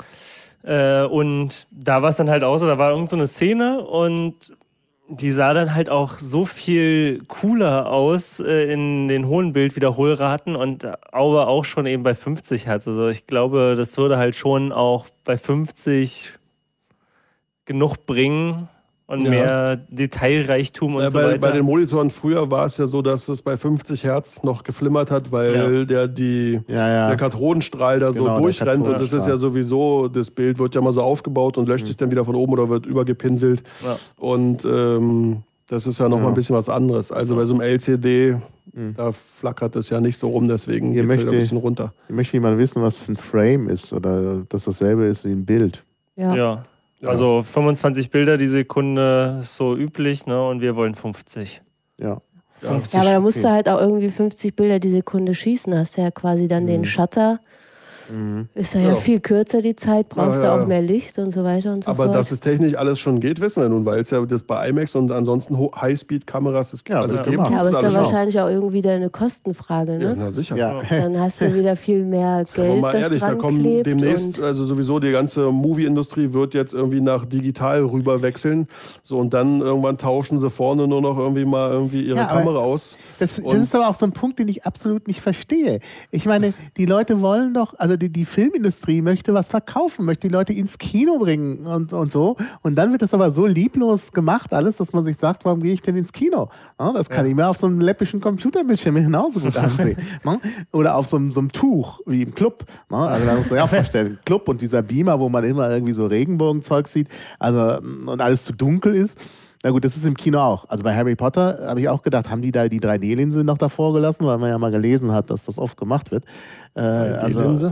Und da war es dann halt auch so, da war irgend so eine Szene und die sah dann halt auch so viel cooler aus in den hohen Bildwiederholraten und aber auch schon eben bei 50 Hertz. Also ich glaube, das würde halt schon auch bei 50 genug bringen und Ja. mehr Detailreichtum und so bei, weiter. bei den Monitoren früher war es ja so, dass es bei 50 Hertz noch geflimmert hat, weil der Kathodenstrahl da Genau, so der durchrennt und das ist Kathodenstrahl. ja sowieso, das Bild wird ja mal so aufgebaut und löscht sich dann wieder von oben oder wird übergepinselt Ja. und das ist ja noch mal ein bisschen was anderes. Also bei so einem LCD, da flackert es ja nicht so rum, deswegen Hier geht es wieder ein möchte- bisschen runter. Möchte jemand wissen, was für ein Frame ist oder dass dasselbe ist wie ein Bild? ja. Ja. Also 25 Bilder die Sekunde ist so üblich, ne? Und wir wollen 50. Ja. 50. Ja, aber da musst du okay. halt auch irgendwie 50 Bilder die Sekunde schießen. Hast ja quasi dann den Shutter. Ist ja, Ja. viel kürzer die Zeit, brauchst Ja, du ja. auch mehr Licht und so weiter und so Aber fort. dass es technisch alles schon geht, wissen wir nun, weil es ja das bei IMAX und ansonsten Highspeed-Kameras ist. Ja, wird gemacht. ja, aber ist ist alles dann schon. wahrscheinlich auch irgendwie wieder eine Kostenfrage, Ja, ne? na sicher. Ja. Dann hast du wieder viel mehr Aber Geld, mal das ehrlich, da dran kommen klebt. demnächst, Und also sowieso die ganze Movie-Industrie wird jetzt irgendwie nach digital rüber wechseln. So, und dann irgendwann tauschen sie vorne nur noch irgendwie ihre Ja, aber Kamera aus. Das Und- ist aber auch so ein Punkt, den ich absolut nicht verstehe. Ich meine, die Leute wollen doch, also die Filmindustrie möchte was verkaufen, möchte die Leute ins Kino bringen und so. Und dann wird das aber so lieblos gemacht, alles, dass man sich sagt, warum gehe ich denn ins Kino? Ja, das kann ich mir auf so einem läppischen Computerbildschirm genauso gut ansehen. Ja, oder auf so einem Tuch, wie im Club. Ja, also da musst du dir auch vorstellen, Club und dieser Beamer, wo man immer irgendwie so Regenbogenzeug sieht, also und alles zu dunkel ist. Na gut, das ist im Kino auch. Also bei Harry Potter habe ich auch gedacht, haben die da die 3D-Linse noch davor gelassen, weil man ja mal gelesen hat, dass das oft gemacht wird. Linse?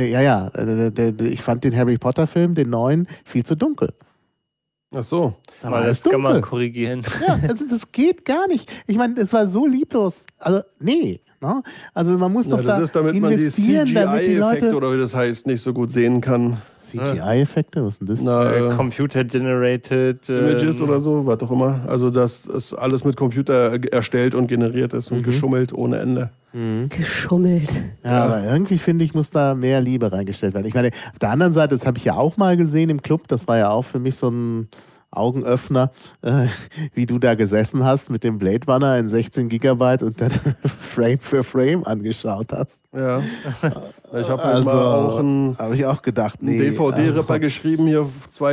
Ich fand den Harry Potter-Film, den neuen, viel zu dunkel. Ach so. Da war Mal, alles das kann man dunkel. korrigieren. Ja, also das geht gar nicht. Ich meine, es war so lieblos. Also, nee, Ne? Also man muss doch das da ist, damit man die investieren, damit die CGI-Effekte Leute... oder wie das heißt, nicht so gut sehen kann. CGI-Effekte, was ist denn das? Computer-generated Images oder so, was auch immer. Also dass es alles mit Computer erstellt und generiert ist und geschummelt ohne Ende. Geschummelt. Ja, aber irgendwie finde ich, muss da mehr Liebe reingestellt werden. Ich meine, auf der anderen Seite, das habe ich ja auch mal gesehen im Club, das war ja auch für mich so ein Augenöffner, wie du da gesessen hast mit dem Blade Runner in 16 Gigabyte und dann Frame für Frame angeschaut hast. Ja. Ich habe halt mal auch habe ich auch gedacht, einen DVD-Ripper geschrieben, hier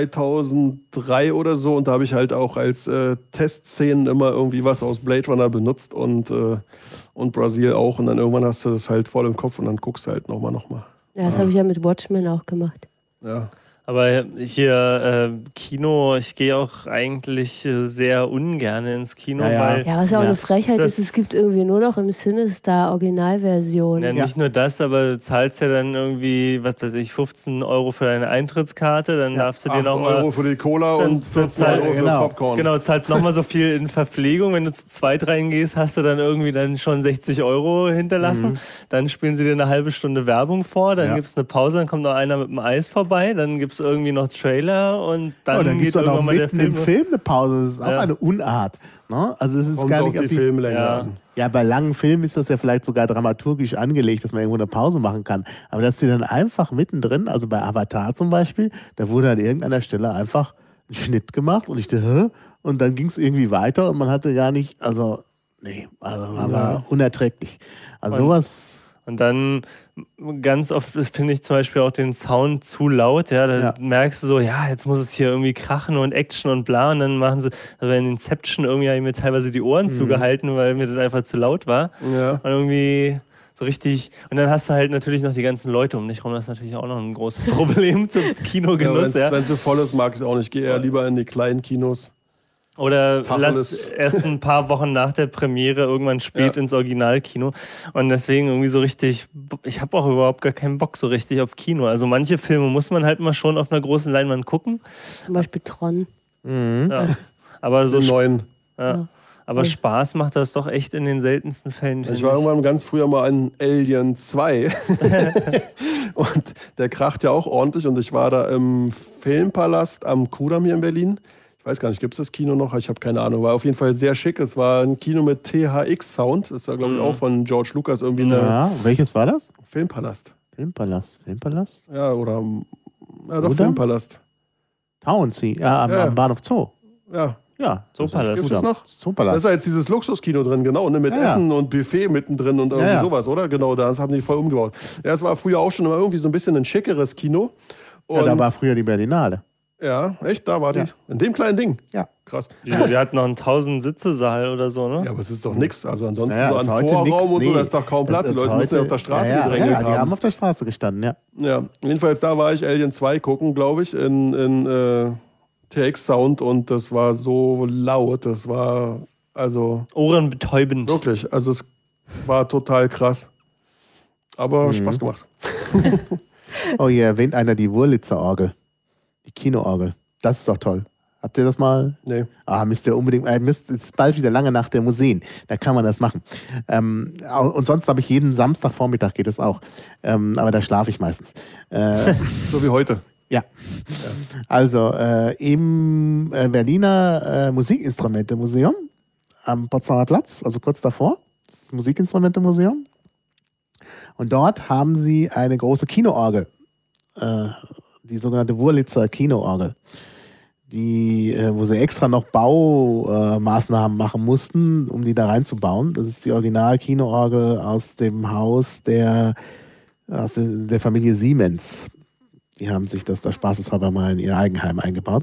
2003 oder so, und da habe ich halt auch als Testszenen immer irgendwie was aus Blade Runner benutzt und Brasil auch, und dann irgendwann hast du das halt voll im Kopf und dann guckst du halt nochmal. Ja, das habe ich ja mit Watchmen auch gemacht. Ja. Aber hier Kino, ich gehe auch eigentlich sehr ungern ins Kino, weil... Ja, was ja auch eine Frechheit ist, es gibt irgendwie nur noch im Cinestar Originalversion. Ja, nicht nur das, aber du zahlst ja dann irgendwie, was weiß ich, 15 € für deine Eintrittskarte, dann darfst du dir 8 nochmal... Euro für die Cola und 15 Euro für Popcorn. Genau, zahlst nochmal so viel in Verpflegung. Wenn du zu zweit reingehst, hast du dann irgendwie dann schon 60 € hinterlassen. Dann spielen sie dir eine halbe Stunde Werbung vor, dann gibt es eine Pause, dann kommt noch einer mit dem Eis vorbei, dann gibt es irgendwie noch Trailer und dann geht irgendwann mal der Film. Im Film eine Pause, das ist auch eine Unart. Ne? Also es ist Kommt gar auf nicht die Filmlänge an. Ja, bei langen Filmen ist das ja vielleicht sogar dramaturgisch angelegt, dass man irgendwo eine Pause machen kann. Aber dass die dann einfach mittendrin, also bei Avatar zum Beispiel, da wurde an irgendeiner Stelle einfach ein Schnitt gemacht und ich dachte, hä? Und dann ging es irgendwie weiter und man hatte gar nicht, war unerträglich. Also sowas... Und dann ganz oft finde ich zum Beispiel auch den Sound zu laut. Ja, da merkst du so, ja, jetzt muss es hier irgendwie krachen und Action und bla. Und dann machen sie, also in Inception irgendwie habe ich mir teilweise die Ohren zugehalten, weil mir das einfach zu laut war. Ja. Und irgendwie so richtig. Und dann hast du halt natürlich noch die ganzen Leute um dich rum. Das ist natürlich auch noch ein großes Problem zum Kinogenuss. Wenn es so voll ist, mag ich es auch nicht. Ich gehe eher lieber in die kleinen Kinos. Oder lass erst ein paar Wochen nach der Premiere irgendwann spät ins Originalkino. Und deswegen irgendwie so richtig, ich habe auch überhaupt gar keinen Bock so richtig auf Kino. Also manche Filme muss man halt mal schon auf einer großen Leinwand gucken. Zum Beispiel Tron. Ja. Aber so neuen. Ja. Aber Spaß macht das doch echt in den seltensten Fällen. Ich war irgendwann ganz früher mal an Alien 2 und der kracht ja auch ordentlich, und ich war da im Filmpalast am Kudamm hier in Berlin. Ich weiß gar nicht, gibt es das Kino noch? Ich habe keine Ahnung. War auf jeden Fall sehr schick. Es war ein Kino mit THX-Sound. Das war, glaube ich, auch von George Lucas irgendwie eine... Ja, welches war das? Filmpalast. Filmpalast? Ja, oder... Ja, doch, Filmpalast. Townsea, am Bahnhof Zoo. Ja. Zoopalast. Gibt es noch? Zoopalast. Da ist ja jetzt dieses Luxuskino drin, genau, ne, mit Essen und Buffet mittendrin und irgendwie sowas, oder? Genau, das haben die voll umgebaut. Ja, es war früher auch schon immer irgendwie so ein bisschen ein schickeres Kino. Und da war früher die Berlinale. Ja, echt? Da war die? In dem kleinen Ding? Ja. Krass. Wir hatten noch einen 1000-Sitze-Saal oder so, ne? Ja, aber es ist doch nix. Also ansonsten so an Vorraum und so, da ist doch kaum Platz. Die Leute müssen ja auf der Straße gedrängelt haben. Ja, die haben auf der Straße gestanden, ja. Ja, jedenfalls da war ich Alien 2 gucken, glaube ich, in TX-Sound, und das war so laut. Das war, also... ohrenbetäubend. Wirklich, also es war total krass. Aber Spaß gemacht. Oh, hier erwähnt einer die Wurlitzer Orgel. Die Kinoorgel. Das ist doch toll. Habt ihr das mal? Nee. Müsst ihr unbedingt. Es ist bald wieder lange nach der Museen. Da kann man das machen. Und sonst habe ich jeden Samstagvormittag geht es auch. Aber da schlafe ich meistens. So wie heute. Ja. Also im Berliner Musikinstrumente-Museum am Potsdamer Platz, also kurz davor, das Musikinstrumente-Museum. Und dort haben sie eine große Kinoorgel. Die sogenannte Wurlitzer Kinoorgel, wo sie extra noch Baumaßnahmen machen mussten, um die da reinzubauen. Das ist die Original-Kinoorgel aus dem Haus der Familie Siemens. Die haben sich das da spaßeshalber mal in ihr Eigenheim eingebaut.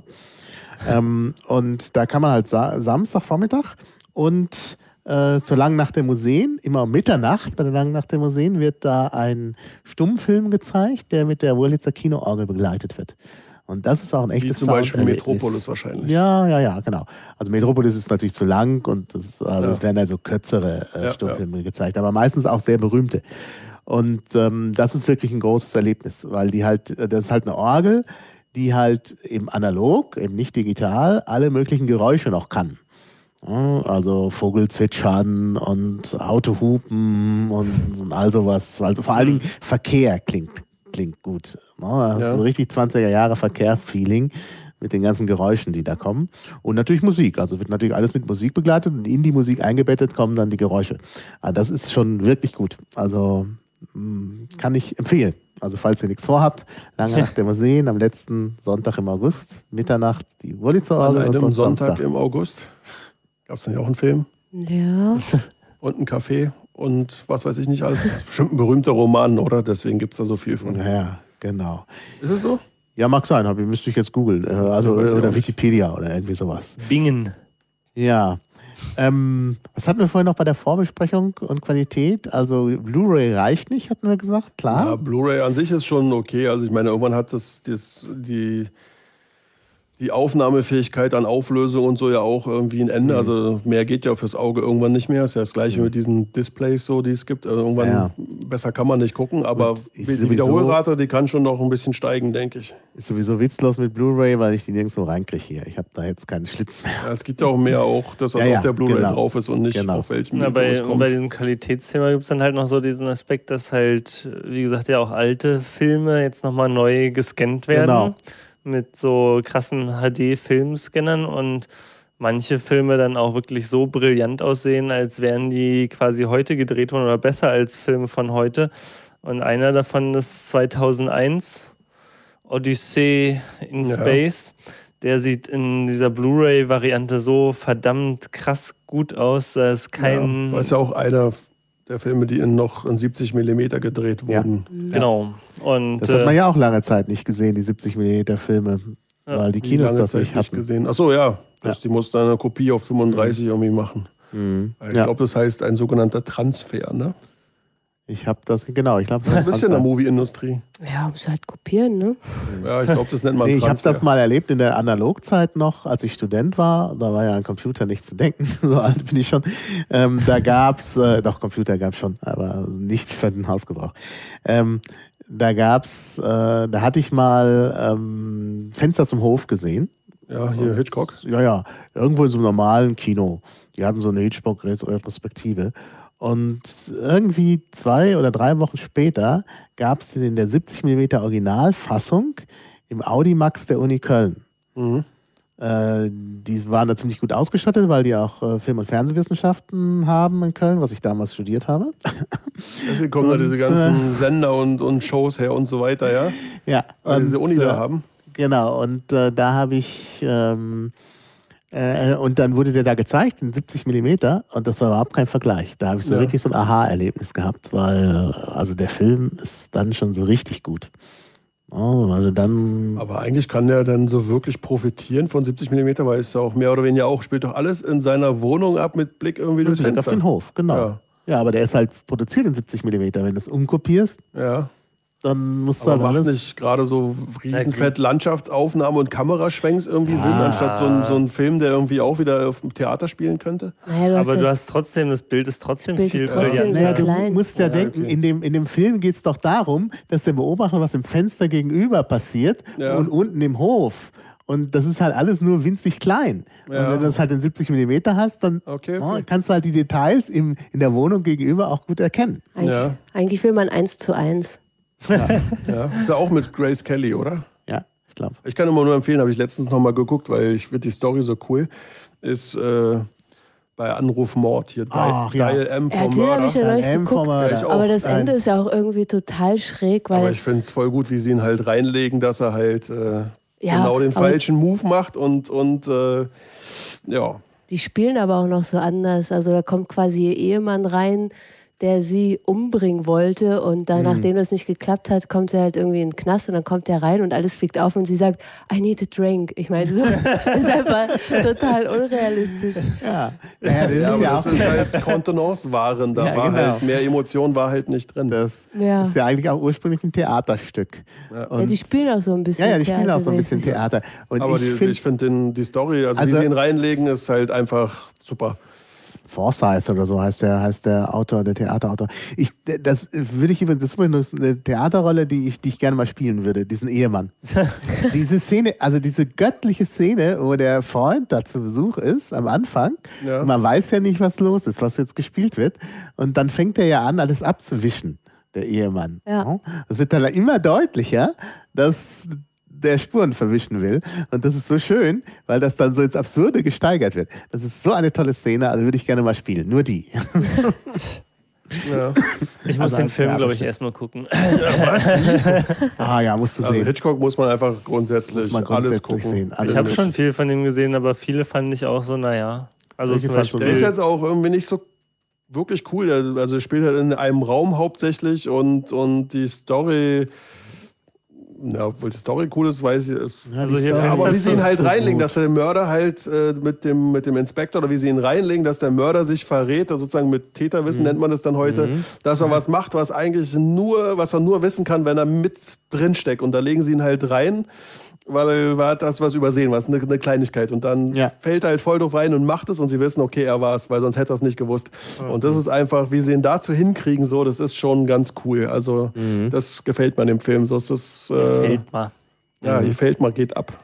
Und da kann man halt Samstagvormittag und zur Langen Nacht der Museen, immer um Mitternacht bei der Langen Nacht der Museen, wird da ein Stummfilm gezeigt, der mit der Wurlitzer Kinoorgel begleitet wird. Und das ist auch ein echtes Wie zum Beispiel Metropolis wahrscheinlich. Ja, genau. Also Metropolis ist natürlich zu lang und das werden also kürzere Stummfilme gezeigt, aber meistens auch sehr berühmte. Und das ist wirklich ein großes Erlebnis, weil das ist halt eine Orgel, die halt eben analog, eben nicht digital, alle möglichen Geräusche noch kann. Also Vogelzwitschern und Autohupen und all sowas. Also vor allen Dingen Verkehr klingt gut. Da hast du so richtig 20er Jahre Verkehrsfeeling mit den ganzen Geräuschen, die da kommen. Und natürlich Musik. Also wird natürlich alles mit Musik begleitet und in die Musik eingebettet kommen dann die Geräusche. Also das ist schon wirklich gut. Also kann ich empfehlen. Also falls ihr nichts vorhabt, Lange Nacht der Museen am letzten Sonntag im August, Mitternacht, die Wurlitzer-Orgel. An einem und Sonntag Samstag. im August gab es dann ja auch einen Film Ja. und einen Café und was weiß ich nicht alles. Das ist bestimmt ein berühmter Roman, oder? Deswegen gibt es da so viel von. Ja, genau. Ist es so? Ja, mag sein, müsste ich jetzt googeln. Also, weiß ich auch oder nicht. Wikipedia oder irgendwie sowas. Bingen. Ja. Was hatten wir vorhin noch bei der Vorbesprechung und Qualität? Also Blu-ray reicht nicht, hatten wir gesagt, klar. Ja, Blu-ray an sich ist schon okay. Also ich meine, irgendwann hat die Aufnahmefähigkeit an Auflösung und so ja auch irgendwie ein Ende. Also mehr geht ja fürs Auge irgendwann nicht mehr. Ist ja das Gleiche mit diesen Displays, so, die es gibt. Also irgendwann besser kann man nicht gucken, aber Und ist die sowieso- Wiederholrate, die kann schon noch ein bisschen steigen, denke ich. Ist sowieso witzlos mit Blu-ray, weil ich die nirgendwo reinkriege hier. Ich habe da jetzt keinen Schlitz mehr. Ja, es gibt ja auch mehr auch, dass das Ja, auf der Blu-ray genau. drauf ist und nicht Genau. auf welchem Na, Video es bei kommt. diesem Qualitätsthema gibt es dann halt noch so diesen Aspekt, dass halt, wie gesagt, ja auch alte Filme jetzt nochmal neu gescannt werden. Genau. Mit so krassen HD-Filmscannern und manche Filme dann auch wirklich so brillant aussehen, als wären die quasi heute gedreht worden oder besser als Filme von heute. Und einer davon ist 2001, Odyssey in Ja. Space. Der sieht in dieser Blu-ray-Variante so verdammt krass gut aus, da ist kein... Das ist ja auch einer der Filme, die noch in 70 mm gedreht wurden. Genau. Und Das hat man ja auch lange Zeit nicht gesehen, die 70 mm Filme, Ja. weil die Kinos Lange das Zeit nicht hatten. gesehen. Achso, ja. Die mussten eine Kopie auf 35 irgendwie machen. Ich Ja. glaube, das heißt ein sogenannter Transfer, ne? Ich habe das, genau, ich glaube, Das ist ja in der Movie-Industrie. Ja, muss halt kopieren, ne? Ja, ich glaube, das nennt man Nee, ich habe Transfer. das mal erlebt in der Analogzeit noch, als ich Student war. Da war ja an Computer nicht zu denken, so alt bin ich schon. Da gab es, doch Computer gab es schon, aber nicht für den Hausgebrauch. Da hatte ich mal Fenster zum Hof gesehen. Ja, hier Hitchcock. Ja, irgendwo in so einem normalen Kino. Die hatten so eine Hitchcock-Retrospektive. Und irgendwie 2 oder 3 Wochen später gab es in der 70mm Originalfassung im Audimax der Uni Köln. Mhm. Die waren da ziemlich gut ausgestattet, weil die auch Film- und Fernsehwissenschaften haben in Köln, was ich damals studiert habe. Deswegen kommen da diese ganzen Sender und Shows her und so weiter, ja? Ja, Weil diese Uni da haben. Genau, und da habe ich, und dann wurde der da gezeigt in 70 mm und das war überhaupt kein Vergleich. Da habe ich so richtig so ein Aha-Erlebnis gehabt, weil also der Film ist dann schon so richtig gut. Oh, also dann. Aber eigentlich kann der dann so wirklich profitieren von 70 mm, weil es ja auch mehr oder weniger auch, spielt doch alles in seiner Wohnung ab mit Blick irgendwie durchs Blick Fenster. auf den Hof, genau. Ja. Ja, aber der ist halt produziert in 70 mm. Wenn du es umkopierst, Ja. dann musst du Aber halt macht alles. nicht gerade so riesenfett Landschaftsaufnahmen und Kameraschwenks irgendwie Sinn, anstatt so ein Film, der irgendwie auch wieder auf dem Theater spielen könnte? Naja, aber du hast trotzdem, das Bild ist trotzdem Das Bild viel ist trotzdem brillanter. sehr du klein. musst ja denken, okay. in dem Film geht es doch darum, dass der Beobachter, was im Fenster gegenüber passiert und unten im Hof. Und das ist halt alles nur winzig klein. Ja. Und wenn du das halt in 70 mm hast, dann Okay. kannst du halt die Details in der Wohnung gegenüber auch gut erkennen. Eigentlich will man 1:1. Ja. Ist ja auch mit Grace Kelly, oder? Ja, ich glaube. Ich kann immer nur empfehlen, habe ich letztens noch mal geguckt, weil ich finde die Story so cool, ist bei Anruf Mord hier, Ach, ja. Dial M Ja, vom den habe Mörder. ich ja noch nicht geguckt. Ich auch. Aber das Nein. Ende ist ja auch irgendwie total schräg, Aber weil ich finde es voll gut, wie sie ihn halt reinlegen, dass er halt Ja, genau den aber- falschen Move macht und ja. die spielen aber auch noch so anders. Also da kommt quasi ihr Ehemann rein, der sie umbringen wollte und dann, nachdem das nicht geklappt hat, kommt er halt irgendwie in den Knast und dann kommt er rein und alles fliegt auf und sie sagt, I need a drink. Ich meine, so, das ist einfach total unrealistisch. Ja, naja, das Ja, aber ist ja das auch. ist halt Kontenance-Waren. Da Ja, war genau. halt mehr Emotion war halt nicht drin. Das Ja. ist ja eigentlich auch ursprünglich ein Theaterstück. Ja, die spielen auch so ein bisschen Ja, die spielen auch so ein bisschen theatermäßig. Theater. Und Aber ich ich finde, finde die Story, also wie Also- sie ihn reinlegen, ist halt einfach super. Forsyth oder so heißt der Autor, der Theaterautor. Das ist eine Theaterrolle, die ich gerne mal spielen würde, diesen Ehemann. Diese Szene, also diese göttliche Szene, wo der Freund da zu Besuch ist am Anfang, und man weiß ja nicht, was los ist, was jetzt gespielt wird, und dann fängt er ja an, alles abzuwischen, der Ehemann. Ja. Das wird dann immer deutlicher, dass der Spuren verwischen will. Und das ist so schön, weil das dann so ins Absurde gesteigert wird. Das ist so eine tolle Szene, also würde ich gerne mal spielen. Nur die. Ja. Ich muss Also den als Film, glaube ich, Theaterstück. erstmal gucken. Musst du Also sehen. Hitchcock muss man einfach grundsätzlich, Muss man alles grundsätzlich gucken. sehen. Alles Ich habe nicht. schon viel von dem gesehen, aber viele fand ich auch so, naja. Also Welche zum fandst du Der ist Beispiel... jetzt auch irgendwie nicht so wirklich cool. Also er spielt halt in einem Raum hauptsächlich und die Story, ja, obwohl die Story cool ist, weiß ich. Also hier fängt's Aber wie sie ihn halt so reinlegen, gut. dass der Mörder halt mit dem Inspektor oder wie sie ihn reinlegen, dass der Mörder sich verrät, also sozusagen mit Täterwissen nennt man das dann heute, dass er was macht, was er nur wissen kann, wenn er mit drin steckt. Und da legen sie ihn halt rein, weil er hat das was übersehen, was eine Kleinigkeit. Und dann fällt er halt voll drauf rein und macht es und sie wissen, okay, er war es, weil sonst hätte er es nicht gewusst. Und das ist einfach, wie sie ihn dazu hinkriegen, so, das ist schon ganz cool. Also das gefällt mir an dem Film. So ist das, Fällt mal. ja, gefällt mir, geht ab.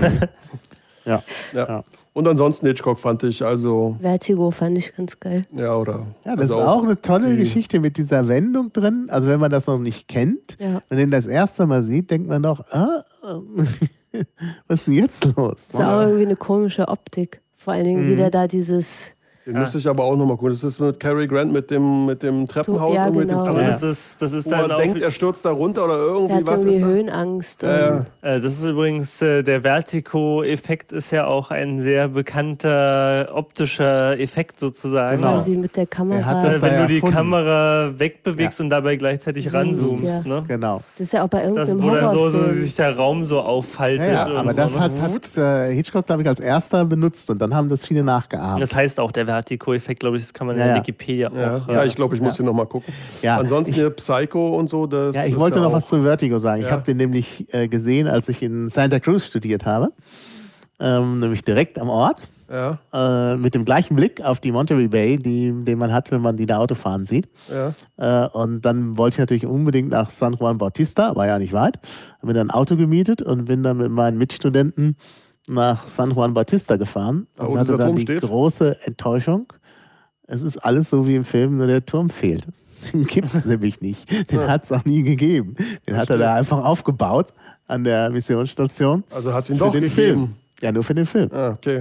Ja. Ja. Und ansonsten Hitchcock fand ich, also, Vertigo fand ich ganz geil. ja, oder. Ja, das also ist auch eine tolle die- Geschichte mit dieser Wendung drin. Also wenn man das noch nicht kennt und den das erste Mal sieht, denkt man doch, was ist denn jetzt los? Das ist auch irgendwie eine komische Optik. Vor allen Dingen wieder da dieses... Den müsste ich aber auch nochmal gucken. Das ist mit Cary Grant mit dem Treppenhaus. Ja, und mit genau. dem Aber Ja. das ist wo dann man auch... denkt, er stürzt da runter oder Er irgendwie hat was irgendwie ist da? Höhenangst. Das ist übrigens, der Vertigo-Effekt ist ja auch ein sehr bekannter optischer Effekt sozusagen. Genau. Quasi mit der Er hat Kamera. das Wenn da du die erfunden. Kamera wegbewegst und dabei gleichzeitig ranzoomst. Ja. Ne? Genau. Das ist ja auch bei Das, irgendeinem wo dann so Horrorfilm. sich der Raum so aufhaltet. Ja, und aber so, das ne? hat Hitchcock, glaube ich, als erster benutzt und dann haben das viele nachgeahmt. Das heißt auch der Vertigo-Effekt, glaube ich, das kann man Ja, in ja. Wikipedia auch. Ja, ich glaube, ich muss den nochmal gucken. Ja, Ansonsten ich- hier Psycho und so. Das Ja, ich ist wollte ja noch auch, was zu Vertigo sagen. Ich Ja. habe den nämlich gesehen, als ich in Santa Cruz studiert habe. Nämlich direkt am Ort. Ja, Mit dem gleichen Blick auf die Monterey Bay, den man hat, wenn man die da Auto fahren sieht. ja. Und dann wollte ich natürlich unbedingt nach San Juan Bautista, war ja nicht weit. Habe mir dann ein Auto gemietet und bin dann mit meinen Mitstudenten nach San Juan Bautista gefahren. Da, Und wo hatte dieser dann Turm die steht? große Enttäuschung. Es ist alles so wie im Film, nur der Turm fehlt. Den gibt es nämlich nicht. Den hat es auch nie gegeben. Den hat er da einfach aufgebaut an der Missionsstation. Also hat es ihn Für doch den gegeben. Film. Ja, nur für den Film. Ah, okay.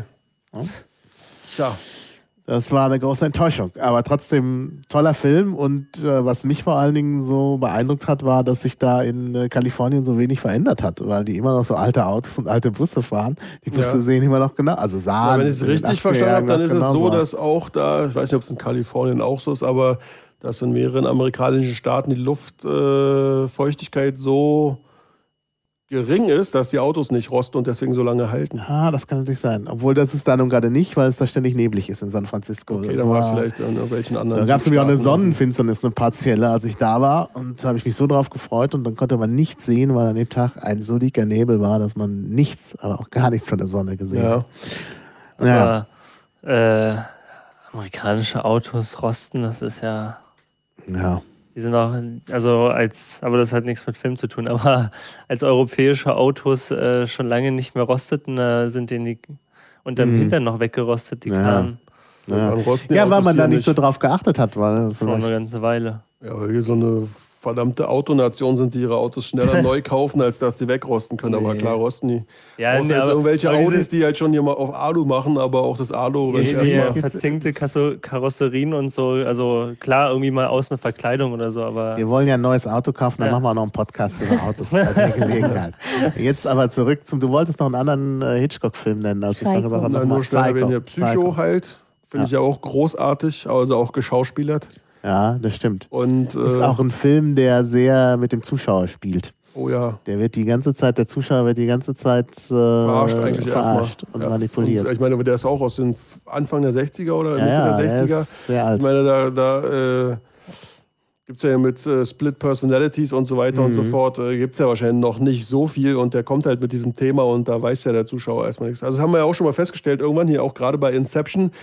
Tja. Das war eine große Enttäuschung. Aber trotzdem toller Film. Und was mich vor allen Dingen so beeindruckt hat, war, dass sich da in Kalifornien so wenig verändert hat. Weil die immer noch so alte Autos und alte Busse fahren. Die Busse Ja. sehen immer noch genau, also sahen. Ja, wenn ich es in den richtig 80er verstanden habe, dann Jahren ist es noch so, genauso dass auch da, ich weiß nicht, ob es in Kalifornien auch so ist, aber dass in mehreren amerikanischen Staaten die Luftfeuchtigkeit so gering ist, dass die Autos nicht rosten und deswegen so lange halten. Ah, das kann natürlich sein. Obwohl das ist da nun gerade nicht, weil es da ständig neblig ist in San Francisco. Okay, Das dann war es war- vielleicht in irgendwelchen anderen. Da gab es nämlich auch eine Südstaaten. Sonnenfinsternis, eine partielle, als ich da war. Und da habe ich mich so drauf gefreut und dann konnte man nichts sehen, weil an dem Tag ein so dicker Nebel war, dass man nichts, aber auch gar nichts von der Sonne gesehen Ja. hat. Ja. Aber amerikanische Autos rosten, das ist ja... Ja. Die sind auch, also aber das hat nichts mit Film zu tun, aber als europäische Autos schon lange nicht mehr rosteten, sind denen die unterm Hintern noch weggerostet, die Ja. Karren. Ja, Dann rosten die ja weil Autos man da hier nicht so drauf geachtet hat. Weil Schon eine ganze Weile. Ja, weil wir so eine verdammte Autonation sind, die ihre Autos schneller neu kaufen, als dass die wegrosten können. Aber Nee. klar rosten die. Ja, Außer jetzt aber- irgendwelche aber diese- Audis, die halt schon hier mal auf Alu machen, aber auch das Alu Ja, ist ja, Die erstmal. verzinkte Karosserien und so, also klar, irgendwie mal außen eine Verkleidung oder so, aber wir wollen ja ein neues Auto kaufen, dann Ja. machen wir auch noch einen Podcast über Autos bei der Gelegenheit. Jetzt aber zurück du wolltest noch einen anderen Hitchcock-Film nennen, als ich Psycho. dann gesagt habe, Nein, nochmal nur schnell erwähnen hier Psycho halt. Finde ich ja auch großartig, also auch geschauspielert. Ja, das stimmt. Und Ist auch ein Film, der sehr mit dem Zuschauer spielt. oh ja, Der Zuschauer wird die ganze Zeit verarscht eigentlich verarscht erstmal. und Ja. manipuliert. Und ich meine, der ist auch aus den Anfang der 60er oder Mitte ja, der der 60er. ist sehr alt. Ich meine, da gibt es ja mit Split Personalities und so weiter und so fort, gibt es ja wahrscheinlich noch nicht so viel und der kommt halt mit diesem Thema und da weiß ja der Zuschauer erstmal nichts. Also das haben wir ja auch schon mal festgestellt, irgendwann hier auch gerade bei Inception,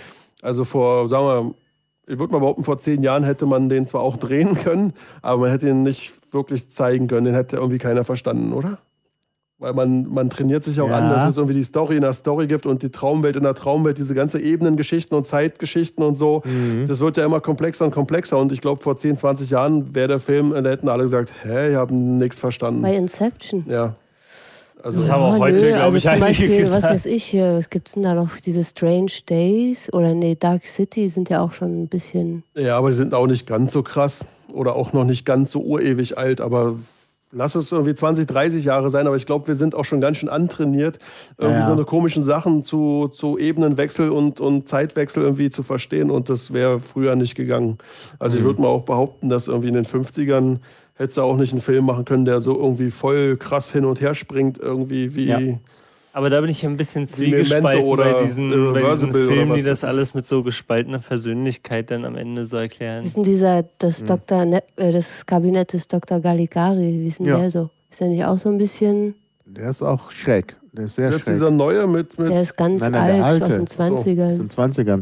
Also sagen wir, ich würde mal behaupten, vor 10 Jahren hätte man den zwar auch drehen können, aber man hätte ihn nicht wirklich zeigen können. Den hätte irgendwie keiner verstanden, oder? Weil man trainiert sich auch an, dass es irgendwie die Story in der Story gibt und die Traumwelt in der Traumwelt, diese ganze Ebenengeschichten und Zeitgeschichten und so. Das wird ja immer komplexer und komplexer. Und ich glaube, vor 10, 20 Jahren wäre der Film, da hätten alle gesagt, ich habe nichts verstanden. Bei Inception. Ja. Also, Das haben auch heute, glaube ich, zum einige Beispiel, gesagt. was weiß ich hier, was gibt es denn da noch? Diese Strange Days oder Dark City sind ja auch schon ein bisschen... Ja, aber die sind auch nicht ganz so krass oder auch noch nicht ganz so urewig alt, aber lass es irgendwie 20, 30 Jahre sein, aber ich glaube, wir sind auch schon ganz schön antrainiert, irgendwie so eine komischen Sachen zu Ebenenwechsel und Zeitwechsel irgendwie zu verstehen und das wäre früher nicht gegangen. Also ich würde mal auch behaupten, dass irgendwie in den 50ern hättest du auch nicht einen Film machen können, der so irgendwie voll krass hin und her springt, irgendwie wie... Ja. Aber da bin ich ein bisschen Wie Memento zwiegespalten oder bei diesen Irreversible oder Filmen, was die das das ist. alles mit so gespaltener Persönlichkeit dann am Ende so erklären. Wie ist denn das Kabinett des Dr. Galligari, wie ist denn der so? Ist der nicht auch so ein bisschen... Der ist auch schräg. Der ist sehr Jetzt schräg. dieser neue mit Der ist ganz der alt, alte. aus den 20ern. Aus den 20ern.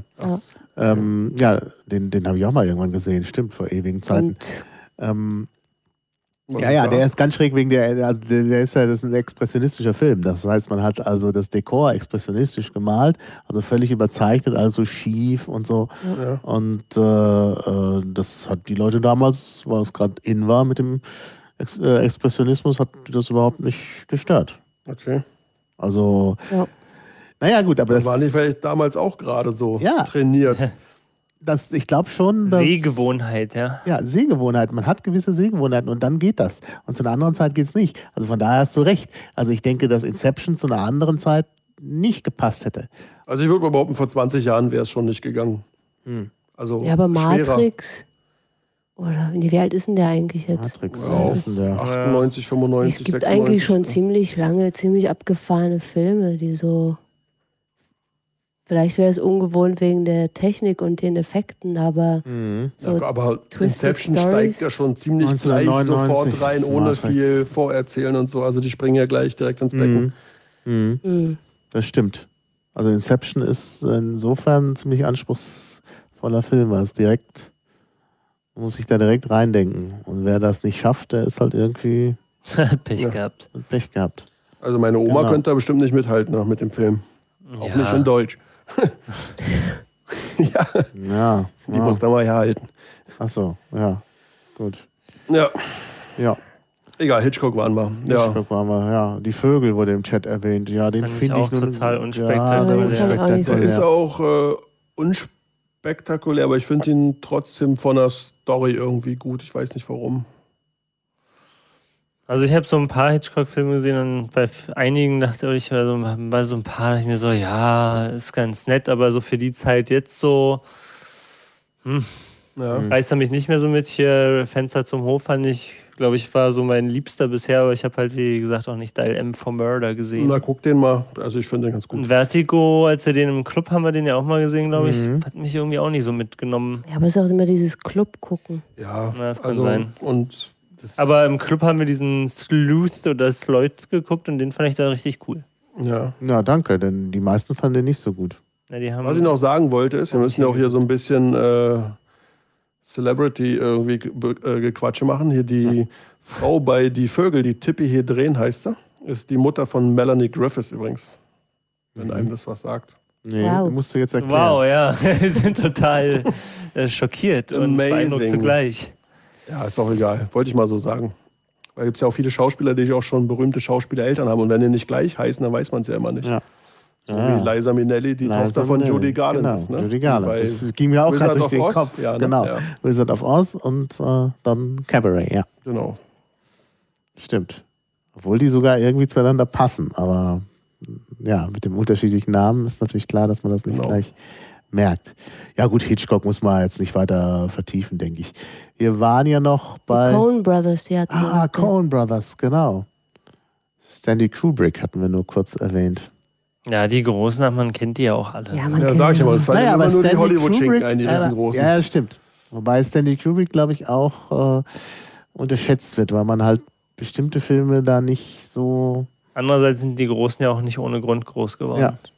Ja. Den habe ich auch mal irgendwann gesehen. Stimmt, vor ewigen Zeiten. Und Der ist ganz schräg wegen der ist ja, das ist ein expressionistischer Film. Das heißt, man hat also das Dekor expressionistisch gemalt, also völlig überzeichnet, also schief und so. Ja. Und das hat die Leute damals, weil es gerade in war mit dem Expressionismus, hat das überhaupt nicht gestört. Okay. Also, naja gut, aber Das waren die vielleicht damals auch gerade so trainiert. ich glaube schon, dass... Sehgewohnheit, ja. Ja, Sehgewohnheiten. Man hat gewisse Sehgewohnheiten und dann geht das. Und zu einer anderen Zeit geht es nicht. Also von daher hast du recht. Also ich denke, dass Inception zu einer anderen Zeit nicht gepasst hätte. Also ich würde mal behaupten, vor 20 Jahren wäre es schon nicht gegangen. Also ja, aber schwerer. Matrix... Oder wie alt ist denn der eigentlich jetzt? Matrix, Ja, was ist denn der? 98, 95, Es gibt 96. eigentlich schon ziemlich lange, ziemlich abgefahrene Filme, die so... Vielleicht wäre es ungewohnt wegen der Technik und den Effekten, aber so Ja, aber Twisted Inception Stories. steigt ja schon ziemlich gleich 1999 sofort rein, ist ohne Matrix. viel Vorerzählen und so. Also die springen ja gleich direkt ins Becken. Das stimmt. Also Inception ist insofern ein ziemlich anspruchsvoller Film, weil es man muss sich da direkt reindenken. Und wer das nicht schafft, der ist halt irgendwie Pech gehabt. Pech gehabt. Also meine Oma Genau. könnte da bestimmt nicht mithalten mit dem Film. Auch nicht in Deutsch. Ja. Die muss da mal herhalten. Achso, ja. Gut. Ja, Ja. egal, Hitchcock waren wir. Ja. Hitchcock waren wir, ja. Die Vögel wurde im Chat erwähnt. Ja, den Fand ich finde ich auch nur total Ja, unspektakulär. den Den fand ich auch nicht so Der ist unspektakulär. auch unspektakulär, aber ich finde ihn trotzdem von der Story irgendwie gut. Ich weiß nicht warum. Also ich habe so ein paar Hitchcock-Filme gesehen und bei einigen dachte ich, bei so ein paar dachte ich mir so, ja, ist ganz nett, aber so für die Zeit jetzt so, Ja. reißt er mich nicht mehr so mit. Hier Fenster zum Hof fand ich, glaube ich, war so mein Liebster bisher, aber ich habe halt, wie gesagt, auch nicht Dial M for Murder gesehen. Na, guck den mal. Also ich finde den ganz gut. Und Vertigo, als wir den im Club haben wir den ja auch mal gesehen, glaube ich, hat mich irgendwie auch nicht so mitgenommen. Ja, aber es ist auch immer dieses Club gucken. Ja, Na, das kann also, sein. Und das, Aber im Club haben wir diesen Sleuth oder Sloth geguckt und den fand ich da richtig cool. ja. Ja, danke, denn die meisten fanden den nicht so gut. Ja, die haben Was ich noch sagen wollte, ist, wir müssen ja auch hier so ein bisschen Celebrity irgendwie Gequatsche machen. Hier die Frau bei Die Vögel, die Tippi hier drehen heißt sie, ist die Mutter von Melanie Griffiths übrigens. Wenn einem das was sagt. Nee, Wow. musst du jetzt erklären. Wow, ja, wir sind total schockiert und Amazing. beeindruckt zugleich. Ja, ist auch egal. Wollte ich mal so sagen. Weil gibt es ja auch viele Schauspieler, die auch schon berühmte Schauspielereltern haben. Und wenn die nicht gleich heißen, dann weiß man es ja immer nicht. Ja. So Ja. wie Liza Minnelli, die Liza Tochter von Minnelli. Judy Garland Genau, ist. Ne? Judy Garland. Bei Das ging mir auch Wizard gerade durch of den Oz. Kopf. Ja, ne? Genau. Ja. Wizard of Oz und dann Cabaret, ja. Genau. Stimmt. Obwohl die sogar irgendwie zueinander passen. Aber ja, mit dem unterschiedlichen Namen ist natürlich klar, dass man das nicht Genau. gleich merkt. Ja gut, Hitchcock muss man jetzt nicht weiter vertiefen, denke ich. Wir waren ja noch bei... Die Coen Brothers, die hatten wir. Coen Brothers, genau. Stanley Kubrick hatten wir nur kurz erwähnt. Ja, die Großen, man kennt die ja auch alle. Ja, man Ja, kennt sag ich ja. immer. Es fallen immer nur die Stanley Hollywood-Schinken Kubrick- ein, die riesengroßen. Ja, stimmt. Wobei Stanley Kubrick, glaube ich, auch unterschätzt wird, weil man halt bestimmte Filme da nicht so... Andererseits sind die Großen ja auch nicht ohne Grund groß geworden. Ja.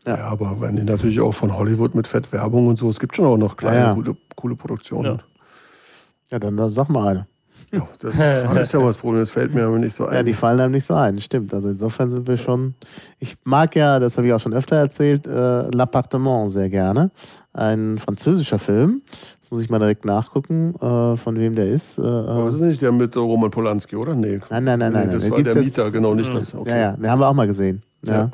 Ja, aber wenn die natürlich auch von Hollywood mit Fettwerbung und so, es gibt schon auch noch kleine, coole Produktionen. Ja, dann sag mal eine. Ja, das ist ja mal das Problem, das fällt mir aber nicht so ein. Ja, die fallen einem nicht so ein, stimmt. Also insofern sind wir schon. Ich mag ja, das habe ich auch schon öfter erzählt, L'Appartement sehr gerne. Ein französischer Film. Das muss ich mal direkt nachgucken, von wem der ist. Aber das ist nicht der mit Roman Polanski, oder? Nee. Nein. Das war der Mieter, genau, nicht das. Okay. Ja, den haben wir auch mal gesehen. Ja.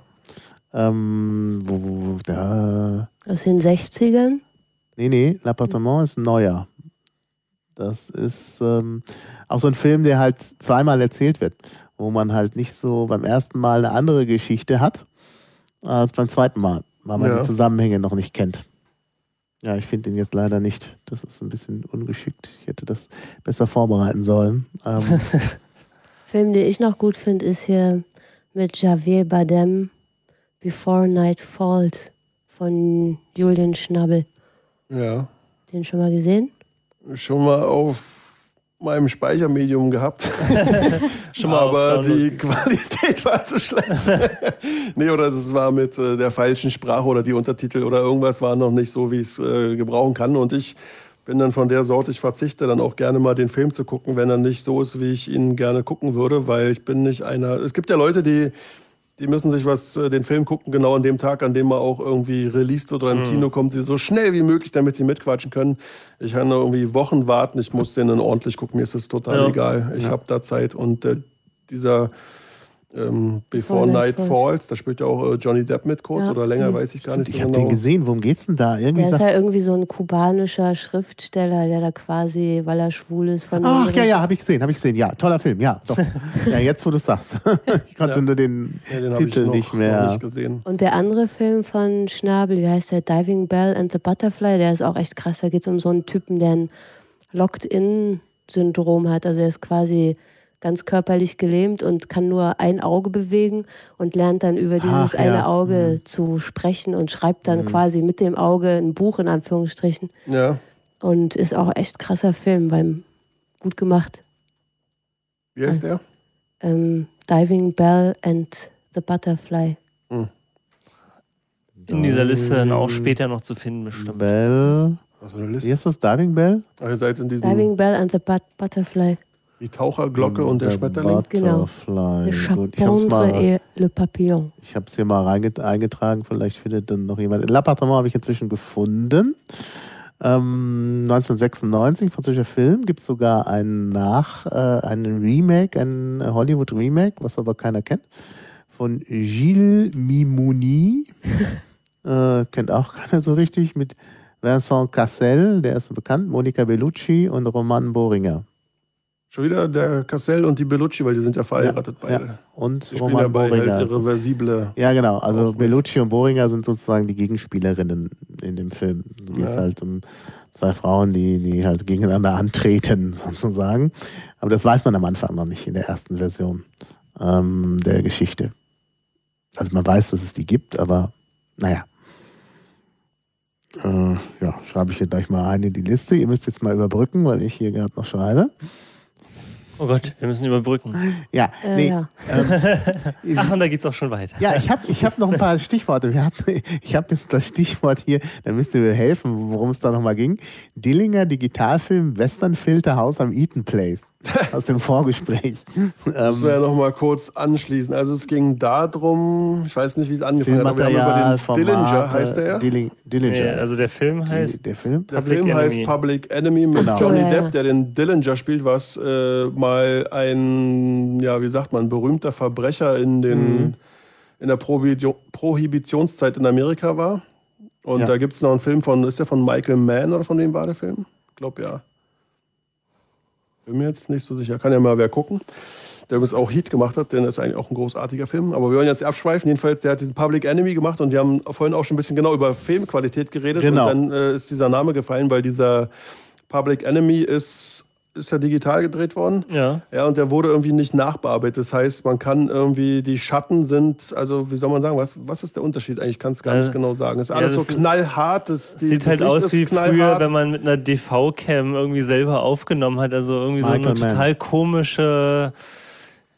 Aus den 60ern? Nee, L'Appartement ist ein neuer. Das ist auch so ein Film, der halt zweimal erzählt wird, wo man halt nicht so beim ersten Mal eine andere Geschichte hat als beim zweiten Mal, weil man die Zusammenhänge noch nicht kennt. Ja, ich finde ihn jetzt leider nicht. Das ist ein bisschen ungeschickt. Ich hätte das besser vorbereiten sollen. Film, den ich noch gut finde, ist hier mit Javier Bardem, Before Night Falls von Julian Schnabel. Ja. Den schon mal gesehen? Schon mal auf meinem Speichermedium gehabt. Schon mal aber die Qualität war zu schlecht. Nee, oder das war mit der falschen Sprache oder die Untertitel oder irgendwas war noch nicht so, wie ich es gebrauchen kann. Und ich bin dann von der Sorte, ich verzichte dann auch gerne mal den Film zu gucken, wenn er nicht so ist, wie ich ihn gerne gucken würde, weil ich bin nicht einer. Es gibt ja Leute, die müssen sich den Film gucken, genau an dem Tag, an dem er auch irgendwie released wird oder im Kino kommt, sie so schnell wie möglich, damit sie mitquatschen können. Ich kann da irgendwie Wochen warten, ich muss den dann ordentlich gucken, mir ist das total egal. Ich habe da Zeit und dieser Before Night Falls, da spielt ja auch Johnny Depp mit kurz oder länger, weiß ich gar nicht so genau. Ich genau. habe den gesehen, worum geht's denn da? Der ist ja irgendwie so ein kubanischer Schriftsteller, der da quasi, weil er schwul ist, von Ach ja, habe ich gesehen. Ja, toller Film, ja, doch. Ja, jetzt wo du es sagst. Ich konnte nur den Titel nicht mehr. Noch nicht gesehen. Und der andere Film von Schnabel, wie heißt der? Diving Bell and the Butterfly, der ist auch echt krass. Da geht es um so einen Typen, der ein Locked-In-Syndrom hat. Also er ist quasi ganz körperlich gelähmt und kann nur ein Auge bewegen und lernt dann über dieses eine Auge zu sprechen und schreibt dann quasi mit dem Auge ein Buch in Anführungsstrichen. Ja. Und ist auch echt krasser Film, weil gut gemacht. Wie heißt der? Diving Bell and the Butterfly. In dieser Liste dann auch später noch zu finden, bestimmt. Bell. Was für eine Liste? Wie heißt das? Diving Bell? Ach, ihr seid in diesem Diving Bell and the Butterfly. die Taucherglocke und der Schmetterling. Genau. Butterfly. Le Gut, Charpente et le Papillon. Ich habe es hier mal eingetragen, vielleicht findet dann noch jemand. L'Appartement habe ich inzwischen gefunden. 1996, französischer Film, gibt es sogar einen Remake, ein Hollywood-Remake, was aber keiner kennt, von Gilles Mimouni. Kennt auch keiner so richtig, mit Vincent Cassel, der ist so bekannt, Monica Bellucci und Roman Boringer. Schon wieder der Cassel und die Bellucci, weil die sind ja verheiratet beide. Ja. Und Die spielen Roman ja bei Boringer. halt irreversible. Ja, genau. Also auch Bellucci und Boringer sind sozusagen die Gegenspielerinnen in dem Film. Da geht es halt um zwei Frauen, die halt gegeneinander antreten, sozusagen. Aber das weiß man am Anfang noch nicht in der ersten Version der Geschichte. Also man weiß, dass es die gibt, aber naja. Schreibe ich hier gleich mal ein in die Liste. Ihr müsst jetzt mal überbrücken, weil ich hier gerade noch schreibe. Oh Gott, wir müssen überbrücken. Ja, Ja. Ach, und da geht's auch schon weiter. Ja, ich hab noch ein paar Stichworte. Ich habe jetzt das Stichwort hier, da müsst ihr mir helfen, worum es da nochmal ging. Dillinger Digitalfilm Westernfilter Haus am Eaton Place. Aus dem Vorgespräch. Müssen wir ja noch mal kurz anschließen. Also es ging darum, ich weiß nicht, wie es angefangen hat, aber wir haben über den Dillinger, heißt der? Dillinger. Nee, also der Film heißt... Der Film? Der Film heißt Public Enemy mit Johnny Depp, der den Dillinger spielt, was mal ein, wie sagt man, berühmter Verbrecher in der Prohibitionszeit in Amerika war. Und da gibt es noch einen Film ist der von Michael Mann oder von wem war der Film? Ich glaube ja. Bin mir jetzt nicht so sicher. Kann ja mal wer gucken. Der übrigens auch Heat gemacht hat, denn das ist eigentlich auch ein großartiger Film. Aber wir wollen jetzt abschweifen. Jedenfalls, der hat diesen Public Enemy gemacht und wir haben vorhin auch schon ein bisschen genau über Filmqualität geredet. Genau. Und dann ist dieser Name gefallen, weil dieser Public Enemy ist ja digital gedreht worden. Ja. Ja, und der wurde irgendwie nicht nachbearbeitet. Das heißt, man kann irgendwie, die Schatten sind, also wie soll man sagen, was ist der Unterschied eigentlich? Ich kann es gar nicht genau sagen. Es ist alles so knallhart. Sieht halt aus wie früher, wenn man mit einer DV-Cam irgendwie selber aufgenommen hat. Also irgendwie so eine total komische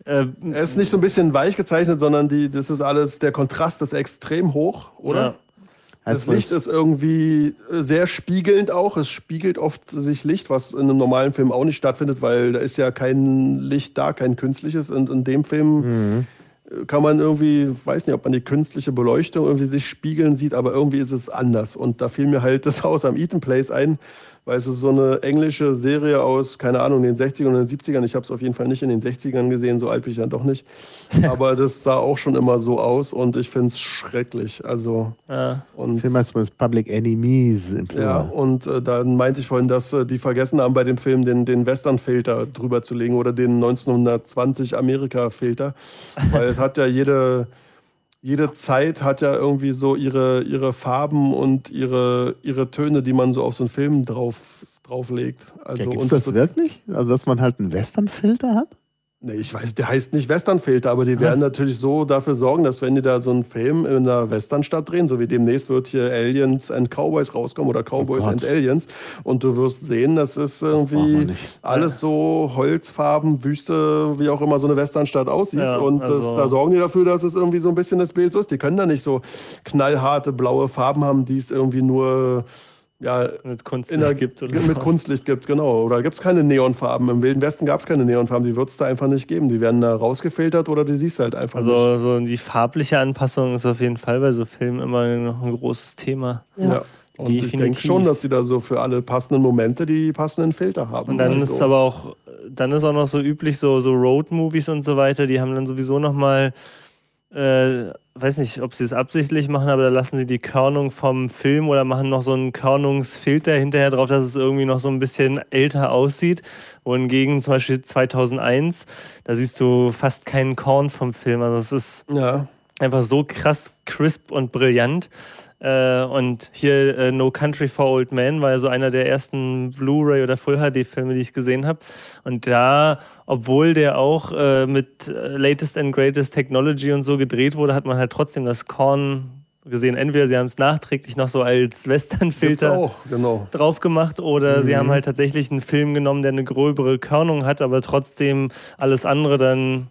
Er ist nicht so ein bisschen weich gezeichnet, sondern das ist alles, der Kontrast ist extrem hoch, oder? Ja. Das Licht ist irgendwie sehr spiegelnd auch. Es spiegelt oft sich Licht, was in einem normalen Film auch nicht stattfindet, weil da ist ja kein Licht da, kein künstliches. Und in dem Film kann man irgendwie, weiß nicht, ob man die künstliche Beleuchtung irgendwie sich spiegeln sieht, aber irgendwie ist es anders. Und da fiel mir halt das Haus am Eaton Place ein, weil es ist so eine englische Serie aus, keine Ahnung, den 60ern und den 70ern. Ich habe es auf jeden Fall nicht in den 60ern gesehen, so alt bin ich dann doch nicht. Aber das sah auch schon immer so aus und ich finde es schrecklich. Also, und Film heißt Public Enemies im Plural. Ja, und dann meinte ich vorhin, dass die vergessen haben, bei dem Film den Western-Filter drüber zu legen oder den 1920 Amerika-Filter. Weil es hat ja jede Zeit hat ja irgendwie so ihre Farben und ihre Töne, die man so auf so einen Film drauflegt. Also, ja, gibt's das wirklich? Also, dass man halt einen Western-Filter hat? Nee, ich weiß, der heißt nicht Westernfilter, aber die werden natürlich so dafür sorgen, dass wenn die da so einen Film in einer Westernstadt drehen, so wie demnächst wird hier Aliens and Cowboys rauskommen oder Cowboys and Aliens und du wirst sehen, das ist irgendwie alles so Holzfarben, Wüste, wie auch immer so eine Westernstadt aussieht und da sorgen die dafür, dass es irgendwie so ein bisschen das Bild so ist. Die können da nicht so knallharte blaue Farben haben, die es irgendwie nur mit Kunstlicht gibt. Mit Kunstlicht gibt, genau. Oder gibt es keine Neonfarben. Im Wilden Westen gab es keine Neonfarben. Die wird es da einfach nicht geben. Die werden da rausgefiltert oder die siehst du halt einfach nicht. Also so die farbliche Anpassung ist auf jeden Fall bei so Filmen immer noch ein großes Thema. Ja. Und ich denke schon, dass die da so für alle passenden Momente die passenden Filter haben. Und dann ist aber auch, noch so üblich, so Road-Movies und so weiter, die haben dann sowieso nochmal weiß nicht, ob sie es absichtlich machen, aber da lassen sie die Körnung vom Film oder machen noch so einen Körnungsfilter hinterher drauf, dass es irgendwie noch so ein bisschen älter aussieht. Wohingegen zum Beispiel 2001, da siehst du fast keinen Korn vom Film. Also es ist einfach so krass crisp und brillant. Und hier No Country for Old Men war ja so einer der ersten Blu-ray oder Full-HD-Filme, die ich gesehen habe. Und da, obwohl der auch mit Latest and Greatest Technology und so gedreht wurde, hat man halt trotzdem das Korn gesehen. Entweder sie haben es nachträglich noch so als Western-Filter drauf gemacht oder sie haben halt tatsächlich einen Film genommen, der eine gröbere Körnung hat, aber trotzdem alles andere dann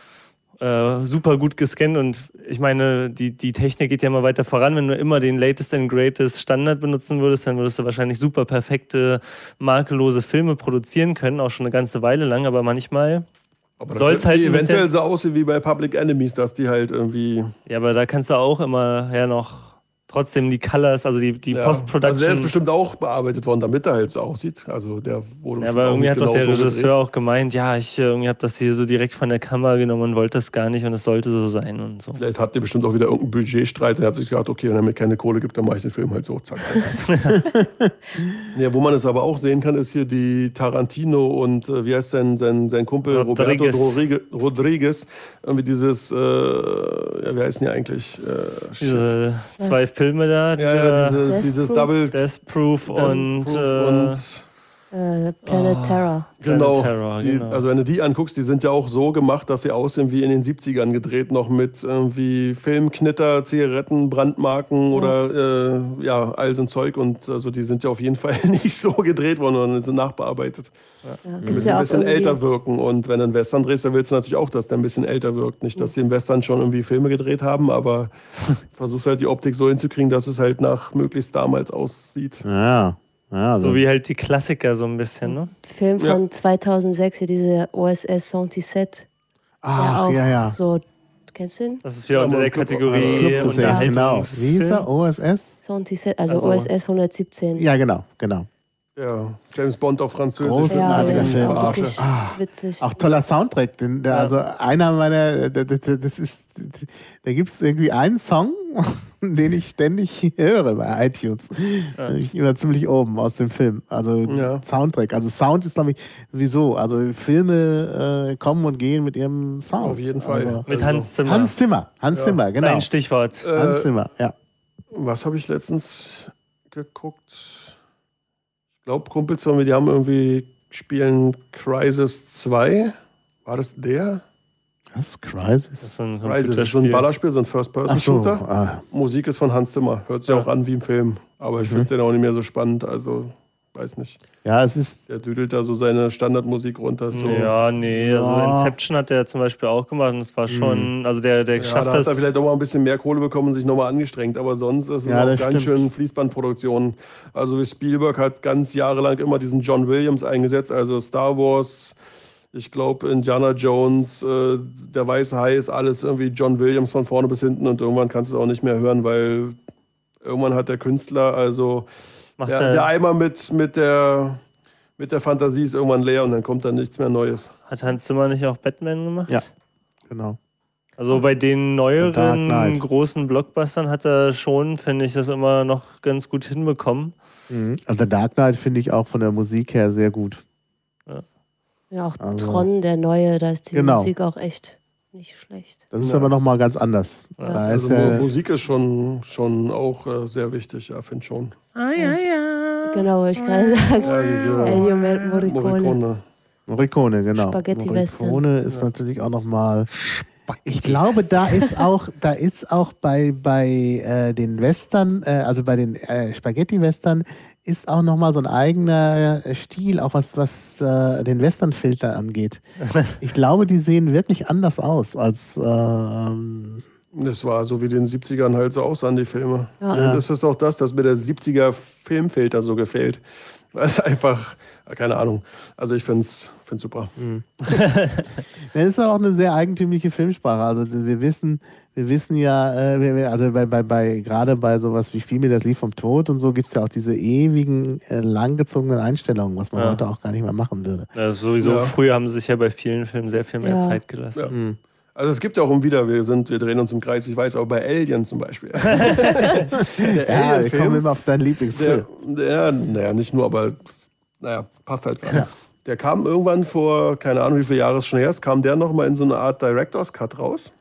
super gut gescannt. Und ich meine, die Technik geht ja immer weiter voran. Wenn du immer den Latest and Greatest Standard benutzen würdest, dann würdest du wahrscheinlich super perfekte, makellose Filme produzieren können, auch schon eine ganze Weile lang, aber manchmal soll es halt eventuell so aussehen wie bei Public Enemies, dass die halt irgendwie... Ja, aber da kannst du auch immer noch trotzdem die Colors, also die Post-Production. Also der ist bestimmt auch bearbeitet worden, damit er halt so aussieht. Also der wurde aber irgendwie hat doch der Regisseur auch gemeint, ich irgendwie habe das hier so direkt von der Kamera genommen und wollte das gar nicht und es sollte so sein und so. Vielleicht hat der bestimmt auch wieder irgendeinen Budgetstreit und er hat sich gedacht, okay, wenn er mir keine Kohle gibt, dann mache ich den Film halt so, zack. Ja, wo man es aber auch sehen kann, ist hier die Tarantino und wie heißt sein Kumpel Rodriguez. Irgendwie dieses, wie heißen die eigentlich? Diese zwei Filme da. Dieses Double Death Proof und Planet Terror. Genau. Also wenn du die anguckst, die sind ja auch so gemacht, dass sie aussehen wie in den 70ern gedreht, noch mit irgendwie Filmknitter, Zigaretten, Brandmarken oder all so ein Zeug. Und also die sind ja auf jeden Fall nicht so gedreht worden, sondern sind nachbearbeitet. Die müssen ein bisschen älter wirken. Und wenn du einen Western drehst, dann willst du natürlich auch, dass der ein bisschen älter wirkt. Nicht, dass sie im Western schon irgendwie Filme gedreht haben, aber versuchst halt die Optik so hinzukriegen, dass es halt nach möglichst damals aussieht. Ja. So wie halt die Klassiker so ein bisschen, ne? Film von 2006, diese OSS 77. Ja. So, kennst du den? Das ist wieder unter der Kategorie Unterhaltungs. Genau. Wie hieß er? OSS? 77, also OSS 117. Ja, genau. Ja, James Bond auf Französisch. Großartiger Film. Wirklich witzig. Auch toller Soundtrack. Also einer meiner, da gibt es irgendwie einen Song, den ich ständig höre bei iTunes. Ich immer ziemlich oben aus dem Film. Also Soundtrack. Also Sound ist, glaube ich, sowieso. Also Filme kommen und gehen mit ihrem Sound. Auf jeden Fall. Also, mit Hans Zimmer. Hans Zimmer, genau. Dein Stichwort. Hans Zimmer, ja. Was habe ich letztens geguckt? Ich glaube, Kumpels von mir, die haben irgendwie spielen Crysis 2. War das der? Was? Crysis? Das ist ein Crysis ist so ein Ballerspiel, so ein First-Person-Shooter. Ah. Musik ist von Hans Zimmer. Hört sich auch an wie im Film. Aber ich finde den auch nicht mehr so spannend. Also, weiß nicht. Ja, es ist. Der düdelt da so seine Standardmusik runter. So. Ja, nee, also Inception hat der zum Beispiel auch gemacht und es war schon, also der schafft da das. hat er vielleicht auch mal ein bisschen mehr Kohle bekommen und sich nochmal angestrengt, aber sonst ist es auch ganz schön Fließbandproduktion. Also Spielberg hat ganz jahrelang immer diesen John Williams eingesetzt, also Star Wars, ich glaube Indiana Jones, der Weiße Hai ist alles irgendwie John Williams von vorne bis hinten und irgendwann kannst du es auch nicht mehr hören, weil irgendwann hat der Künstler, also der Eimer mit der Fantasie ist irgendwann leer und dann kommt dann nichts mehr Neues. Hat Hans Zimmer nicht auch Batman gemacht? Ja, genau. Also bei den neueren großen Blockbustern hat er schon, finde ich, das immer noch ganz gut hinbekommen. Also Dark Knight finde ich auch von der Musik her sehr gut. Ja, auch Tron, der neue, da ist die Musik auch echt nicht schlecht. Das ist aber nochmal ganz anders. Ja. Da also ist Musik ist schon auch sehr wichtig, ja, finde schon. Genau, ich gerade sagen. Ennio Morricone, genau. Spaghetti Western. Morricone ist natürlich auch nochmal. Ich glaube, da ist auch bei den Western, also bei den Spaghetti-Western, ist auch nochmal so ein eigener Stil, auch was den Western-Filter angeht. Ich glaube, die sehen wirklich anders aus als. Das war so wie in den 70ern halt so aussahen, die Filme. Ja. Das ist auch das, dass mir der 70er Filmfilter so gefällt. Weil es einfach, keine Ahnung. Also ich finde es super. Das ist auch eine sehr eigentümliche Filmsprache. Also wir wissen ja, also gerade bei sowas wie Spiel mir das Lied vom Tod und so gibt es ja auch diese ewigen, langgezogenen Einstellungen, was man heute auch gar nicht mehr machen würde. Ja, sowieso früher haben sie sich ja bei vielen Filmen sehr viel mehr Zeit gelassen. Ja. Also es gibt ja auch immer wieder, wir drehen uns im Kreis, ich weiß, aber bei Alien zum Beispiel. Der wir kommen immer auf deinen Lieblingsfilm. Naja, nicht nur, aber passt halt gerade. Ja. Der kam irgendwann vor, keine Ahnung wie viele Jahre es schon her ist, kam der nochmal in so eine Art Director's Cut raus.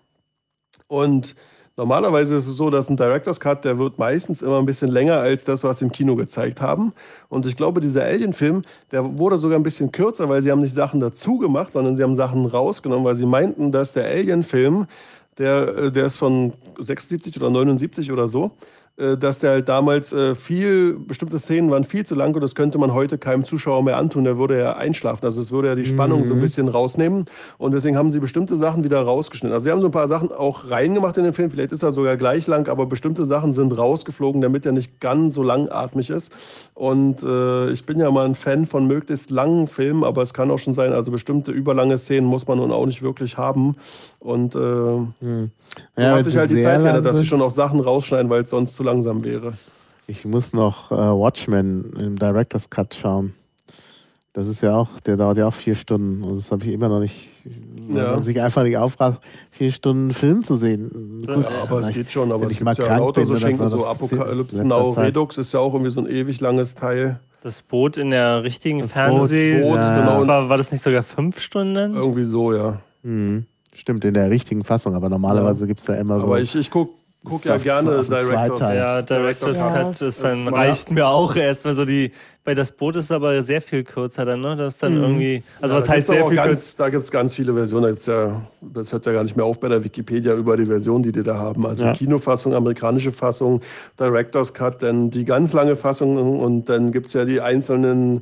Und normalerweise ist es so, dass ein Director's Cut, der wird meistens immer ein bisschen länger als das, was sie im Kino gezeigt haben. Und ich glaube, dieser Alien-Film, der wurde sogar ein bisschen kürzer, weil sie haben nicht Sachen dazu gemacht, sondern sie haben Sachen rausgenommen, weil sie meinten, dass der Alien-Film, der ist von 76 oder 79 oder so, dass der halt damals bestimmte Szenen waren viel zu lang und das könnte man heute keinem Zuschauer mehr antun, der würde ja einschlafen, also es würde ja die Spannung so ein bisschen rausnehmen und deswegen haben sie bestimmte Sachen wieder rausgeschnitten. Also sie haben so ein paar Sachen auch reingemacht in den Film, vielleicht ist er sogar gleich lang, aber bestimmte Sachen sind rausgeflogen, damit er nicht ganz so langatmig ist und ich bin ja mal ein Fan von möglichst langen Filmen, aber es kann auch schon sein, also bestimmte überlange Szenen muss man nun auch nicht wirklich haben und so hat sich halt die Zeit geändert, dass sie schon auch Sachen rausschneiden, weil es sonst zu langsam wäre. Ich muss noch Watchmen im Director's Cut schauen. Das ist ja auch, der dauert ja auch 4 Stunden. Und das habe ich immer noch nicht, weil man sich einfach nicht aufrafft, 4 Stunden Film zu sehen. Gut, ja, aber es geht schon, aber es gibt ja lauter so Schinken, so Apokalypse Now, Redux ist ja auch irgendwie so ein ewig langes Teil. Das Boot in der richtigen Fernsehserie, war das nicht sogar 5 Stunden? Irgendwie so, ja. Stimmt, in der richtigen Fassung, aber normalerweise gibt es ja immer so. Aber ich guck ja gerne Director's. Ja, Director's Cut ist dann, reicht mir auch erstmal so bei das Boot ist aber sehr viel kürzer dann, ne? Das ist dann irgendwie, also was heißt sehr viel kürzer? Da gibt es ganz viele Versionen, das hört ja gar nicht mehr auf bei der Wikipedia über die Version, die da haben. Also Kinofassung, amerikanische Fassung, Director's Cut, dann die ganz lange Fassung und dann gibt es ja die einzelnen.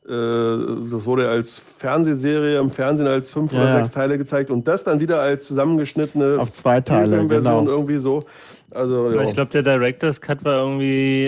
Das wurde als Fernsehserie im Fernsehen als 5 oder 6 Teile gezeigt und das dann wieder als zusammengeschnittene auf 2 Teile Version irgendwie so. Also, ich glaube, der Director's Cut war irgendwie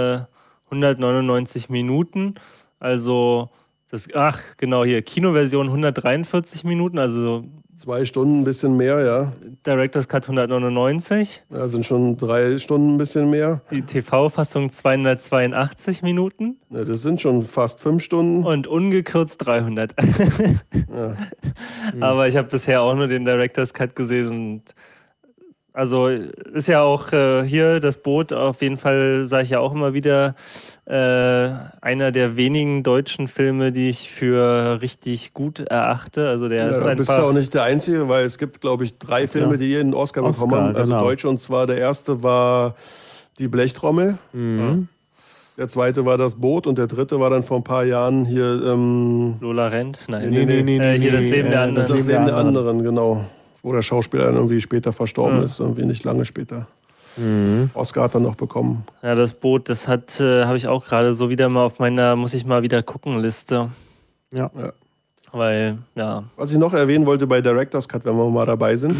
199 Minuten. Also hier Kinoversion 143 Minuten, also 2 Stunden ein bisschen mehr, ja. Director's Cut 199. Ja, sind schon 3 Stunden ein bisschen mehr. Die TV-Fassung 282 Minuten. Ja, das sind schon fast 5 Stunden. Und ungekürzt 300. Ja. Aber ich habe bisher auch nur den Director's Cut gesehen und also ist ja auch hier das Boot, auf jeden Fall sage ich ja auch immer wieder, einer der wenigen deutschen Filme, die ich für richtig gut erachte. Also der ist einfach. Bist du auch nicht der Einzige, weil es gibt, glaube ich, 3 Filme, die jeden Oscar bekommen haben, also deutsche. Und zwar der erste war Die Blechtrommel. Der zweite war Das Boot und der dritte war dann vor ein paar Jahren hier Lola Rent? Nein. Nee, hier Das Leben der anderen. Das Leben der anderen, genau. Wo der Schauspieler dann irgendwie später verstorben ist, irgendwie nicht lange später. Oscar hat er noch bekommen. Ja, das Boot, das habe ich auch gerade so wieder mal auf meiner muss ich mal wieder gucken Liste. Ja. Weil, ja. Was ich noch erwähnen wollte bei Director's Cut, wenn wir mal dabei sind,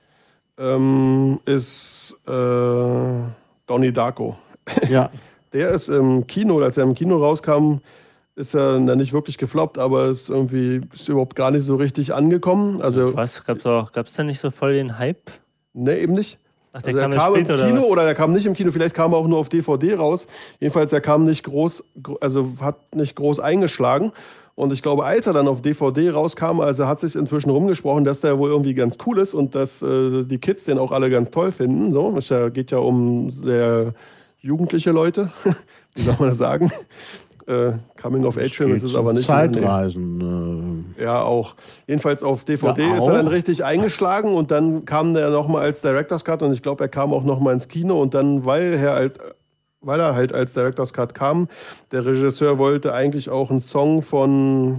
ist Donnie Darko. Ja. Der ist im Kino, als er im Kino rauskam, ist er nicht wirklich gefloppt, aber ist überhaupt gar nicht so richtig angekommen. Also, Was? Gab's da nicht so voll den Hype? ne, eben nicht. Ach, der Also kam er kam im später Kino oder was? oder der kam nicht im Kino, vielleicht kam er auch nur auf DVD raus. Jedenfalls, er kam nicht groß, also hat nicht groß eingeschlagen. Und ich glaube, als er dann auf DVD rauskam, also hat sich inzwischen rumgesprochen, dass der wohl irgendwie ganz cool ist und dass die Kids den auch alle ganz toll finden. So, geht ja um sehr jugendliche Leute, wie soll man das sagen? Coming-of-Age-Film ist es aber nicht. Zeitreisen. Ja, auch. Jedenfalls auf DVD Ja, ist er dann auch. richtig eingeschlagen und dann kam der nochmal als Director's Cut und ich glaube, er kam auch nochmal ins Kino und dann, weil er halt als Director's Cut kam, der Regisseur wollte eigentlich auch einen Song von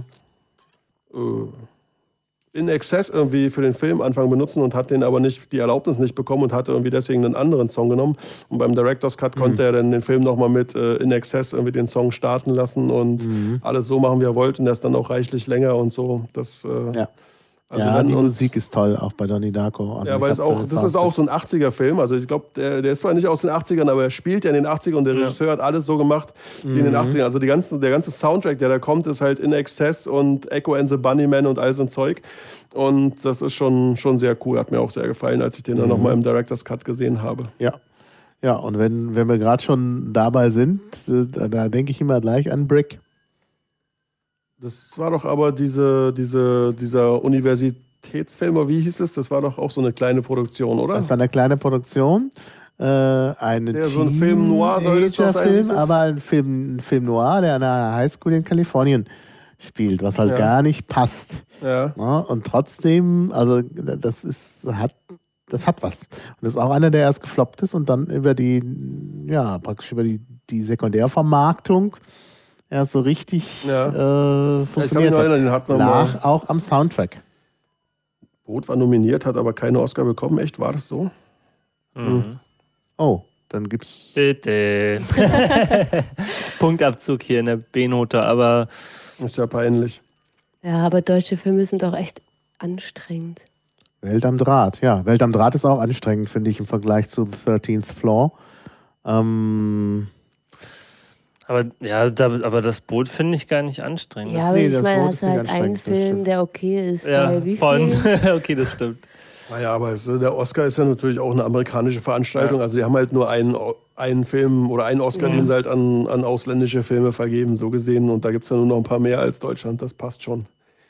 In Excess irgendwie für den Filmanfang benutzen und hat den aber nicht die Erlaubnis nicht bekommen und hatte irgendwie deswegen einen anderen Song genommen. Und beim Director's Cut konnte er dann den Film nochmal mit In Excess irgendwie den Song starten lassen und alles so machen, wie er wollte. Und der ist dann auch reichlich länger und so. Das, Ja. also Ja, wenn die uns- Musik ist toll, auch bei Donnie Darko. Also Ja, weil das ist auch so ein 80er-Film. Also ich glaube, der ist zwar nicht aus den 80ern, aber er spielt ja in den 80ern und der Regisseur hat alles so gemacht wie in den 80ern. Also der ganze Soundtrack, der da kommt, ist halt In Excess und Echo and the Bunnymen und all so ein Zeug. Und das ist schon sehr cool. Hat mir auch sehr gefallen, als ich den dann nochmal im Director's Cut gesehen habe. Ja. Ja, und wenn wir gerade schon dabei sind, da denke ich immer gleich an Brick. Das war doch aber dieser Universitätsfilm, oder wie hieß es? Das war doch auch so eine kleine Produktion, oder? Das war eine kleine Produktion. Eine Ja, so ein Film noir soll es doch sein, Teenager-Film, dieses? aber ein Film noir, der an einer Highschool in Kalifornien spielt, was halt Ja. gar nicht passt. Ja. Ja, und trotzdem, also das hat was. Und das ist auch einer, der erst gefloppt ist und dann praktisch über die Sekundärvermarktung erst so richtig Ja. Ich kann mich funktioniert noch hat. erinnern, den hatten wir mal. Lag auch am Soundtrack. Boot war nominiert, hat aber keine Oscar bekommen. Echt, war das so? Oh, dann gibt's. Punktabzug hier in der B-Note, aber Ist ja peinlich. Ja, aber deutsche Filme sind doch echt anstrengend. Welt am Draht, ja. Welt am Draht ist auch anstrengend, finde ich, im Vergleich zu The 13th Floor. aber das Boot finde ich gar nicht anstrengend. Ja, aber nee, ich das meine, Wort hast ist du nicht halt einen anstrengend, das Film, stimmt. der okay ist. Ja, Bei wie von. vielen? Okay, das stimmt. Naja, aber der Oscar ist ja natürlich auch eine amerikanische Veranstaltung. Ja. Also die haben halt nur einen Film oder einen Oscar, den sie halt an ausländische Filme vergeben, so gesehen. Und da gibt es ja nur noch ein paar mehr als Deutschland. Das passt schon.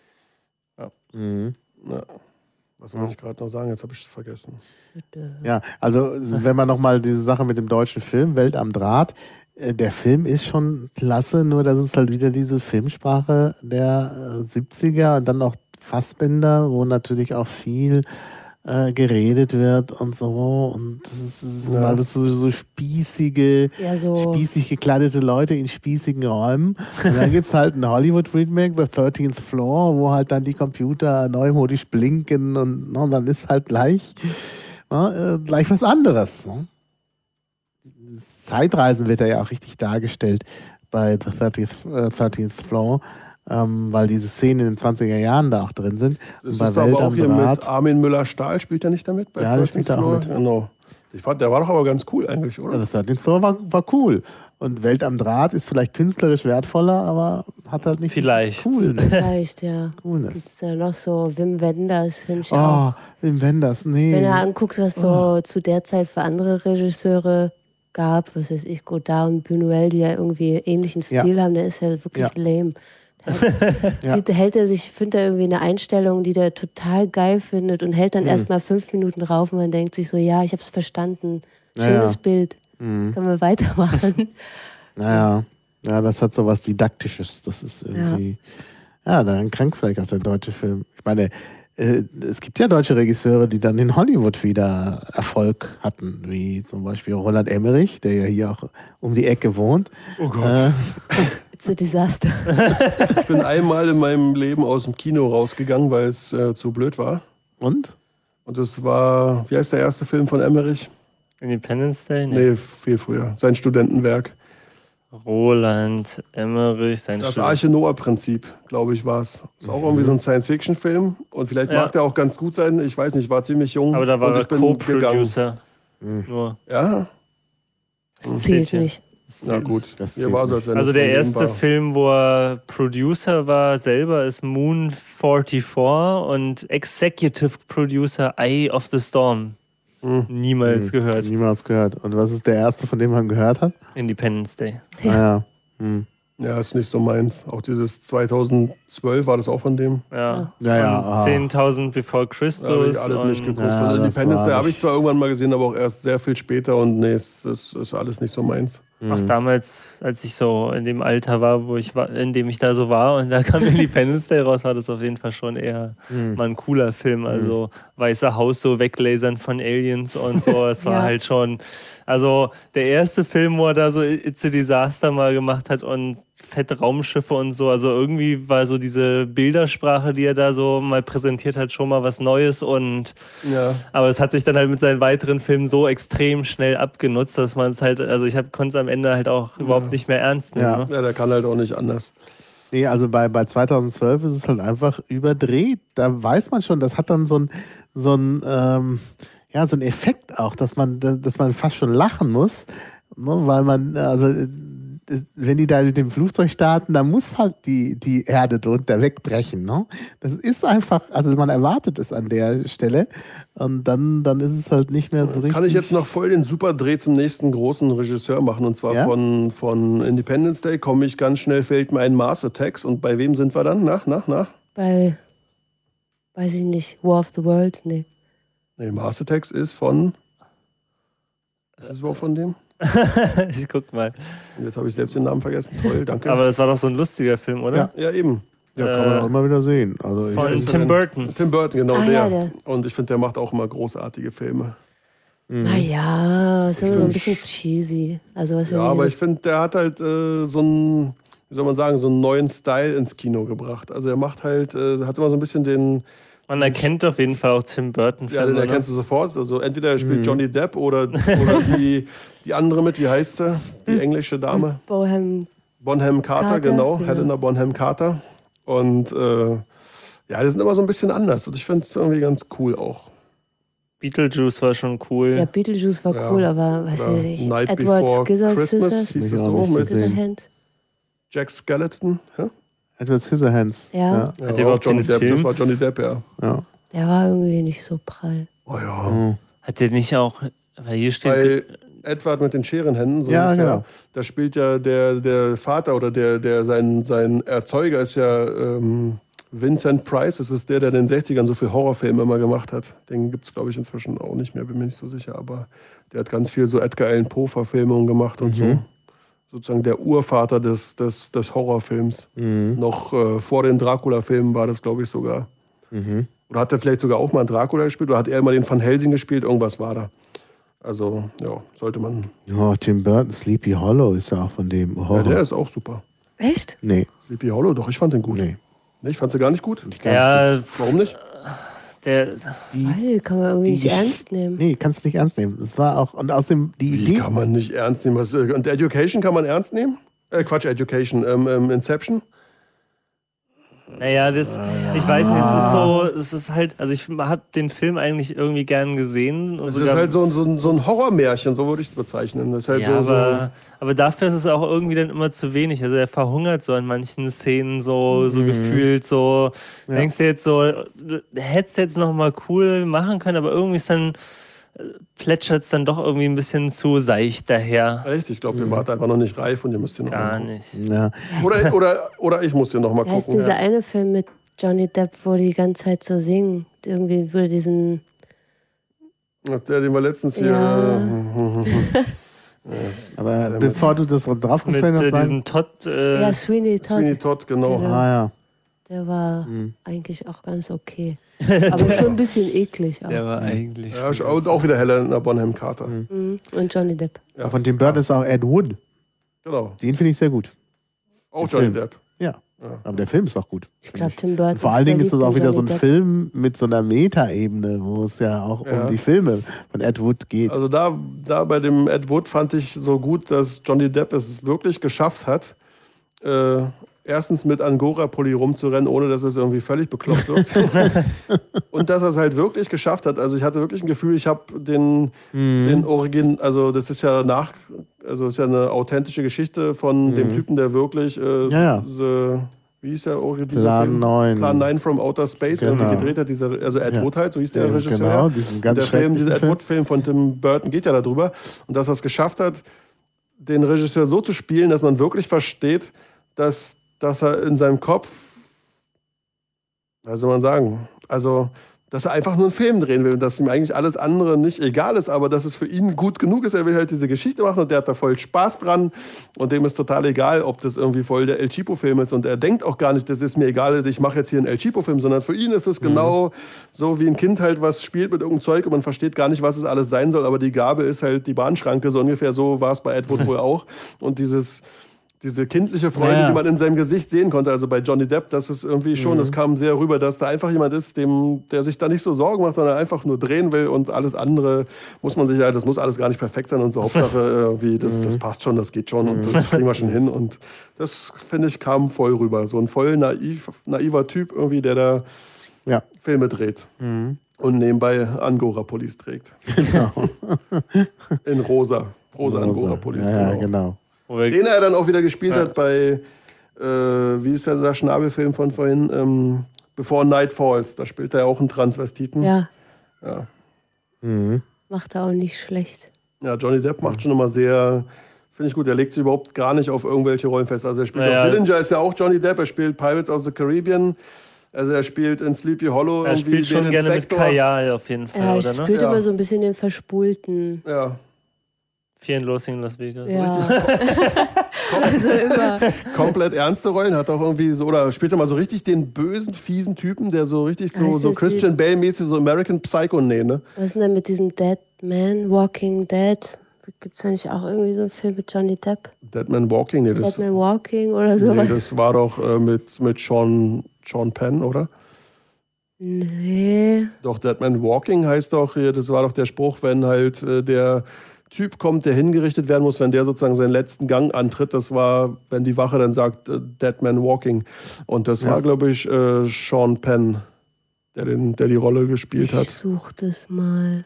Mhm. Ja. Was wollte ich gerade noch sagen? Jetzt habe ich es vergessen. Ja, also wenn man nochmal diese Sache mit dem deutschen Film, Welt am Draht, der Film ist schon klasse, nur das ist halt wieder diese Filmsprache der 70er und dann auch Fassbinder, wo natürlich auch viel geredet wird und so. Und das sind alles so spießig gekleidete Leute in spießigen Räumen. Und dann gibt es halt ein Hollywood-Remake, The 13th Floor, wo halt dann die Computer neumodisch blinken und dann ist halt gleich was anderes. Ne? Zeitreisen wird ja auch richtig dargestellt bei The 13th Floor. Weil diese Szenen in den 20er Jahren da auch drin sind. Das bei ist Welt aber auch am hier Draht. mit Armin Müller-Stahl, spielt er nicht damit? Bei Ja, der 13th spielt da auch Floor? mit. Genau. Ich fand, der war doch aber ganz cool eigentlich, oder? The 13th Floor war cool. Und Welt am Draht ist vielleicht künstlerisch wertvoller, aber hat halt nicht Vielleicht. Coolness. Vielleicht, ja. Coolness. Gibt es da noch so Wim Wenders, finde ich Oh, auch. Wim Wenders, nee. Wenn du anguckst, was so zu der Zeit für andere Regisseure gab, was weiß ich, Godard und Buñuel, die ja irgendwie ähnlichen Stil haben, der ist ja wirklich lame. Hält er sich, findet er irgendwie eine Einstellung, die der total geil findet und hält dann erstmal 5 Minuten drauf und man denkt sich so, ja, ich habe es verstanden. Schönes Bild. Können wir weitermachen. Naja, das hat so was Didaktisches. Das ist irgendwie, dann krank vielleicht auch der deutsche Film. Ich meine, es gibt ja deutsche Regisseure, die dann in Hollywood wieder Erfolg hatten, wie zum Beispiel Roland Emmerich, der ja hier auch um die Ecke wohnt. Oh Gott. It's a disaster. Ich bin einmal in meinem Leben aus dem Kino rausgegangen, weil es zu blöd war. Und? Und das war, wie heißt der erste Film von Emmerich? Independence Day? Nee, viel früher. Sein Studentenwerk. Roland Emmerich, sein Das Arche Noah-Prinzip, glaube ich, war es. Ist auch irgendwie so ein Science-Fiction-Film. Und vielleicht mag der auch ganz gut sein. Ich weiß nicht, ich war ziemlich jung. Aber da war und er ich bin Co-Producer. Nur. Ja? Das zählt nicht. Na gut. Das Mir war so, als wenn Also es der von dem erste war. Film, wo er Producer war selber, ist Moon 44 und Executive Producer Eye of the Storm. Niemals gehört. Niemals gehört. Und was ist der erste, von dem man gehört hat? Independence Day. Ja. Ja, ist nicht so meins. Auch dieses 2012 war das auch von dem. Ja. Ja. Und 10.000 Bevor Da habe Christus. ich alles nicht geguckt. Ja, und das Independence war Day habe ich nicht- zwar irgendwann mal gesehen, aber auch erst sehr viel später. Und nee, es ist alles nicht so meins. Auch damals, als ich so in dem Alter war, in dem ich da so war und da kam Independence Day raus, war das auf jeden Fall schon eher mal ein cooler Film. Also Weiße Haus so weglasern von Aliens und so. Es war Ja. halt schon. Also der erste Film, wo er da so It's a Disaster mal gemacht hat und fette Raumschiffe und so. Also irgendwie war so diese Bildersprache, die er da so mal präsentiert hat, schon mal was Neues und Ja. aber es hat sich dann halt mit seinen weiteren Filmen so extrem schnell abgenutzt, dass man es halt, also ich konnte es am Ende halt auch überhaupt nicht mehr ernst nehmen. Ja. Ne? Ja, der kann halt auch nicht anders. Nee, also bei 2012 ist es halt einfach überdreht. Da weiß man schon, das hat dann so ein Effekt auch, dass man fast schon lachen muss, ne, weil man, also wenn die da mit dem Flugzeug starten, dann muss halt die Erde drunter wegbrechen. Ne? Das ist einfach, also man erwartet es an der Stelle und dann ist es halt nicht mehr so richtig. Kann ich jetzt noch voll den Superdreh zum nächsten großen Regisseur machen? Und zwar Ja? von Independence Day komme ich ganz schnell, fällt mir ein Mars Attacks. Und bei wem sind wir dann? Na? Bei, weiß ich nicht, War of the Worlds? Nee. Nee, Mars Attacks ist von... Ist es überhaupt von dem? Ich guck mal. Und jetzt habe ich selbst den Namen vergessen. Toll, danke. Aber das war doch so ein lustiger Film, oder? ja, eben. Ja, kann man auch immer wieder sehen. Also Von weiß Tim nicht. Burton. Tim Burton, genau Ah, der. ja, der. Und ich finde, der macht auch immer großartige Filme. Naja, ist immer so ein find- bisschen cheesy. Also was Ja, aber ich finde, der hat halt so einen, wie soll man sagen, so einen neuen Style ins Kino gebracht. Also er macht halt, hat immer so ein bisschen den, Man erkennt auf jeden Fall auch Tim Burton ja, den Filme. erkennst du sofort. Also entweder er spielt Johnny Depp oder die andere mit, wie heißt sie? Die englische Dame. Bohem. Bonham Carter, Carter, genau. genau. Helena Bonham Carter. Und ja, die sind immer so ein bisschen anders. Und ich finde es irgendwie ganz cool auch. Beetlejuice war schon cool. Ja, Beetlejuice war Ja. cool, aber was Oder weiß ich. Night Edward Before Christmas Scissors. hieß es Ich auch so nicht mit gesehen. Scissorhands. Jack Skeleton. Hä? Edward Scissorhands. Ja. Ja, Hat der auch überhaupt Johnny den Depp. Film? Das war Johnny Depp, ja. Ja. Der war irgendwie nicht so prall. Oh ja. Hat der nicht auch, weil hier steht, Bei Edward mit den Scherenhänden, so Ja, hieß er, genau. da spielt ja der Vater oder sein Erzeuger ist ja Vincent Price. Das ist der in den 60ern so viel Horrorfilme immer gemacht hat. Den gibt es, glaube ich, inzwischen auch nicht mehr, bin mir nicht so sicher. Aber der hat ganz viel so Edgar Allan Poe-Verfilmungen gemacht und so. Sozusagen der Urvater des Horrorfilms. Noch vor den Dracula-Filmen war das, glaube ich, sogar. Oder hat er vielleicht sogar auch mal einen Dracula gespielt? Oder hat er mal den Van Helsing gespielt? Irgendwas war da. Also, ja, sollte man. Ja, Tim Burton, Sleepy Hollow ist ja auch von dem Ja, Horror. der ist auch super. Echt? Nee, Sleepy Hollow, doch, ich fand den gut. nee. Nee, ich fand sie gar nicht gut. ja, Warum nicht? der, Weiß ich, kann man irgendwie nicht ernst nehmen. Nee, kannst du nicht ernst nehmen. Das war auch, und außerdem die Wie Idee. kann man nicht ernst nehmen? Und Education kann man ernst nehmen? Quatsch, Education. Inception? naja, ich weiß nicht, es ist halt, also ich habe den Film eigentlich irgendwie gern gesehen. Es ist halt so ein Horrormärchen, so würde ich es bezeichnen. Das ist halt ja, aber dafür ist es auch irgendwie dann immer zu wenig. Also er verhungert so in manchen Szenen so gefühlt so. Ja. Denkst du jetzt so, du hättest jetzt noch mal cool machen können, aber irgendwie ist dann plätschert es dann doch irgendwie ein bisschen zu seicht daher. echt, ich glaube, ihr wart einfach noch nicht reif und ihr müsst hier noch Gar mal gucken. nicht. Ja. Oder ich muss hier noch mal Wie heißt gucken. dieser Ja. eine Film mit Johnny Depp, wo die ganze Zeit so singen? Irgendwie würde diesen. Der, den wir letztens hier. Ja. Aber bevor du das drauf Mit gestellt hast, diesem Todd. Ja, Sweeney Todd. Sweeney Todd, genau. Ja. ja. Der war eigentlich auch ganz okay. Aber schon ein bisschen eklig auch. Der war eigentlich. Ja, und auch wieder Helena Bonham Carter. Mhm. Und Johnny Depp. Ja. Von Tim Burton ist auch Ed Wood. Genau. Den finde ich sehr gut. Auch Den Johnny Film. Depp. Ja. Aber der Film ist auch gut. Ich glaube, Tim Burton. Und vor allen Dingen ist es auch wieder so ein Depp. Film mit so einer Metaebene, wo es ja auch um die Filme von Ed Wood geht. Also da bei dem Ed Wood fand ich so gut, dass Johnny Depp es wirklich geschafft hat, erstens mit Angora-Pulli rumzurennen, ohne dass es irgendwie völlig bekloppt wird. Und dass er es halt wirklich geschafft hat. Also ich hatte wirklich ein Gefühl, ich habe den Origin, also das ist ja ist ja eine authentische Geschichte von dem Typen, der wirklich wie hieß der Plan 9. Plan 9 from Outer Space irgendwie gedreht hat. Also Ed Wood halt, so hieß der Regisseur. Genau, diesen ganz dieser Ed Wood-Film von Tim Burton geht ja darüber. Und dass er es geschafft hat, den Regisseur so zu spielen, dass man wirklich versteht, dass er in seinem Kopf, was soll man sagen, also dass er einfach nur einen Film drehen will und dass ihm eigentlich alles andere nicht egal ist, aber dass es für ihn gut genug ist. Er will halt diese Geschichte machen und der hat da voll Spaß dran und dem ist total egal, ob das irgendwie voll der El Chipo-Film ist und er denkt auch gar nicht, das ist mir egal, ich mache jetzt hier einen El Chipo-Film, sondern für ihn ist es genau so, wie ein Kind halt was spielt mit irgendeinem Zeug und man versteht gar nicht, was es alles sein soll, aber die Gabe ist halt die Bahnschranke, so ungefähr so war es bei Ed Wood wohl auch und diese kindliche Freude, die man in seinem Gesicht sehen konnte, also bei Johnny Depp, das ist irgendwie schon, das kam sehr rüber, dass da einfach jemand ist, der sich da nicht so Sorgen macht, sondern einfach nur drehen will und alles andere das muss alles gar nicht perfekt sein und so, Hauptsache irgendwie, das passt schon, das geht schon und das kriegen wir schon hin und das, finde ich, kam voll rüber. So ein voll naiver Typ irgendwie, der da Filme dreht. Und nebenbei Angora-Pullis trägt. Genau. In rosa Angora-Pullis, ja, genau. Den er dann auch wieder gespielt hat bei, wie ist dieser Schnabelfilm von vorhin, Before Night Falls. Da spielt er auch einen Transvestiten. Ja. Mhm. Macht er auch nicht schlecht. Ja, Johnny Depp macht schon immer sehr, finde ich gut, er legt sich überhaupt gar nicht auf irgendwelche Rollen fest. Also er spielt auch Dillinger, ist ja auch Johnny Depp, er spielt Pirates of the Caribbean. Also er spielt in Sleepy Hollow. Er spielt schon gerne mit Kajal auf jeden Fall, er oder? Ne? spielt immer so ein bisschen den Verspulten. Ja. Fear and Loathing in Las Vegas. Ja. Also immer. Komplett ernste Rollen, hat auch irgendwie so, oder spielt er mal so richtig den bösen, fiesen Typen, der so richtig so Christian Bale-mäßig, so American Psycho, ne? Was ist denn mit diesem Dead Man, Walking Dead? Gibt es da nicht auch irgendwie so einen Film mit Johnny Depp? Dead Man Walking, ne? Dead Man Walking oder sowas? Nee, das war doch mit Sean Penn, oder? Nee. Doch, Dead Man Walking heißt doch, das war doch der Spruch, wenn halt der Typ kommt, der hingerichtet werden muss, wenn der sozusagen seinen letzten Gang antritt. Das war, wenn die Wache dann sagt, Dead Man Walking. Und das war, glaube ich, Sean Penn, der die Rolle gespielt hat. Ich such das mal.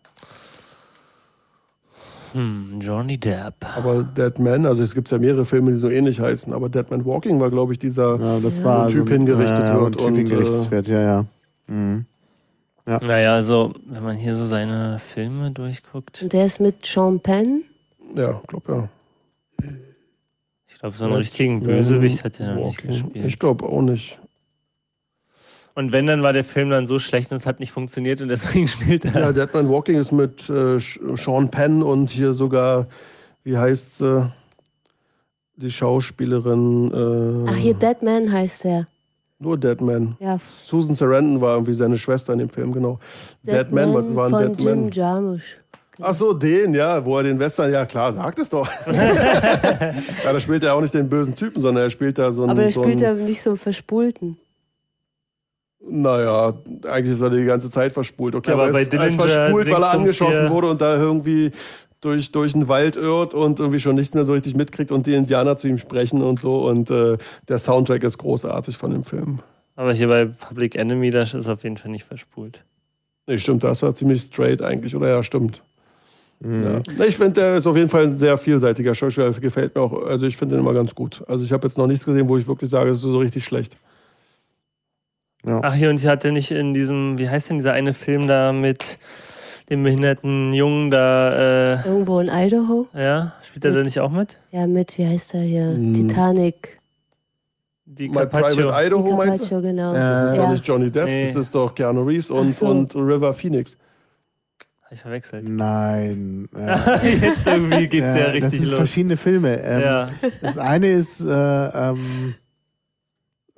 Johnny Depp. Aber Dead Man, also es gibt ja mehrere Filme, die so ähnlich heißen, aber Dead Man Walking war, glaube ich, dieser Typ hingerichtet wird. Typ hingerichtet wird, ja. Mhm. Ja. Naja, also, wenn man hier so seine Filme durchguckt. Und der ist mit Sean Penn? Ja, glaube ja. Ich glaube, so einen richtigen Bösewicht hat er noch nicht gespielt. Ich glaube auch nicht. Und wenn, dann war der Film dann so schlecht und es hat nicht funktioniert und deswegen spielt er. Ja, Dead Man Walking ist mit Sean Penn und hier sogar, wie heißt sie, die Schauspielerin. Ach, hier Dead Man heißt er. Nur Dead Man. Ja. Susan Sarandon war irgendwie seine Schwester in dem Film, genau. Dead Man, was war ein von Dead Jim Man? Jarmusch. Ach so, den, ja, wo er den Western, ja klar, sagt es doch. Ja, da spielt er auch nicht den bösen Typen, sondern er spielt da so einen... Aber er spielt ja nicht so einen Verspulten. Naja, eigentlich ist er die ganze Zeit verspult. Okay, aber er bei ist verspult, weil er angeschossen wurde und da irgendwie durch den Wald irrt und irgendwie schon nichts mehr so richtig mitkriegt und die Indianer zu ihm sprechen und so. Und der Soundtrack ist großartig von dem Film. Aber hier bei Public Enemy, das ist auf jeden Fall nicht verspult. Nee, stimmt, das war ziemlich straight eigentlich, oder? Ja, stimmt. Mhm. Ja. Nee, ich finde, der ist auf jeden Fall ein sehr vielseitiger Schauspieler. Gefällt mir auch. Also ich finde den immer ganz gut. Also ich habe jetzt noch nichts gesehen, wo ich wirklich sage, es ist so richtig schlecht. Ja. Ach, hier, und ich hatte nicht in diesem, wie heißt denn dieser eine Film da mit dem behinderten Jungen da, Irgendwo in Idaho? ja, spielt er da nicht auch mit? Ja, mit, wie heißt er hier? Titanic. Die My Private Idaho, Die meinst du? Carpaccio, genau. Das ist doch nicht Johnny Depp, Nee. das ist doch Keanu Reeves Ach so. und River Phoenix. Hab ich verwechselt. Nein. Jetzt irgendwie geht's ja das richtig sind los. verschiedene Filme. Ja. Das eine ist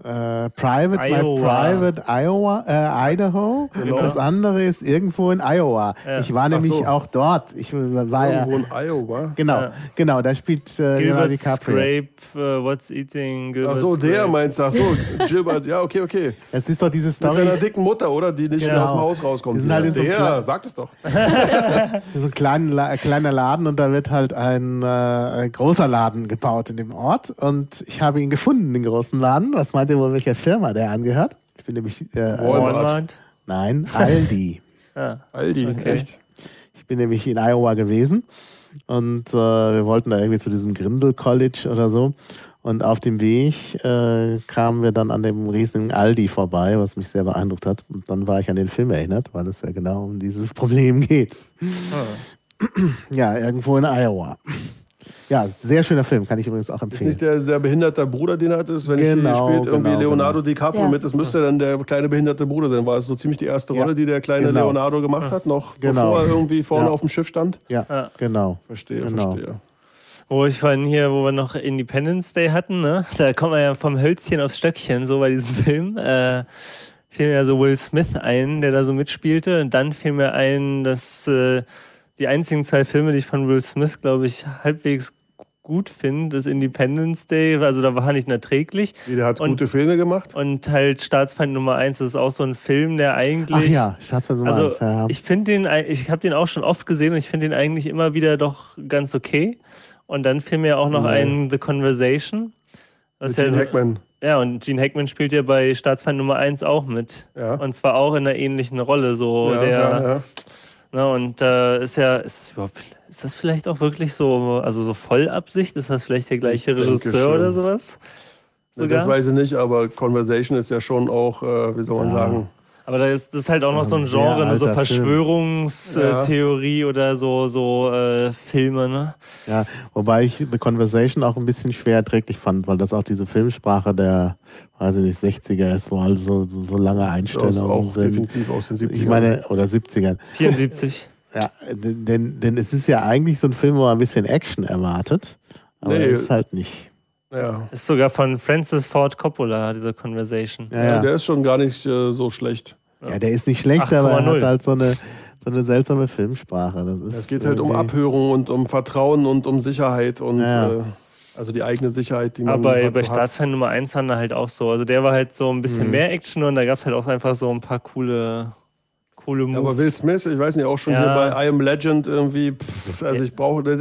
Private Idaho. Genau. Das andere ist irgendwo in Iowa. Ja. Ich war nämlich so. auch dort. Ich war Irgendwo in Iowa. Genau, da spielt Leonardo Gilbert DiCaprio. Scrape, What's Eating Gilbert Ach so, der Scrape. meinst du. Ach so, Gilbert, ja, okay. Es ist doch diese Mit Story, seiner dicken Mutter, oder? Die nicht mehr aus dem Haus rauskommt. Die sind halt in so einem der, sagt es doch. so ein kleiner Laden und da wird halt ein großer Laden gebaut in dem Ort und ich habe ihn gefunden, den großen Laden. Was meint ihr wohl, welcher Firma der angehört? Ich bin nämlich Walmart. Nein, Aldi. Aldi, Okay. echt. Ich bin nämlich in Iowa gewesen und wir wollten da irgendwie zu diesem Grindel College oder so. Und auf dem Weg kamen wir dann an dem riesigen Aldi vorbei, was mich sehr beeindruckt hat. Und dann war ich an den Film erinnert, weil es ja genau um dieses Problem geht. Ja, irgendwo in Iowa. Ja, sehr schöner Film, kann ich übrigens auch Ist empfehlen. nicht der behinderte Bruder, den er hat, ist, wenn Genau, spielt irgendwie genau, Leonardo DiCaprio Ja. mit, das müsste dann der kleine behinderte Bruder sein. War es so ziemlich die erste Rolle, die der kleine Genau. Leonardo gemacht hat, noch Genau. bevor er irgendwie vorne Ja. auf dem Schiff stand? Ja, genau. Verstehe. Wo ich vorhin hier, wo wir noch Independence Day hatten, ne? Da kommt man ja vom Hölzchen aufs Stöckchen, so bei diesem Film. Fiel mir ja so Will Smith ein, der da so mitspielte. Und dann fiel mir ein, dass die einzigen 2 Filme, die ich von Will Smith, glaube ich, halbwegs gut finde, ist Independence Day. Also da war er nicht erträglich. Der hat Und- gute Filme gemacht. Und halt Staatsfeind Nummer 1, das ist auch so ein Film, der eigentlich... Ach ja, Staatsfeind Nummer Also 1, ja. ich finde ich habe den auch schon oft gesehen und ich finde den eigentlich immer wieder doch ganz okay. Und dann fiel mir auch noch ein The Conversation. Was Mit Gene ja, Hackman. ja, und Gene Hackman spielt ja bei Staatsfeind Nummer 1 auch mit. Ja. Und zwar auch in einer ähnlichen Rolle. So Ja, der, ja. Ne, und ist das vielleicht auch wirklich so, also so Vollabsicht? Ist das vielleicht der gleiche Ich denke Regisseur schon. oder sowas? Sogar? Das weiß ich nicht, aber Conversation ist ja schon auch, wie soll man sagen, Aber das ist halt auch noch so ein Sehr Genre, ne, so alter Film. Verschwörungstheorie oder so Filme, ne? Ja, wobei ich The Conversation auch ein bisschen schwer erträglich fand, weil das auch diese Filmsprache der, weiß ich nicht, 60er ist, wo also so lange das ist Einstellungen auch sind. definitiv aus den 70ern. Ich meine, oder 70ern. 74. Ja, denn es ist ja eigentlich so ein Film, wo man ein bisschen Action erwartet, aber Nee. ist halt nicht. ja. Ist sogar von Francis Ford Coppola, diese Conversation. Ja, ja. Der ist schon gar nicht so schlecht. Ja, der ist nicht schlecht, aber er 8,0. hat halt so eine seltsame Filmsprache. Es geht halt um Abhörung und um Vertrauen und um Sicherheit und Ja. also die eigene Sicherheit, die man Aber halt bei so hat. Staatsfeind Nummer 1 waren da halt auch so. Also der war halt so ein bisschen mehr Action und da gab es halt auch einfach so ein paar coole Moves. Ja, aber Will Smith, ich weiß nicht, auch schon Ja. hier bei I Am Legend irgendwie, also ich brauche, das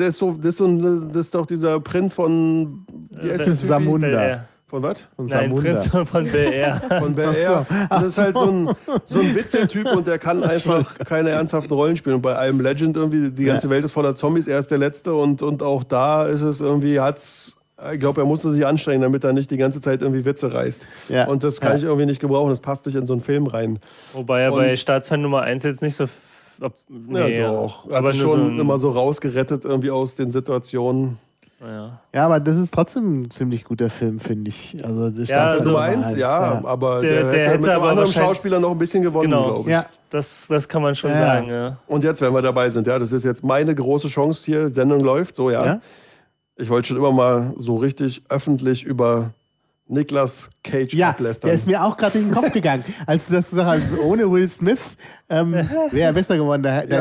ist doch dieser Prinz von, wie heißt der Typ? Samunda. Bel Air. Von was? Und Nein, Samunda. Prinz von Bel Air. Von Bel Air. Und das ist halt so ein Witzeltyp und der kann einfach keine ernsthaften Rollen spielen. Und bei I Am Legend irgendwie, die ganze Welt ist voller Zombies, er ist der Letzte und auch da ist es irgendwie, ich glaube, er musste sich anstrengen, damit er nicht die ganze Zeit irgendwie Witze reißt. Ja. Und das kann Ja. ich irgendwie nicht gebrauchen, das passt nicht in so einen Film rein. Wobei er Und- bei Staatsfeind Nummer 1 jetzt nicht so... Nee, Ja, doch. Er aber hat sich nur schon so immer so rausgerettet irgendwie aus den Situationen. Ja. Ja, aber das ist trotzdem ein ziemlich guter Film, finde ich. Also, das Ja, Staatsfeind also Nummer Nummer 1, ja, eins, aber Der der hätte hätte mit einem aber anderen wahrscheinlich- Schauspieler noch ein bisschen gewonnen, Genau. glaube ich. Ja. Das kann man schon Ja. sagen, ja. Und jetzt, wenn wir dabei sind, ja, das ist jetzt meine große Chance hier, Sendung läuft, so ja. Ja? Ich wollte schon immer mal so richtig öffentlich über Nicolas Cage Ja, ablästern. der ist mir auch gerade in den Kopf gegangen. Als du das gesagt hast, ohne Will Smith wäre er besser geworden.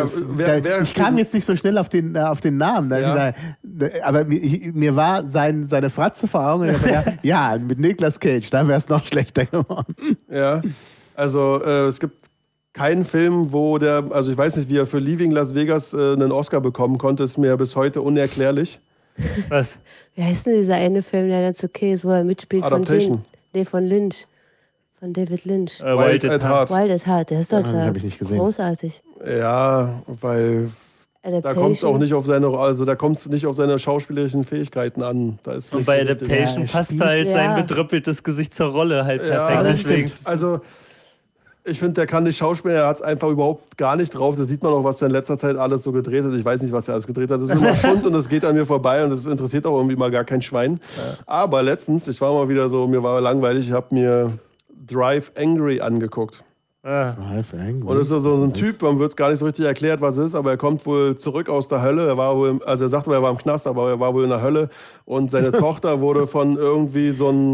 Ich kam jetzt nicht so schnell auf den Namen. Aber mir war seine Fratze vor Augen. Und ich dachte, ja, mit Nicolas Cage, da wäre es noch schlechter geworden. Ja, also es gibt keinen Film, wo also ich weiß nicht, wie er für Leaving Las Vegas einen Oscar bekommen konnte, ist mir bis heute unerklärlich. Was? Wie heißt denn dieser eine Film, der ganz okay ist, wo er mitspielt Adaptation. von Lynch. Von David Lynch. Wild at Heart. Wild at Heart, der ist Ja, doch den hab ich nicht gesehen. großartig. Ja, weil da kommt es auch nicht auf seine schauspielerischen Fähigkeiten an. Da ist Und nicht bei so richtig- Adaptation Ja, er passt spielt- halt sein Ja. bedrüppeltes Gesicht zur Rolle halt Ja, perfekt. das Deswegen. stimmt. Also ich finde, der kann nicht schauspielen, er hat es einfach überhaupt gar nicht drauf. Das sieht man auch, was er in letzter Zeit alles so gedreht hat. Ich weiß nicht, was er alles gedreht hat. Das ist immer Schund und das geht an mir vorbei und das interessiert auch irgendwie mal gar kein Schwein. Aber letztens, ich war mal wieder so, mir war langweilig, ich habe mir Drive Angry angeguckt. Ah, Und das ist so ein Typ, man wird gar nicht so richtig erklärt, was es ist, aber er kommt wohl zurück aus der Hölle. Er sagt wohl, er war im Knast, aber er war wohl in der Hölle. Und seine Tochter wurde von irgendwie so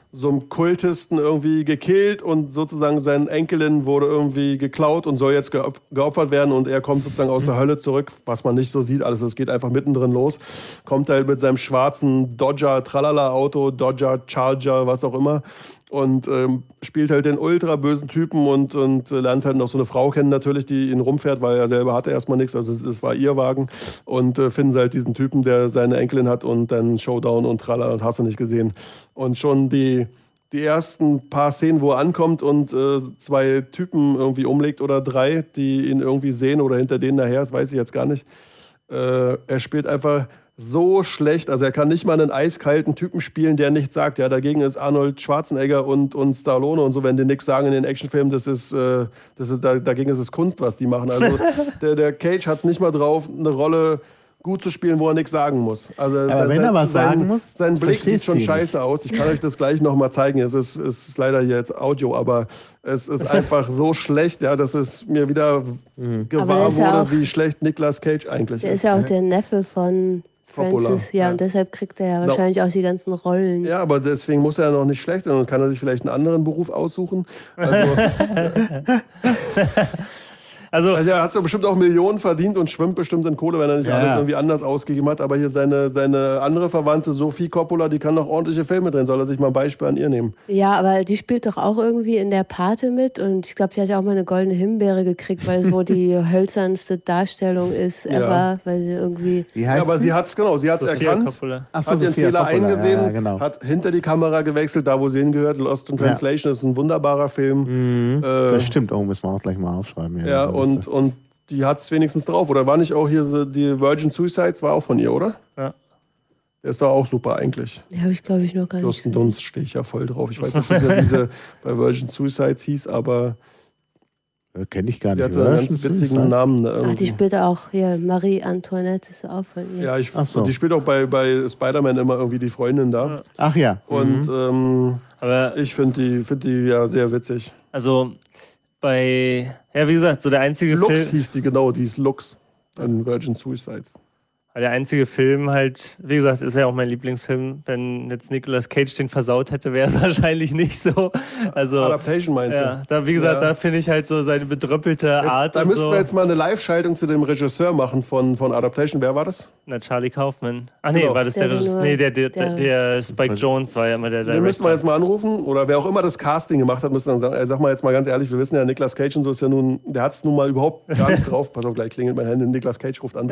so einem Kultisten irgendwie gekillt und sozusagen seine Enkelin wurde irgendwie geklaut und soll jetzt geopfert werden und er kommt sozusagen aus der Hölle zurück, was man nicht so sieht, alles, es geht einfach mittendrin los, kommt halt mit seinem schwarzen Dodger Tralala-Auto, Dodger, Charger, was auch immer und spielt halt den ultra bösen Typen und lernt halt noch so eine Frau kennen natürlich, die ihn rumfährt, weil er selber hatte erstmal nichts, also es war ihr Wagen und finden sie halt diesen Typen, der seine Enkelin hat und dann Showdown und Tralala und hast du nicht gesehen. Und schon die ersten paar Szenen, wo er ankommt und 2 Typen irgendwie umlegt oder 3, die ihn irgendwie sehen oder hinter denen nachher, das weiß ich jetzt gar nicht. Er spielt einfach so schlecht, also er kann nicht mal einen eiskalten Typen spielen, der nichts sagt. Ja, dagegen ist Arnold Schwarzenegger und Stallone und so, wenn die nichts sagen in den Actionfilmen, dagegen ist es Kunst, was die machen. Also der Cage hat es nicht mal drauf, eine Rolle gut zu spielen, wo er nichts sagen muss. Also aber wenn er was sagen muss, sein Blick sieht schon nicht. scheiße aus. Ich kann euch das gleich nochmal zeigen. Es ist leider hier jetzt Audio, aber es ist einfach so schlecht, ja, dass es mir wieder gewahr wurde, wie schlecht Nicolas Cage eigentlich ist. Der ist ja auch der Neffe von Francis, ja, und deshalb kriegt er ja wahrscheinlich auch die ganzen Rollen. Ja, aber deswegen muss er ja noch nicht schlecht sein und kann er sich vielleicht einen anderen Beruf aussuchen. Also er hat so bestimmt auch Millionen verdient und schwimmt bestimmt in Kohle, wenn er nicht alles irgendwie anders ausgegeben hat. Aber hier seine andere Verwandte, Sophie Coppola, die kann noch ordentliche Filme drehen. Soll er sich mal ein Beispiel an ihr nehmen? Ja, aber die spielt doch auch irgendwie in der Pate mit. Und ich glaube, die hat ja auch mal eine goldene Himbeere gekriegt, weil es wohl die hölzernste Darstellung ist ever. Weil sie irgendwie... aber sie hat es erkannt, hat ihren Fehler eingesehen, hat hinter die Kamera gewechselt, da wo sie hingehört. Lost in Translation ist ein wunderbarer Film. Das stimmt, müssen wir auch gleich mal aufschreiben. Ja, und die hat es wenigstens drauf. Oder war nicht auch hier so die Virgin Suicides, war auch von ihr, oder? Ja. Der ist doch auch super eigentlich. Die habe ich, glaube ich, noch gar nicht. Kirsten Dunst stehe ich ja voll drauf. Ich weiß nicht, wie diese bei Virgin Suicides hieß, aber... Kenne ich gar nicht. Die hatte einen ganz witzigen Namen. Ach, die spielt auch hier, Marie Antoinette ist auch von ihr. Ja, und die spielt auch bei Spider-Man immer irgendwie die Freundin da. Ach ja. Und aber ich finde die ja sehr witzig. Also... wie gesagt, so der einzige Lux Film... hieß die, genau, die ist Lux in Virgin Suicides. Der einzige Film halt, wie gesagt, ist ja auch mein Lieblingsfilm. Wenn jetzt Nicolas Cage den versaut hätte, wäre es wahrscheinlich nicht so. Also, Adaptation meinst du? Ja, wie gesagt, da finde ich halt so seine bedröppelte Art. Da müssten wir jetzt mal eine Live-Schaltung zu dem Regisseur machen von Adaptation. Wer war das? Na, Charlie Kaufman. Ach nee, war das der Regisseur? Nee, der Spike Jonze war ja immer der Director. Den müssten wir jetzt mal anrufen. Oder wer auch immer das Casting gemacht hat, müsste dann sagen, sag mal jetzt mal ganz ehrlich, wir wissen ja, Nicolas Cage und so ist ja nun, der hat es nun mal überhaupt gar nicht drauf. Pass auf, gleich klingelt mein Handy, Nicolas Cage ruft an.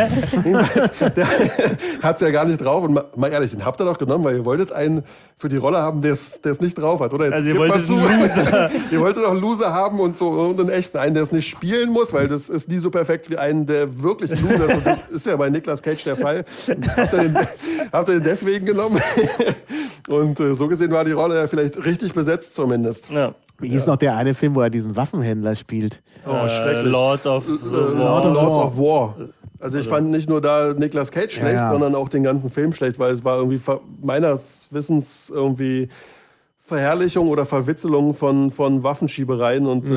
Der hat es ja gar nicht drauf. Und mal ehrlich, den habt ihr doch genommen, weil ihr wolltet einen für die Rolle haben, der es nicht drauf hat, oder? Jetzt also ihr wolltet einen Loser. Ihr wolltet doch einen Loser haben und einen echten, einen, der es nicht spielen muss, weil das ist nie so perfekt wie einen, der wirklich Loser ist. Und das ist ja bei Nicolas Cage der Fall. Habt ihr den deswegen genommen? Und so gesehen war die Rolle ja vielleicht richtig besetzt zumindest. Ja. Wie hieß noch der eine Film, wo er diesen Waffenhändler spielt? Oh, schrecklich. Lords of War. Also ich fand nicht nur da Nicolas Cage schlecht, sondern auch den ganzen Film schlecht, weil es war irgendwie meines Wissens irgendwie Verherrlichung oder Verwitzelung von Waffenschiebereien und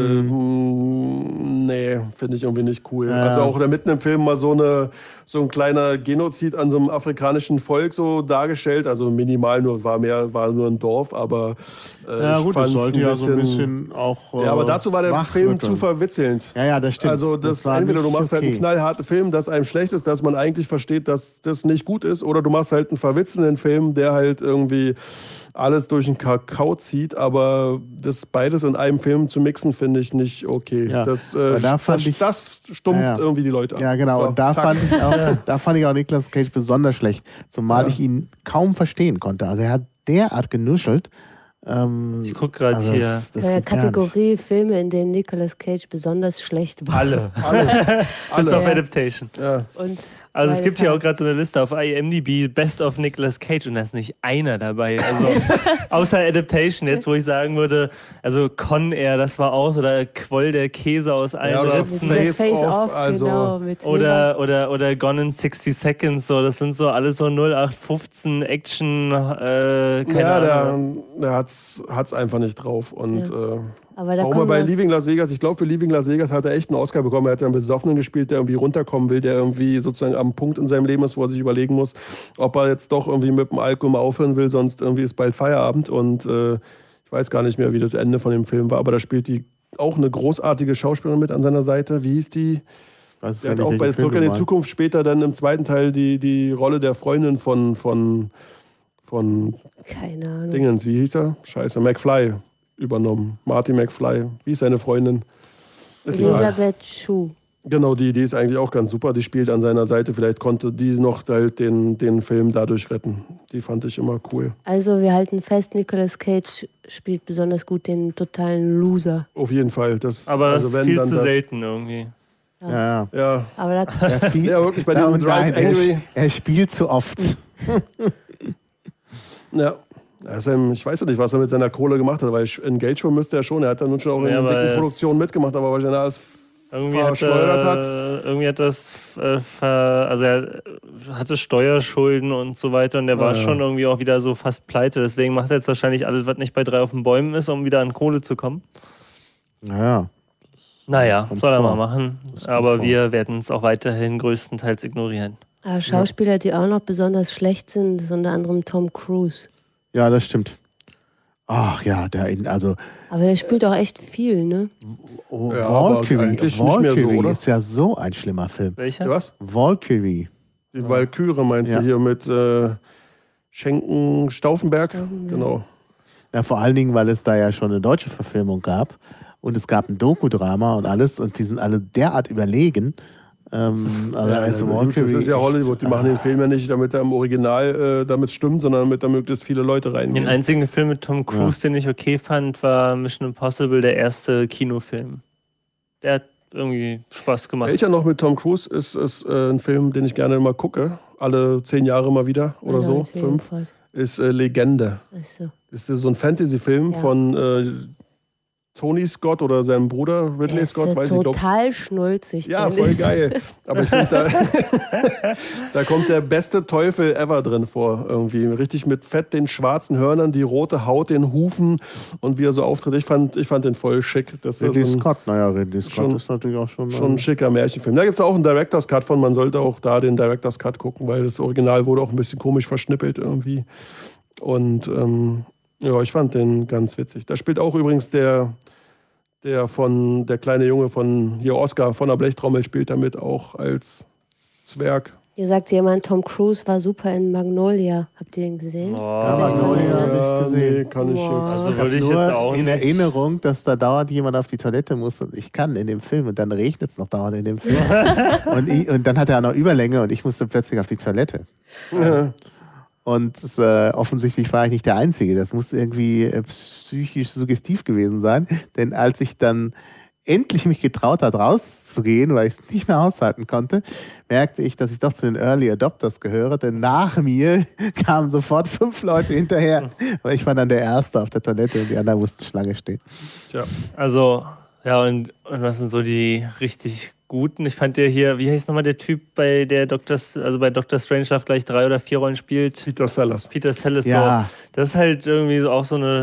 nee, finde ich irgendwie nicht cool. Ja. Also auch da mitten im Film mal so ein kleiner Genozid an so einem afrikanischen Volk so dargestellt, also minimal nur, war nur ein Dorf, aber gut, das sollte ja so ein bisschen auch ja, aber dazu war der Film zu verwitzelnd. Ja, das stimmt. Also entweder du machst halt einen knallharten Film, dass einem schlecht ist, dass man eigentlich versteht, dass das nicht gut ist, oder du machst halt einen verwitzelnden Film, der halt irgendwie alles durch den Kakao zieht, aber das beides in einem Film zu mixen, finde ich nicht okay. Ja. Das stumpft irgendwie die Leute ab. Ja, genau. So, und da fand ich auch Nicolas Cage besonders schlecht, zumal ich ihn kaum verstehen konnte. Also er hat derart genuschelt. Ich gucke gerade hier. Kategorie Filme, in denen Nicolas Cage besonders schlecht war. Alle. Best of Adaptation. Ja. Also es gibt hier auch gerade so eine Liste auf IMDb, Best of Nicolas Cage, und da ist nicht einer dabei. Also außer Adaptation jetzt, wo ich sagen würde, also Con Air, das war aus, oder quoll der Käse aus allen Ritzen. Face Off, also genau. Oder Gone in 60 Seconds, so, das sind so alles so 0815 Action, keine Ahnung. Der hat's einfach nicht drauf und Aber da Auch mal kommen bei wir, Leaving Las Vegas. Ich glaube, für Leaving Las Vegas hat er echt einen Oscar bekommen. Er hat ja einen Besoffenen gespielt, der irgendwie runterkommen will, der irgendwie sozusagen am Punkt in seinem Leben ist, wo er sich überlegen muss, ob er jetzt doch irgendwie mit dem Alkohol mal aufhören will, sonst irgendwie ist bald Feierabend. Und ich weiß gar nicht mehr, wie das Ende von dem Film war, aber da spielt die auch eine großartige Schauspielerin mit an seiner Seite. Wie hieß die? Weiß Die ja hat nicht, auch bei welchen Zurück Film in du die Zukunft später dann im zweiten Teil die Rolle der Freundin von keine Ahnung. Dingens, wie hieß er? Scheiße, McFly übernommen. Marty McFly. Wie ist seine Freundin? Ist egal. Elisabeth Shue. Genau, die ist eigentlich auch ganz super. Die spielt an seiner Seite. Vielleicht konnte die noch halt den Film dadurch retten. Die fand ich immer cool. Also wir halten fest, Nicolas Cage spielt besonders gut den totalen Loser. Auf jeden Fall. Aber das also ist wenn, viel dann zu das- selten irgendwie. Ja. Ja, Aber da, ja, wirklich bei Ja, diesem und Drive nein, Angry. er spielt zu oft. Ja. Also, ich weiß ja nicht, was er mit seiner Kohle gemacht hat, weil in Geld schon müsste er schon. Er hat dann nun schon auch in Ja, aber dicken es- Produktionen mitgemacht, aber wahrscheinlich alles Irgendwie versteuert hat. Irgendwie hat das, also er hatte Steuerschulden und so weiter und der war Ja. schon irgendwie auch wieder so fast pleite. Deswegen macht er jetzt wahrscheinlich alles, was nicht bei 3 auf den Bäumen ist, um wieder an Kohle zu kommen. Naja. Naja, Kommt soll er vor. mal machen. Das kommt Aber vor. wir werden es auch weiterhin größtenteils ignorieren. aber Schauspieler, die auch noch besonders schlecht sind, ist unter anderem Tom Cruise. Ja, das stimmt. Ach ja, also Aber der spielt auch echt viel, ne? Ja, aber Valkyrie, eigentlich nicht mehr so, Valkyrie oder? ist ja so ein schlimmer Film. Welcher? Was? Valkyrie. Die Walküre meinst Ja. du hier mit Schenken Stauffenberg? Genau. Ja, vor allen Dingen, weil es da ja schon eine deutsche Verfilmung gab und es gab ein Dokudrama und alles und die sind alle derart überlegen. Also na gut, das ist ja Hollywood. Die machen den Film ja nicht, damit er im Original damit stimmt, sondern damit da möglichst viele Leute Den reingehen. einzigen Film mit Tom Cruise, den ich okay fand, war Mission Impossible, der erste Kinofilm. Der hat irgendwie Spaß gemacht. Welcher noch mit Tom Cruise ist ein Film, den ich gerne immer gucke. Alle 10 Jahre mal wieder oder so. 5. Ist Legende. Achso. Das ist so ein Fantasy-Film Ja. von Tony Scott oder seinem Bruder Ridley Der ist Scott, weiß ich nicht. total schnulzig. Ja, der voll ist. geil. Aber ich finde, da kommt der beste Teufel ever drin vor. Irgendwie. Richtig mit Fett, den schwarzen Hörnern, die rote Haut, den Hufen und wie er so auftritt. Ich fand den voll schick. Das Ridley ist Scott, Ridley Scott schon- ist natürlich auch schon schon ein schicker Märchenfilm. Da gibt es auch einen Director's Cut von. Man sollte auch da den Director's Cut gucken, weil das Original wurde auch ein bisschen komisch verschnippelt irgendwie. Und ja, ich fand den ganz witzig. Da spielt auch übrigens der kleine Junge von hier, Oscar von der Blechtrommel, spielt damit auch als Zwerg. Hier sagt jemand, Tom Cruise war super in Magnolia. Habt ihr ihn gesehen? Boah. Könnt ihr euch dran Magnolia erinnern? hab ich gesehen. Nee, kann ich Wow. jetzt. Also Ich würde ich hab nur jetzt auch in nicht. Erinnerung, dass da dauernd jemand auf die Toilette muss und ich kann in dem Film und dann regnet es noch dauernd in dem Film. und dann hat er auch noch Überlänge und ich musste plötzlich auf die Toilette. Ja. Und offensichtlich war ich nicht der Einzige. Das muss irgendwie psychisch suggestiv gewesen sein. Denn als ich dann endlich mich getraut hat, rauszugehen, weil ich es nicht mehr aushalten konnte, merkte ich, dass ich doch zu den Early Adopters gehöre. Denn nach mir kamen sofort 5 Leute hinterher. Weil ich war dann der Erste auf der Toilette und die anderen mussten Schlange stehen. Tja. Also, ja, und was sind so die richtig guten? Ich fand ja hier, wie heißt nochmal der Typ, bei Dr. Strangelove gleich 3 oder 4 Rollen spielt? Peter Sellers. Peter Sellers. Ja. So. Das ist halt irgendwie auch so eine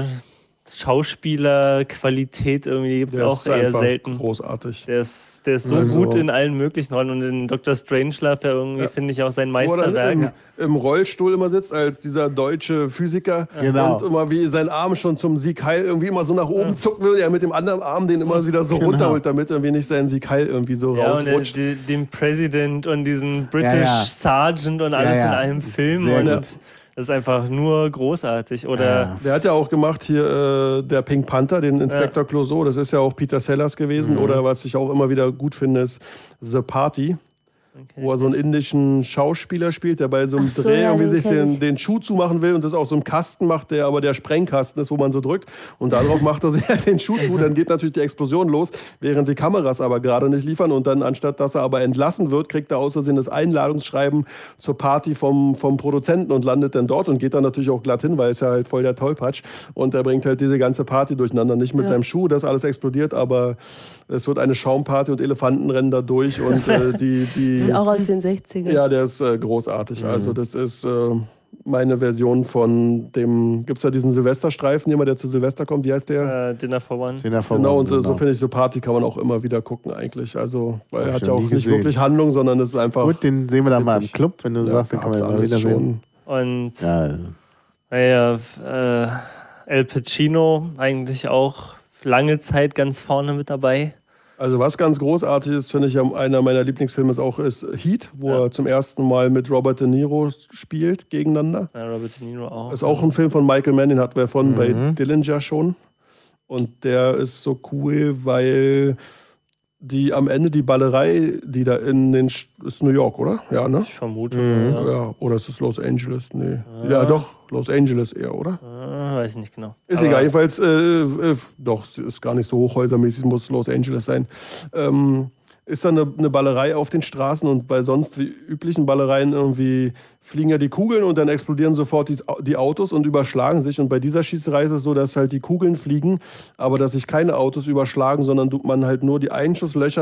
Schauspielerqualität, irgendwie, die gibt es Der auch ist eher einfach selten. großartig. Der ist so Also- gut in allen möglichen Rollen und in Dr. Strangelove ja irgendwie, Ja. finde ich, auch sein Wo er dann Meisterwerk. im Rollstuhl immer sitzt, als dieser deutsche Physiker. Genau. Und immer wie sein Arm schon zum Sieg Heil irgendwie immer so nach oben zucken will. Er mit dem anderen Arm den immer wieder so Genau. runterholt, damit irgendwie nicht sein Sieg Heil irgendwie so Ja, und rausrutscht. den President und diesen British Ja. Sergeant und alles Ja. in einem Film. Sehr Und gut. das ist einfach nur großartig. Oder Ja. Der hat ja auch gemacht hier der Pink Panther, den Inspektor Clouseau. Das ist ja auch Peter Sellers gewesen. Oder was ich auch immer wieder gut finde, ist The Party. Wo er so einen indischen Schauspieler spielt, der bei so einem Ach so, Dreh ja, irgendwie den sich kenn ich. den Schuh zumachen will und das aus so einem Kasten macht, der aber der Sprengkasten ist, wo man so drückt. Und darauf macht er sich halt den Schuh zu. Dann geht natürlich die Explosion los, während die Kameras aber gerade nicht liefern. Und dann, anstatt dass er aber entlassen wird, kriegt er aus Versehen das Einladungsschreiben zur Party vom Produzenten und landet dann dort und geht dann natürlich auch glatt hin, weil es ja halt voll der Tollpatsch. Und er bringt halt diese ganze Party durcheinander. Nicht mit seinem Schuh, das alles explodiert, aber es wird eine Schaumparty und Elefanten rennen da durch und Das ist auch aus den 60ern. ja, der ist großartig. Also das ist meine Version von dem, gibt es ja diesen Silvesterstreifen, immer der zu Silvester kommt, wie heißt der? Dinner for One. Genau, und so finde ich, so Party kann man auch immer wieder gucken eigentlich. Also, weil er hat ja auch nicht gesehen. wirklich Handlung, sondern es ist einfach... Gut, den sehen wir dann mal im witzig. Club, wenn du sagst, den kann man immer wieder sehen. Und Ja, Al Pacino eigentlich auch lange Zeit ganz vorne mit dabei. Also was ganz großartig ist, finde ich, einer meiner Lieblingsfilme ist Heat, wo er zum ersten Mal mit Robert De Niro spielt gegeneinander. Ja, Robert De Niro auch. Ist auch ein Film von Michael Mann, den hatten wir von bei Dillinger schon. Und der ist so cool, weil die am Ende die Ballerei, die da ist New York, oder? Ja, ne? Ich vermute. Ja. Ja, oder ist es Los Angeles? Nee. Ja, doch, Los Angeles eher, oder? Weiß ich nicht genau. Ist egal, jedenfalls, doch, ist gar nicht so hochhäusermäßig, muss Los Angeles sein. Ist dann eine Ballerei auf den Straßen und bei sonst wie üblichen Ballereien irgendwie fliegen ja die Kugeln und dann explodieren sofort die Autos und überschlagen sich. Und bei dieser Schießerei ist es so, dass halt die Kugeln fliegen, aber dass sich keine Autos überschlagen, sondern man halt nur die Einschusslöcher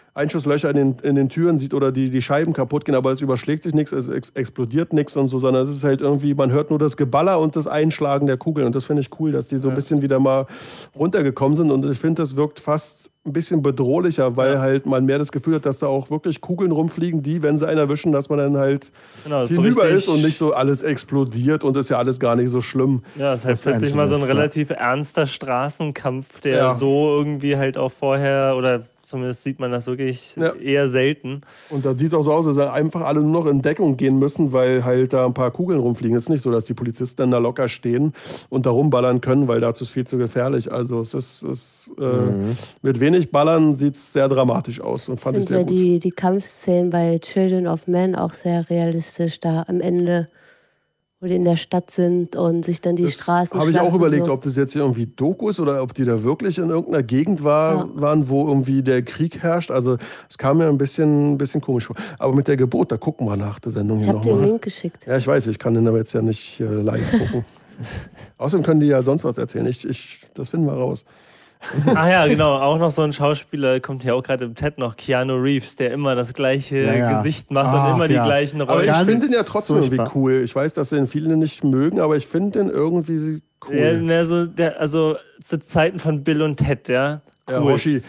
in den Türen sieht oder die Scheiben kaputt gehen, aber es überschlägt sich nichts, es explodiert nichts und so, sondern es ist halt irgendwie, man hört nur das Geballer und das Einschlagen der Kugeln. Und das finde ich cool, dass die so ein bisschen wieder mal runtergekommen sind. Und ich finde, das wirkt fast ein bisschen bedrohlicher, weil halt man mehr das Gefühl hat, dass da auch wirklich Kugeln rumfliegen, die, wenn sie einen erwischen, dass man dann halt hinüber ist und nicht so alles explodiert und ist ja alles gar nicht so schlimm. Ja, es ist halt plötzlich mal so ein relativ ernster Straßenkampf, der so irgendwie halt auch vorher, oder zumindest sieht man das wirklich eher selten. Und da sieht es auch so aus, dass einfach alle nur noch in Deckung gehen müssen, weil halt da ein paar Kugeln rumfliegen. Es ist nicht so, dass die Polizisten dann da locker stehen und da rumballern können, weil dazu ist viel zu gefährlich. Also es ist mit wenig Ballern sieht es sehr dramatisch aus und fand ich sehr gut. Die Kampfszenen bei Children of Men auch sehr realistisch da am Ende, wo die in der Stadt sind und sich dann die Straßen habe ich auch überlegt, so. ob das jetzt hier irgendwie Doku ist oder ob die da wirklich in irgendeiner Gegend waren, wo irgendwie der Krieg herrscht. Also es kam mir ein bisschen komisch vor. Aber mit der Geburt, da gucken wir nach der Sendung hier nochmal. Ich habe den Link geschickt. Ja, ich weiß, ich kann den aber jetzt ja nicht live gucken. Außerdem können die ja sonst was erzählen. Das finden wir raus. Ach ja, genau. Auch noch so ein Schauspieler, kommt ja auch gerade im TED noch, Keanu Reeves, der immer das gleiche Gesicht macht und immer die gleichen Rollen. Aber ich finde den ja trotzdem irgendwie cool. Ich weiß, dass den viele nicht mögen, aber ich finde den irgendwie cool. Ja, also zu Zeiten von Bill und Ted, ja. Cool. Ja, Hoshi.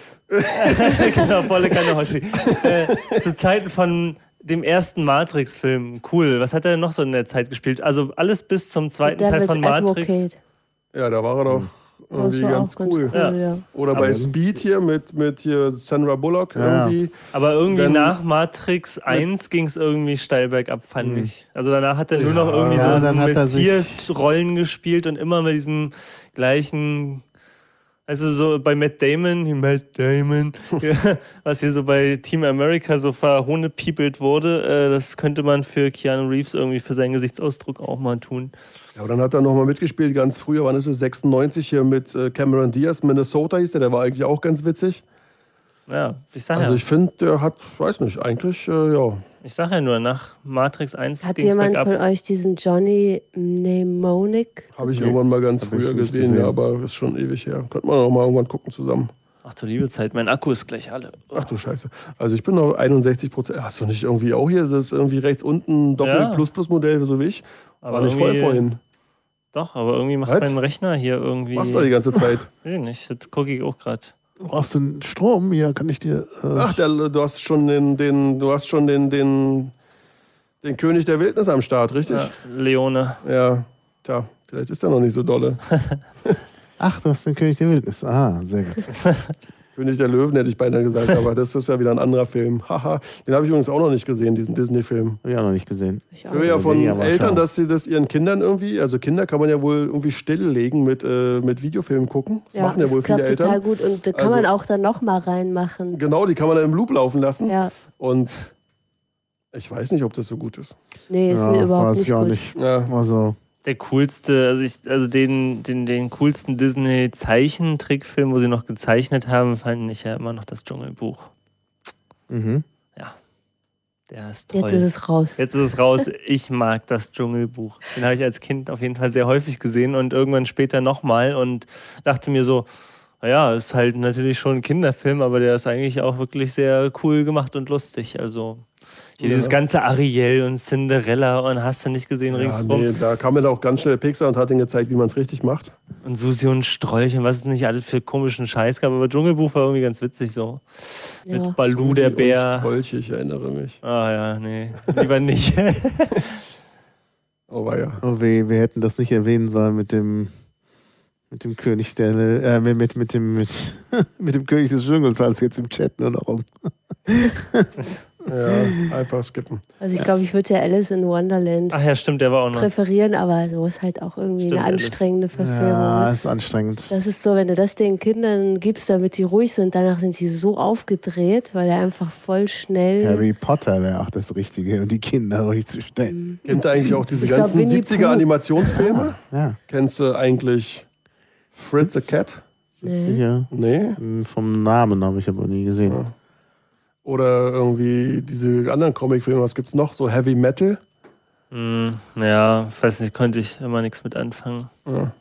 Genau, volle Kanne Hoshi. Zu Zeiten von dem ersten Matrix-Film, cool. Was hat er denn noch so in der Zeit gespielt? Also alles bis zum zweiten Teil von Matrix. Advocate. Ja, da war er doch irgendwie ganz cool. Ja. Oder bei Speed hier mit hier Sandra Bullock irgendwie. Aber irgendwie nach Matrix 1 ging es irgendwie steil bergab, fand ich. Also danach hat er nur noch irgendwie so Messias-Rollen gespielt und immer mit diesem gleichen... Also so bei Matt Damon, was hier so bei Team America so verhohnepiepelt wurde, das könnte man für Keanu Reeves irgendwie für seinen Gesichtsausdruck auch mal tun. Ja, aber dann hat er nochmal mitgespielt, ganz früher, wann ist es, 96 hier mit Cameron Diaz, Minnesota hieß der war eigentlich auch ganz witzig. Ja, ich sag Also ich finde, der hat, weiß nicht, eigentlich, Ich sag ja nur, nach Matrix 1 Hat ging's jemand bergab. von euch diesen Johnny Mnemonic? Habe ich irgendwann mal ganz früher gesehen, ja, aber ist schon ewig her. Könnte man auch mal irgendwann gucken zusammen. Ach du liebe Zeit, mein Akku ist gleich alle. Ach du Scheiße. Also ich bin noch 61%. Hast du nicht irgendwie auch hier das irgendwie rechts unten Doppel-Plus-Plus-Modell, so wie ich? War nicht voll vorhin. Doch, aber irgendwie macht mein Rechner hier irgendwie... Machst du die ganze Zeit? Weiß ich nicht, das gucke ich auch gerade. Brauchst du einen Strom? Hier kann ich dir... Ach, du hast schon den König der Wildnis am Start, richtig? Ja, Leone. Ja, tja, vielleicht ist er noch nicht so dolle. Ach, du hast den König der Wildnis. Ah, sehr gut. König der Löwen hätte ich beinahe gesagt, aber das ist ja wieder ein anderer Film. Haha, den habe ich übrigens auch noch nicht gesehen, diesen Disney-Film. Habe ich auch noch nicht gesehen. Ich höre ja von Eltern, dass sie das ihren Kindern irgendwie, also Kinder kann man ja wohl irgendwie stilllegen mit Videofilmen gucken. Das machen ja wohl viele Eltern. Total gut und da kann man auch dann nochmal reinmachen. Genau, die kann man dann im Loop laufen lassen. Ja. Und ich weiß nicht, ob das so gut ist. Nee, ist überhaupt nicht gut. Ja. Also Der coolste, den coolsten Disney-Zeichentrickfilm, wo sie noch gezeichnet haben, fand ich ja immer noch das Dschungelbuch. Mhm. Ja. Der ist toll. Jetzt ist es raus. Jetzt ist es raus. Ich mag das Dschungelbuch. Den habe ich als Kind auf jeden Fall sehr häufig gesehen und irgendwann später nochmal und dachte mir so, naja, ist halt natürlich schon ein Kinderfilm, aber der ist eigentlich auch wirklich sehr cool gemacht und lustig. Also Hier dieses ganze Ariel und Cinderella und hast du nicht gesehen ringsrum. Nee, da kam mir auch ganz schnell Pixar und hat ihnen gezeigt, wie man es richtig macht. Und Susi und Strolch und was es nicht alles für komischen Scheiß gab. Aber Dschungelbuch war irgendwie ganz witzig so. Ja. Mit Baloo, der Bär. Strolch, ich erinnere mich. Ah ja, nee, lieber nicht. Oh, war ja. Oh weh, wir hätten das nicht erwähnen sollen mit dem König der mit dem König des Dschungels, war es jetzt im Chat nur noch um. Ja, einfach skippen. Also ich glaube, ich würde ja Alice in Wonderland Ach ja, stimmt, der war auch noch. präferieren, aber so ist halt auch irgendwie Stimmt, eine anstrengende Verfilmung. Ja, Ne? ist anstrengend. Das ist so, wenn du das den Kindern gibst, damit die ruhig sind, danach sind sie so aufgedreht, weil er einfach voll schnell... Harry Potter wäre auch das Richtige, um die Kinder ruhig zu stellen. Kennt ihr eigentlich auch diese Ich glaub, ganzen Winnie 70er Pooh. Animationsfilme? Ja, Kennst du eigentlich Fritz the Cat? Nee. sicher. Nee? Vom Namen habe ich aber nie gesehen. Ja. Oder irgendwie diese anderen Comicfilme, was gibt's noch? So Heavy Metal? Ja, weiß nicht, konnte ich immer nichts mit anfangen. Ja.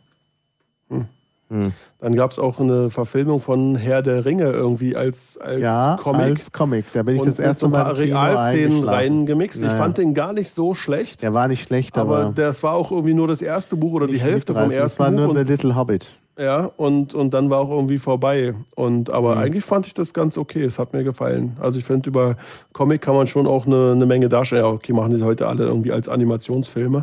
Dann gab es auch eine Verfilmung von Herr der Ringe irgendwie als Comic. Als Comic. Da bin ich Und das erste mit so ein Mal paar im Kino Realszenen eingeschlafen. reingemixt. Ich Naja. fand den gar nicht so schlecht. Der war nicht schlecht, aber aber das war auch irgendwie nur das erste Buch oder die Hälfte vom Das ersten war Buch. nur Und, The Little Hobbit. ja, und dann war auch irgendwie vorbei. Aber eigentlich fand ich das ganz okay. Es hat mir gefallen. Also ich finde, über Comic kann man schon auch eine Menge darstellen. Ja, okay, machen die heute alle irgendwie als Animationsfilme.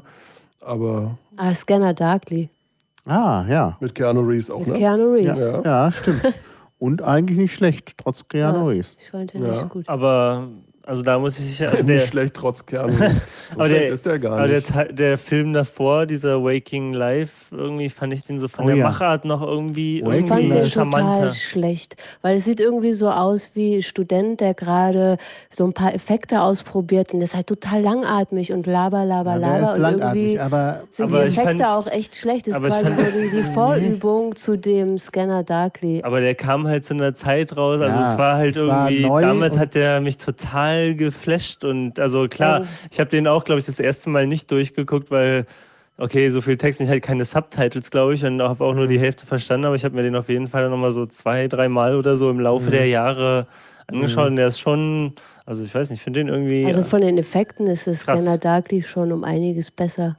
Aber Scanner Darkly Ah, ja. mit Keanu Reeves auch, mit ne? Keanu Reeves. Ja. Ja, stimmt. Und eigentlich nicht schlecht, trotz Keanu Reeves. Ich fand den Ja. nicht gut. Aber, also da muss ich ja. Nicht schlecht, trotz Keanu Reeves. So Aber schlecht ist der gar aber nicht. der Film davor, dieser Waking Life, irgendwie fand ich den so von Oh der ja. Machart noch irgendwie, Waking Ich fand Life. den charmanter. total schlecht, weil es sieht irgendwie so aus wie ein Student, der gerade so ein paar Effekte ausprobiert und das ist halt total langatmig und laber Der ist und langatmig, irgendwie aber sind die Aber ich Effekte fand- auch echt schlecht. Das ist aber ich quasi fand so die Vorübung zu dem Scanner Darkly. Aber der kam halt zu einer Zeit raus, also Ja, es war halt es war irgendwie, neu damals und- hat der mich total geflasht und also klar, ich habe den auch, glaube ich, das erste Mal nicht durchgeguckt, weil, okay, so viel Text, ich hatte keine Subtitles, glaube ich, und habe auch nur die Hälfte verstanden, aber ich habe mir den auf jeden Fall nochmal so 2-3 Mal oder so im Laufe der Jahre angeschaut und der ist schon, also ich weiß nicht, ich finde den irgendwie... Also von den Effekten ist das Krass. Scanner Darkly schon um einiges besser.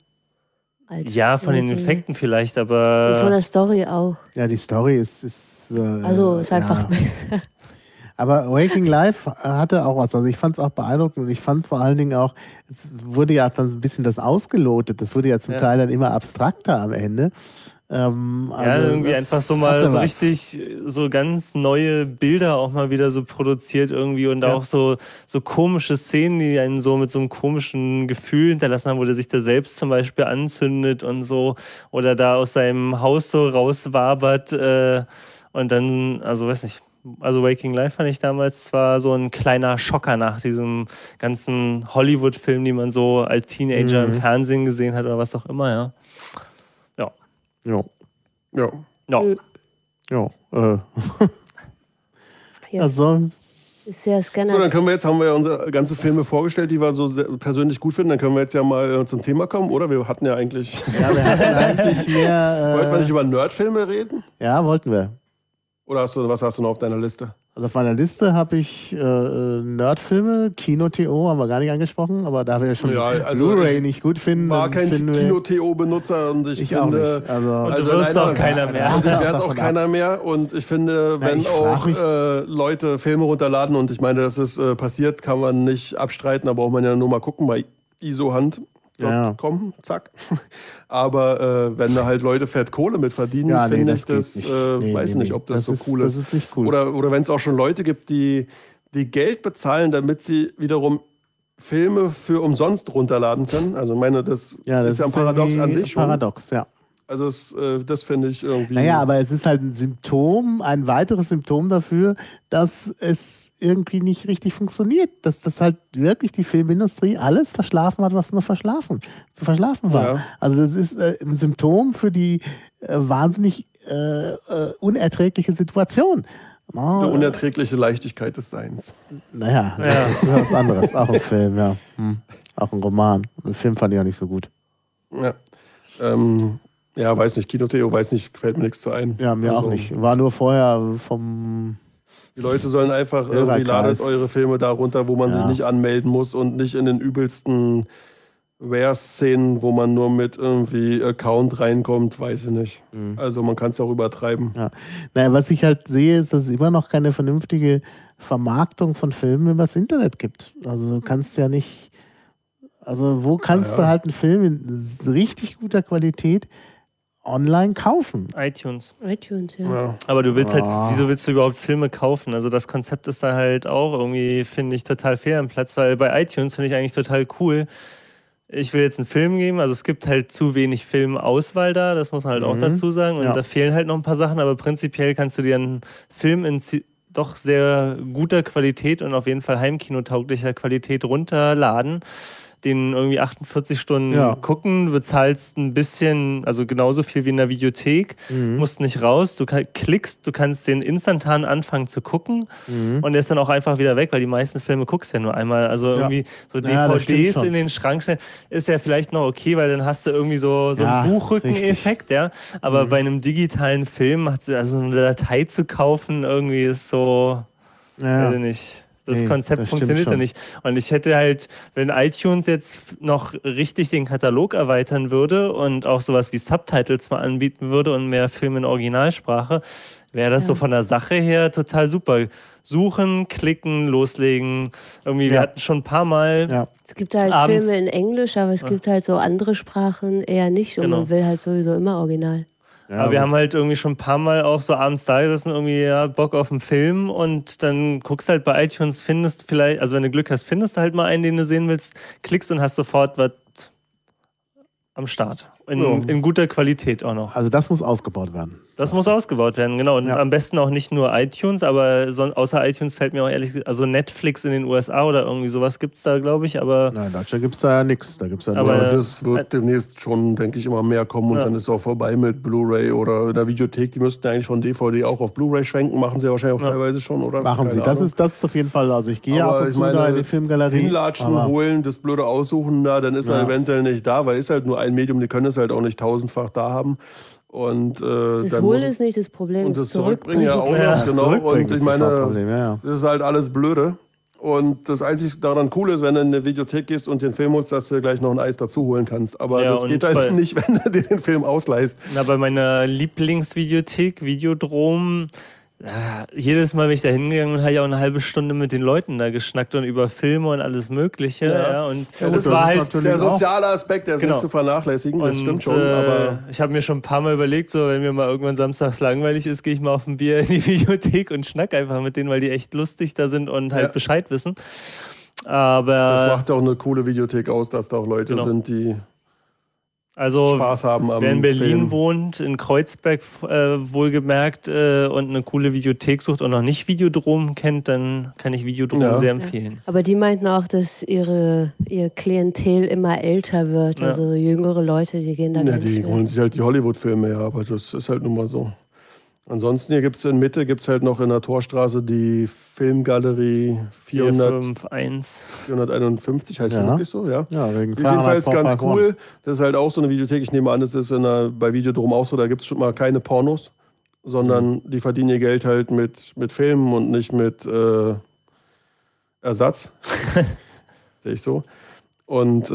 Als ja, von den Waking Effekten vielleicht, Life. Und von aber... der Story auch. ja, die Story ist Also ist einfach ja. besser. Aber Waking Life hatte auch was. Also ich fand es auch beeindruckend und ich fand vor allen Dingen auch, es wurde ja dann so ein bisschen das ausgelotet. Das wurde ja zum Teil dann immer abstrakter am Ende. Ja, also irgendwie das einfach so mal hatte so was. richtig so ganz neue Bilder auch mal wieder so produziert irgendwie und auch so komische Szenen, die einen so mit so einem komischen Gefühl hinterlassen haben, wo der sich da selbst zum Beispiel anzündet und so oder da aus seinem Haus so rauswabert und dann, also weiß nicht, also Waking Life fand ich damals zwar so ein kleiner Schocker nach diesem ganzen Hollywood-Film, die man so als Teenager im Fernsehen gesehen hat oder was auch immer, ja. Jo. Ja. Ja. Jo. Ja, Also, ist ja Scanner. So, dann haben wir ja unsere ganzen Filme vorgestellt, die wir so persönlich gut finden. Dann können wir jetzt ja mal zum Thema kommen, oder? Wir hatten ja eigentlich... ja, wir hatten eigentlich mehr. Wollten wir nicht über Nerdfilme reden? Ja, wollten wir. Oder was hast du noch auf deiner Liste? Also auf meiner Liste habe ich Nerdfilme, Kino-TO haben wir gar nicht angesprochen, aber da wir ja schon Ja, also Blu-ray ich nicht gut finden, War dann kein finden wir- Kino-TO-Benutzer und ich Ich auch finde... nicht. Also, Und du wirst auch keiner mehr. Und ich werde Davon auch ab. keiner mehr. Und ich finde, wenn ich frag auch mich- Leute Filme runterladen und ich meine, dass es passiert, kann man nicht abstreiten, da braucht man ja nur mal gucken bei isohand.com, zack. Aber wenn da halt Leute fett Kohle mit verdienen, Ja, nee, finde das ich das, geht nicht. weiß nicht, ob das so ist, cool das ist. ist nicht cool. Oder wenn es auch schon Leute gibt, die Geld bezahlen, damit sie wiederum Filme für umsonst runterladen können. Also ich meine, das ist ja ein Paradox an irgendwie sich schon. Paradox, ja. Also das finde ich irgendwie... Naja, aber es ist halt ein Symptom, ein weiteres Symptom dafür, dass es irgendwie nicht richtig funktioniert. Dass das halt wirklich die Filmindustrie alles verschlafen hat, was nur zu verschlafen war. Ja. Also das ist ein Symptom für die wahnsinnig unerträgliche Situation. Eine unerträgliche Leichtigkeit des Seins. Naja, das ist was anderes. Auch ein Film, ja. Auch ein Roman. Den Film fand ich auch nicht so gut. Ja. Ja, weiß nicht, Kino-Theo, weiß nicht, fällt mir nichts zu ein. Ja, mir Also, auch nicht. War nur vorher vom Die Leute sollen einfach irgendwie ladet eure Filme da runter, wo man sich nicht anmelden muss und nicht in den übelsten Wear-Szenen, wo man nur mit irgendwie Account reinkommt, weiß ich nicht. Also man kann es auch übertreiben. Ja. Naja, was ich halt sehe, ist, dass es immer noch keine vernünftige Vermarktung von Filmen übers Internet gibt. Also du kannst ja nicht, also wo kannst du halt einen Film in richtig guter Qualität online kaufen? iTunes, ja. Aber du willst halt, wieso willst du überhaupt Filme kaufen? Also das Konzept ist da halt auch irgendwie, finde ich, total fehl am Platz, weil bei iTunes finde ich eigentlich total cool. Ich will jetzt einen Film geben, also es gibt halt zu wenig Filmauswahl da, das muss man halt auch dazu sagen. Und da fehlen halt noch ein paar Sachen, aber prinzipiell kannst du dir einen Film in doch sehr guter Qualität und auf jeden Fall heimkinotauglicher Qualität runterladen, den irgendwie 48 Stunden gucken, bezahlst ein bisschen, also genauso viel wie in der Videothek, musst nicht raus, du klickst, du kannst den instantan anfangen zu gucken und der ist dann auch einfach wieder weg, weil die meisten Filme guckst ja nur einmal, also irgendwie so DVDs in den Schrank stellen, ist ja vielleicht noch okay, weil dann hast du irgendwie so einen Buchrücken-Effekt, aber bei einem digitalen Film, also eine Datei zu kaufen, irgendwie ist so, weiß ich nicht. Das Konzept funktioniert ja nicht. Und ich hätte halt, wenn iTunes jetzt noch richtig den Katalog erweitern würde und auch sowas wie Subtitles mal anbieten würde und mehr Filme in Originalsprache, wäre das so von der Sache her total super. Suchen, klicken, loslegen. Irgendwie, wir hatten schon ein paar Mal. Ja. Es gibt halt Filme in Englisch, aber es gibt halt so andere Sprachen eher nicht und man will halt sowieso immer Original. Ja, aber wir haben halt irgendwie schon ein paar Mal auch so abends da gesessen, irgendwie Bock auf einen Film und dann guckst halt bei iTunes, findest vielleicht, also wenn du Glück hast, findest du halt mal einen, den du sehen willst, klickst und hast sofort was am Start. In guter Qualität auch noch. Also das muss ausgebaut werden. Das muss ausgebaut werden, genau. Und am besten auch nicht nur iTunes, aber außer iTunes fällt mir auch ehrlich gesagt, also Netflix in den USA oder irgendwie sowas gibt es da, glaube ich, aber... Nein, in Deutschland gibt es da ja nichts. Da gibt's ja aber das wird demnächst schon, denke ich, immer mehr kommen und dann ist es auch vorbei mit Blu-ray oder in der Videothek. Die müssten eigentlich von DVD auch auf Blu-ray schwenken, machen sie ja wahrscheinlich auch teilweise schon, oder? Machen sie, das ist auf jeden Fall, also ich gehe ab und zu da in die Filmgalerie. Hinlatschen, holen, das blöde aussuchen, dann ist er eventuell nicht da, weil ist halt nur ein Medium, die können es halt auch nicht tausendfach da haben. Und, das Holen ist nicht das Problem, und das Zurückbringen ja auch noch, genau. Und ich meine, das ist halt alles blöde. Und das einzig daran cool ist, wenn du in eine Videothek gehst und den Film holst, dass du gleich noch ein Eis dazu holen kannst. Aber das geht halt nicht, wenn du dir den Film ausleihst. Na, bei meiner Lieblingsvideothek, Videodrom, jedes Mal bin ich da hingegangen und habe ja auch eine halbe Stunde mit den Leuten da geschnackt und über Filme und alles Mögliche. Und das war halt der soziale Aspekt, der ist nicht zu vernachlässigen, das stimmt schon. Aber ich habe mir schon ein paar Mal überlegt, so wenn mir mal irgendwann samstags langweilig ist, gehe ich mal auf ein Bier in die Videothek und schnack einfach mit denen, weil die echt lustig da sind und halt Bescheid wissen. Aber das macht auch eine coole Videothek aus, dass da auch Leute sind, die Spaß haben am wer in Berlin Film. wohnt, in Kreuzberg wohlgemerkt und eine coole Videothek sucht und noch nicht Videodrom kennt, dann kann ich Videodrom sehr empfehlen. Ja. Aber die meinten auch, dass ihr Klientel immer älter wird, also jüngere Leute, die gehen da ganz die schnell. holen sich halt die Hollywood-Filme, aber das ist halt nun mal so. Ansonsten hier gibt es in Mitte, halt noch in der Torstraße die Filmgalerie 451, heißt die wirklich so? Ja, wegen ist jedenfalls ganz cool. Das ist halt auch so eine Videothek. Ich nehme an, das ist bei Videodrom auch so. Da gibt es schon mal keine Pornos, sondern die verdienen ihr Geld halt mit Filmen und nicht mit Ersatz. Sehe ich so. Und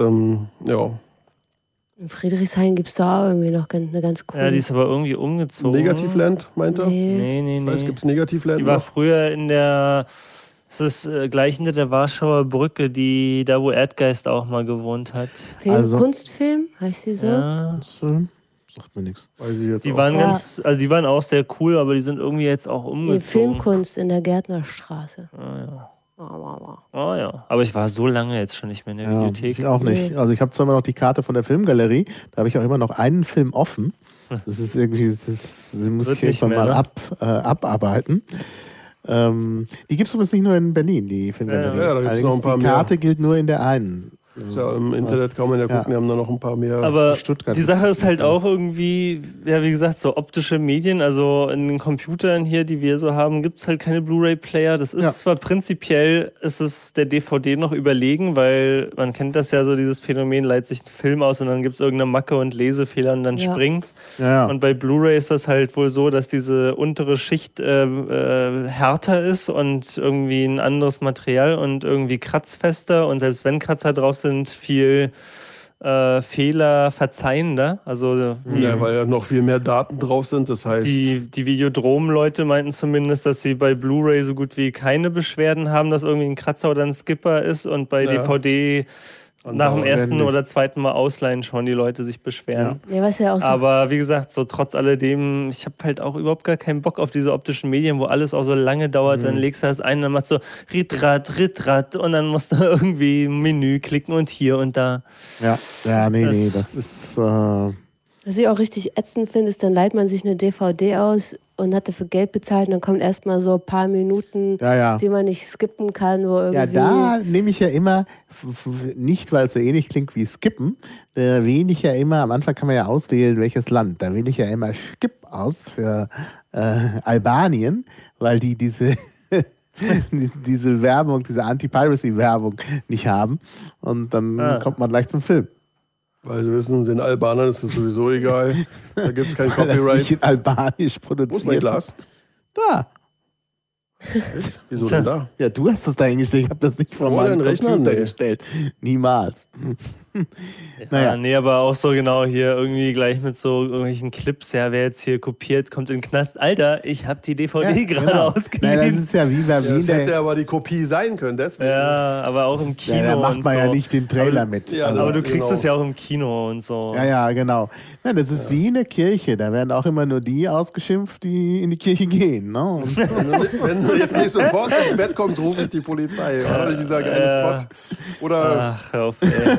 In Friedrichshain gibt es da auch irgendwie noch eine ganz coole. Ja, die ist aber irgendwie umgezogen. Negativland, meint er? Nee. Es gibt Negativland. Die war früher es ist gleich hinter der Warschauer Brücke, da wo Erdgeist auch mal gewohnt hat. Kunstfilm, heißt die so? Ja. Sagt mir nichts. Weiß ich jetzt die waren die waren auch sehr cool, aber die sind irgendwie jetzt auch umgezogen. Die Filmkunst in der Gärtnerstraße. Oh ja, aber ich war so lange jetzt schon nicht mehr in der Videothek. Ich auch nicht. Also ich habe zwar immer noch die Karte von der Filmgalerie, da habe ich auch immer noch einen Film offen. Das ist irgendwie, das muss ich irgendwann mal abarbeiten. Die gibt es übrigens nicht nur in Berlin, die Filmgalerie. Ja, da gibt's noch ein paar die Karte gilt nur in der einen Ja, im Internet kann man ja gucken, die haben da noch ein paar mehr. Aber Stuttgart die Sache ist halt auch irgendwie, ja, wie gesagt, so optische Medien. Also in den Computern hier, die wir so haben, gibt es halt keine Blu-ray-Player. Das ist zwar prinzipiell, ist es der DVD noch überlegen, weil man kennt das ja so, dieses Phänomen, leiht sich ein Film aus und dann gibt es irgendeine Macke und Lesefehler und dann springt's. Ja. Und bei Blu-ray ist das halt wohl so, dass diese untere Schicht härter ist und irgendwie ein anderes Material und irgendwie kratzfester und selbst wenn Kratzer drauf sind, viel Fehler verzeihender. Also weil ja noch viel mehr Daten drauf sind. Das heißt, die Videodrom-Leute meinten zumindest, dass sie bei Blu-ray so gut wie keine Beschwerden haben, dass irgendwie ein Kratzer oder ein Skipper ist und bei DVD nach dem ersten oder zweiten Mal ausleihen schon die Leute sich beschweren. Ja, was ja auch so. Aber wie gesagt, so trotz alledem, ich habe halt auch überhaupt gar keinen Bock auf diese optischen Medien, wo alles auch so lange dauert. Dann legst du das ein, dann machst du Ritrat und dann musst du irgendwie ein Menü klicken und hier und da. Nee, das ist... Was ich auch richtig ätzend finde, ist, dann leiht man sich eine DVD aus und hat dafür Geld bezahlt und dann kommt erstmal so ein paar Minuten, die man nicht skippen kann, wo irgendwie... Ja, da nehme ich ja immer, nicht weil es so ähnlich klingt wie Skippen, da wähle ich ja immer, am Anfang kann man ja auswählen, welches Land, da wähle ich ja immer Skip aus für Albanien, weil die diese Werbung, diese Anti-Piracy-Werbung nicht haben und dann kommt man gleich zum Film. weil sie wissen, den Albanern ist es sowieso egal. Da gibt es kein Weil das Copyright. nicht in Albanisch Wo ist mein produziert. Glas? Da. Wieso denn da? Ja, du hast das da hingestellt. Ich habe das nicht vor meinem Rechner? Computer Nee. gestellt. Niemals. Ja, nee, aber auch so genau hier irgendwie gleich mit so irgendwelchen Clips, ja, wer jetzt hier kopiert, kommt in den Knast. Alter, ich habe die DVD gerade ausgeliehen. Nein, das ist ja wie bei Das hätte aber die Kopie sein können, deswegen. Ja, aber auch im Kino da macht und man so. ja nicht den Trailer mit. Ja, Aber du genau. kriegst es ja auch im Kino und so. Ja, genau. Nein, das ist wie eine Kirche. Da werden auch immer nur die ausgeschimpft, die in die Kirche gehen. Ne? Und Wenn du jetzt nicht sofort ins Bett kommst, rufe ich die Polizei. Oder nicht dieser geile Spot. Oder Ach, hör auf, ey.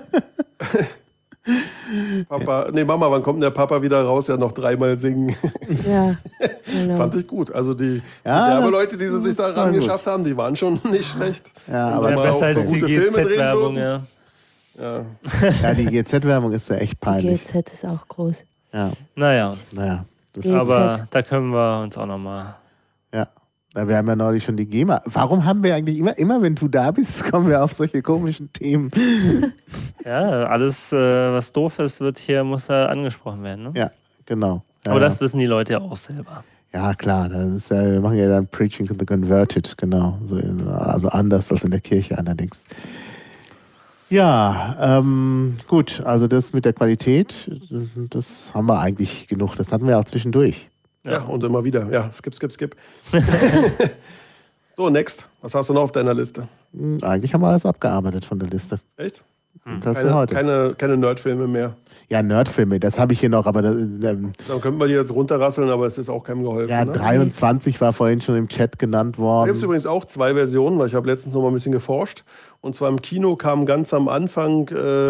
Mama, wann kommt denn der Papa wieder raus? Ja, noch 3-mal singen. Ja, genau. Fand ich gut. Also die Ja, Werbeleute, die sie das sich da war ran gut. geschafft haben, die waren schon nicht schlecht. Ja, Wenn aber sie Ja, mal besser auch als so die gute Filme drehen GZ-Werbung, würden. ja. Ja. die GZ-Werbung ist ja echt Die peinlich. GZ ist auch groß. Ja, Naja, naja. Das, GZ. aber da können wir uns auch nochmal. ja. Wir haben ja neulich schon die GEMA. Warum haben wir eigentlich immer wenn du da bist, kommen wir auf solche komischen Themen? Ja, alles, was doof ist, muss da angesprochen werden. Ne? Ja, genau. Ja, Aber das wissen die Leute ja auch selber. ja, klar. Das ist ja, wir machen ja dann Preaching to the Converted, genau. So, also anders als in der Kirche allerdings. Ja, gut. Also das mit der Qualität, das haben wir eigentlich genug. Das hatten wir auch zwischendurch. Ja, und immer wieder. Ja, skip. So, next. Was hast du noch auf deiner Liste? Eigentlich haben wir alles abgearbeitet von der Liste. Echt? Das für heute. Keine Nerdfilme mehr. Ja, Nerdfilme, das habe ich hier noch, aber Dann könnten wir die jetzt runterrasseln, aber es ist auch keinem geholfen. ja, Ne? 23 war vorhin schon im Chat genannt Da worden. gibt es übrigens auch 2 Versionen, weil ich habe letztens noch mal ein bisschen geforscht. Und zwar im Kino kam ganz am Anfang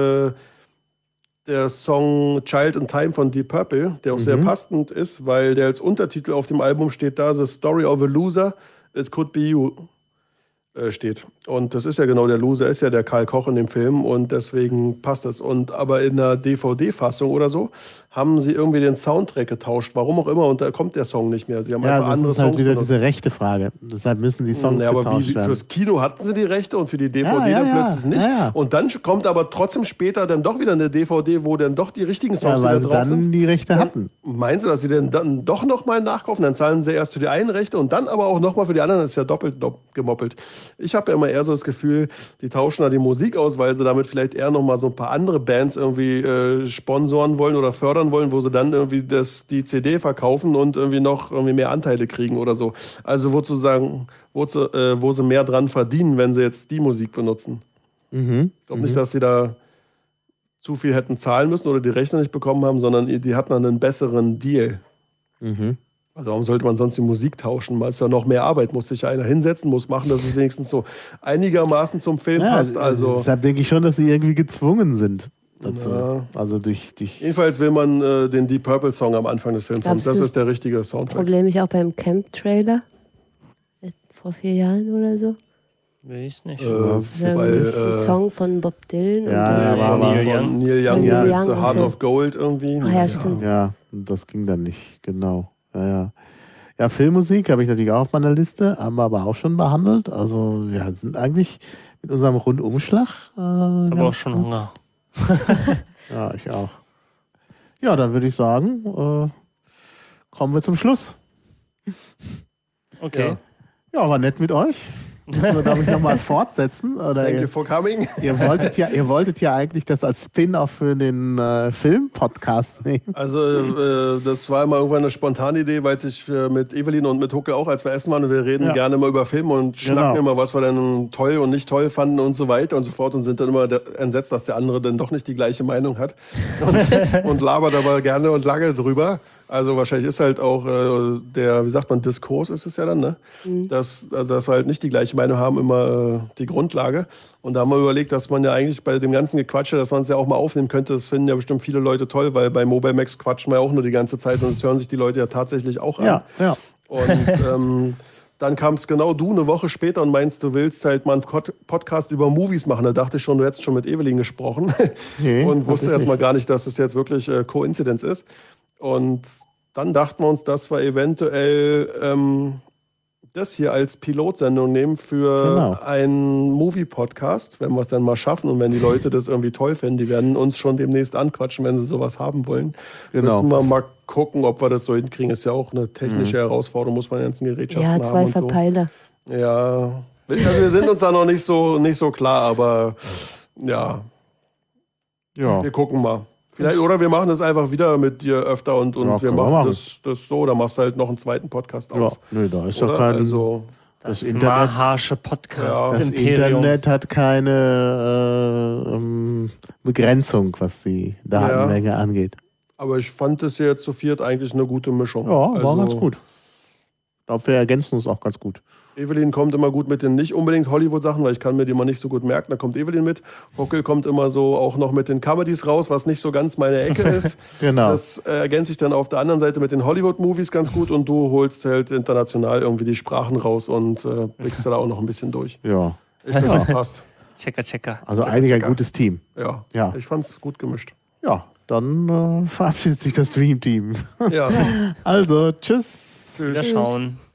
der Song Child in Time von Deep Purple, der auch sehr passend ist, weil der als Untertitel auf dem Album steht da, The Story of a Loser, It Could Be You steht. Und das ist ja genau der Loser, ist ja der Karl Koch in dem Film und deswegen passt das. Aber in der DVD-Fassung oder so haben sie irgendwie den Soundtrack getauscht, warum auch immer, und da kommt der Song nicht mehr. Sie haben Ja, einfach das andere ist halt Songs wieder benutzt. diese rechte Frage. Deshalb müssen die Songs Ja, aber getauscht werden. fürs Kino hatten sie die Rechte und für die DVD dann plötzlich nicht. Ja. Und dann kommt aber trotzdem später dann doch wieder eine DVD, wo dann doch die richtigen Songs Ja, weil wieder sie drauf dann sind. die Rechte hatten. Meinst du, dass sie denn dann doch nochmal nachkaufen? Dann zahlen sie erst für die einen Rechte und dann aber auch nochmal für die anderen. Das ist ja doppelt gemoppelt. Ich habe ja immer eher so das Gefühl, die tauschen da die Musik aus, weil sie damit vielleicht eher nochmal so ein paar andere Bands irgendwie sponsoren wollen oder fördern wollen, wo sie dann irgendwie die CD verkaufen und irgendwie mehr Anteile kriegen oder so. Also wo sie mehr dran verdienen, wenn sie jetzt die Musik benutzen. Ich glaube nicht, dass sie da zu viel hätten zahlen müssen oder die Rechnung nicht bekommen haben, sondern die hatten dann einen besseren Deal. Also warum sollte man sonst die Musik tauschen? Mal ist ja noch mehr Arbeit, muss sich ja einer hinsetzen, muss machen, dass es wenigstens so einigermaßen zum Film Ja, passt. Also deshalb denke ich schon, dass sie irgendwie gezwungen sind dazu. Ja. Also durch jedenfalls will man den Deep Purple Song am Anfang des Films haben. Gab's Das das ist der richtige Soundtrack. Problem ich auch beim Camp-Trailer vor 4 Jahren oder so. Will ich nicht. Ein Song von Bob Dylan. Ja, von Neil Neil Young Neil mit Young The Heart ist of Gold irgendwie. Ach ja, stimmt. Ja, das ging dann nicht, genau. Ja, Filmmusik habe ich natürlich auch auf meiner Liste, haben wir aber auch schon behandelt. Also wir sind eigentlich mit unserem Rundumschlag. Aber auch schon Hunger. Ja, ich auch. Ja, dann würde ich sagen, kommen wir zum Schluss. Okay. Ja, war nett mit euch. Müssen wir, glaube ich, nochmal fortsetzen. Oder Thank you for coming. ihr wolltet ja eigentlich das als Spin-off für den Film-Podcast nehmen. Also das war immer irgendwann eine spontane Idee, weil sich mit Evelyn und mit Hucke auch, als wir essen waren, und wir reden gerne mal über Filme und schnacken immer, was wir dann toll und nicht toll fanden und so weiter und so fort und sind dann immer entsetzt, dass der andere dann doch nicht die gleiche Meinung hat und labert aber gerne und lange drüber. Also wahrscheinlich ist halt auch der, wie sagt man, Diskurs ist es ja dann, ne? Dass wir halt nicht die gleiche Meinung haben, immer die Grundlage. Und da haben wir überlegt, dass man ja eigentlich bei dem ganzen Gequatsche, dass man es ja auch mal aufnehmen könnte. Das finden ja bestimmt viele Leute toll, weil bei Mobile Max quatschen wir ja auch nur die ganze Zeit und das hören sich die Leute ja tatsächlich auch an. Ja. Und dann kam es genau du eine Woche später und meinst, du willst halt mal einen Podcast über Movies machen. Da dachte ich schon, du hättest schon mit Evelyn gesprochen Nee, und wusste erst mal nicht. gar nicht, dass es jetzt wirklich Koinzidenz ist. Und dann dachten wir uns, dass wir eventuell das hier als Pilotsendung nehmen für einen Movie-Podcast, wenn wir es dann mal schaffen und wenn die Leute das irgendwie toll finden, die werden uns schon demnächst anquatschen, wenn sie sowas haben wollen. Genau. Müssen wir mal gucken, ob wir das so hinkriegen. Ist ja auch eine technische Herausforderung, muss man ganzen Gerätschaften haben. Ja, 2 und so. Verpeiler. Ja, also wir sind uns da noch nicht so klar, aber ja, wir gucken mal. Vielleicht, oder wir machen das einfach wieder mit dir öfter und wir können wir machen machen. das so, dann machst du halt noch einen zweiten Podcast Ja, auf. nö, da ist Oder? ja kein... Also, Das Internet- maharsche Podcast. Das Internet hat keine Begrenzung, was die Datenmenge angeht. aber ich fand das jetzt zu viert eigentlich eine gute Mischung. Ja, war Also, ganz gut. Ich glaube, wir ergänzen uns auch ganz gut. Evelyn kommt immer gut mit den nicht unbedingt Hollywood-Sachen, weil ich kann mir die mal nicht so gut merken. Da kommt Evelyn mit. Hockel kommt immer so auch noch mit den Comedies raus, was nicht so ganz meine Ecke ist. Genau. Das ergänzt sich dann auf der anderen Seite mit den Hollywood-Movies ganz gut und du holst halt international irgendwie die Sprachen raus und blickst da auch noch ein bisschen durch. Ja. Ich finde, das passt. Checker. Also eigentlich ein gutes Team. Ja. Ich fand es gut gemischt. Ja, dann verabschiedet sich das Dream Team. Ja. Also, tschüss. Tschüss. Wieder schauen.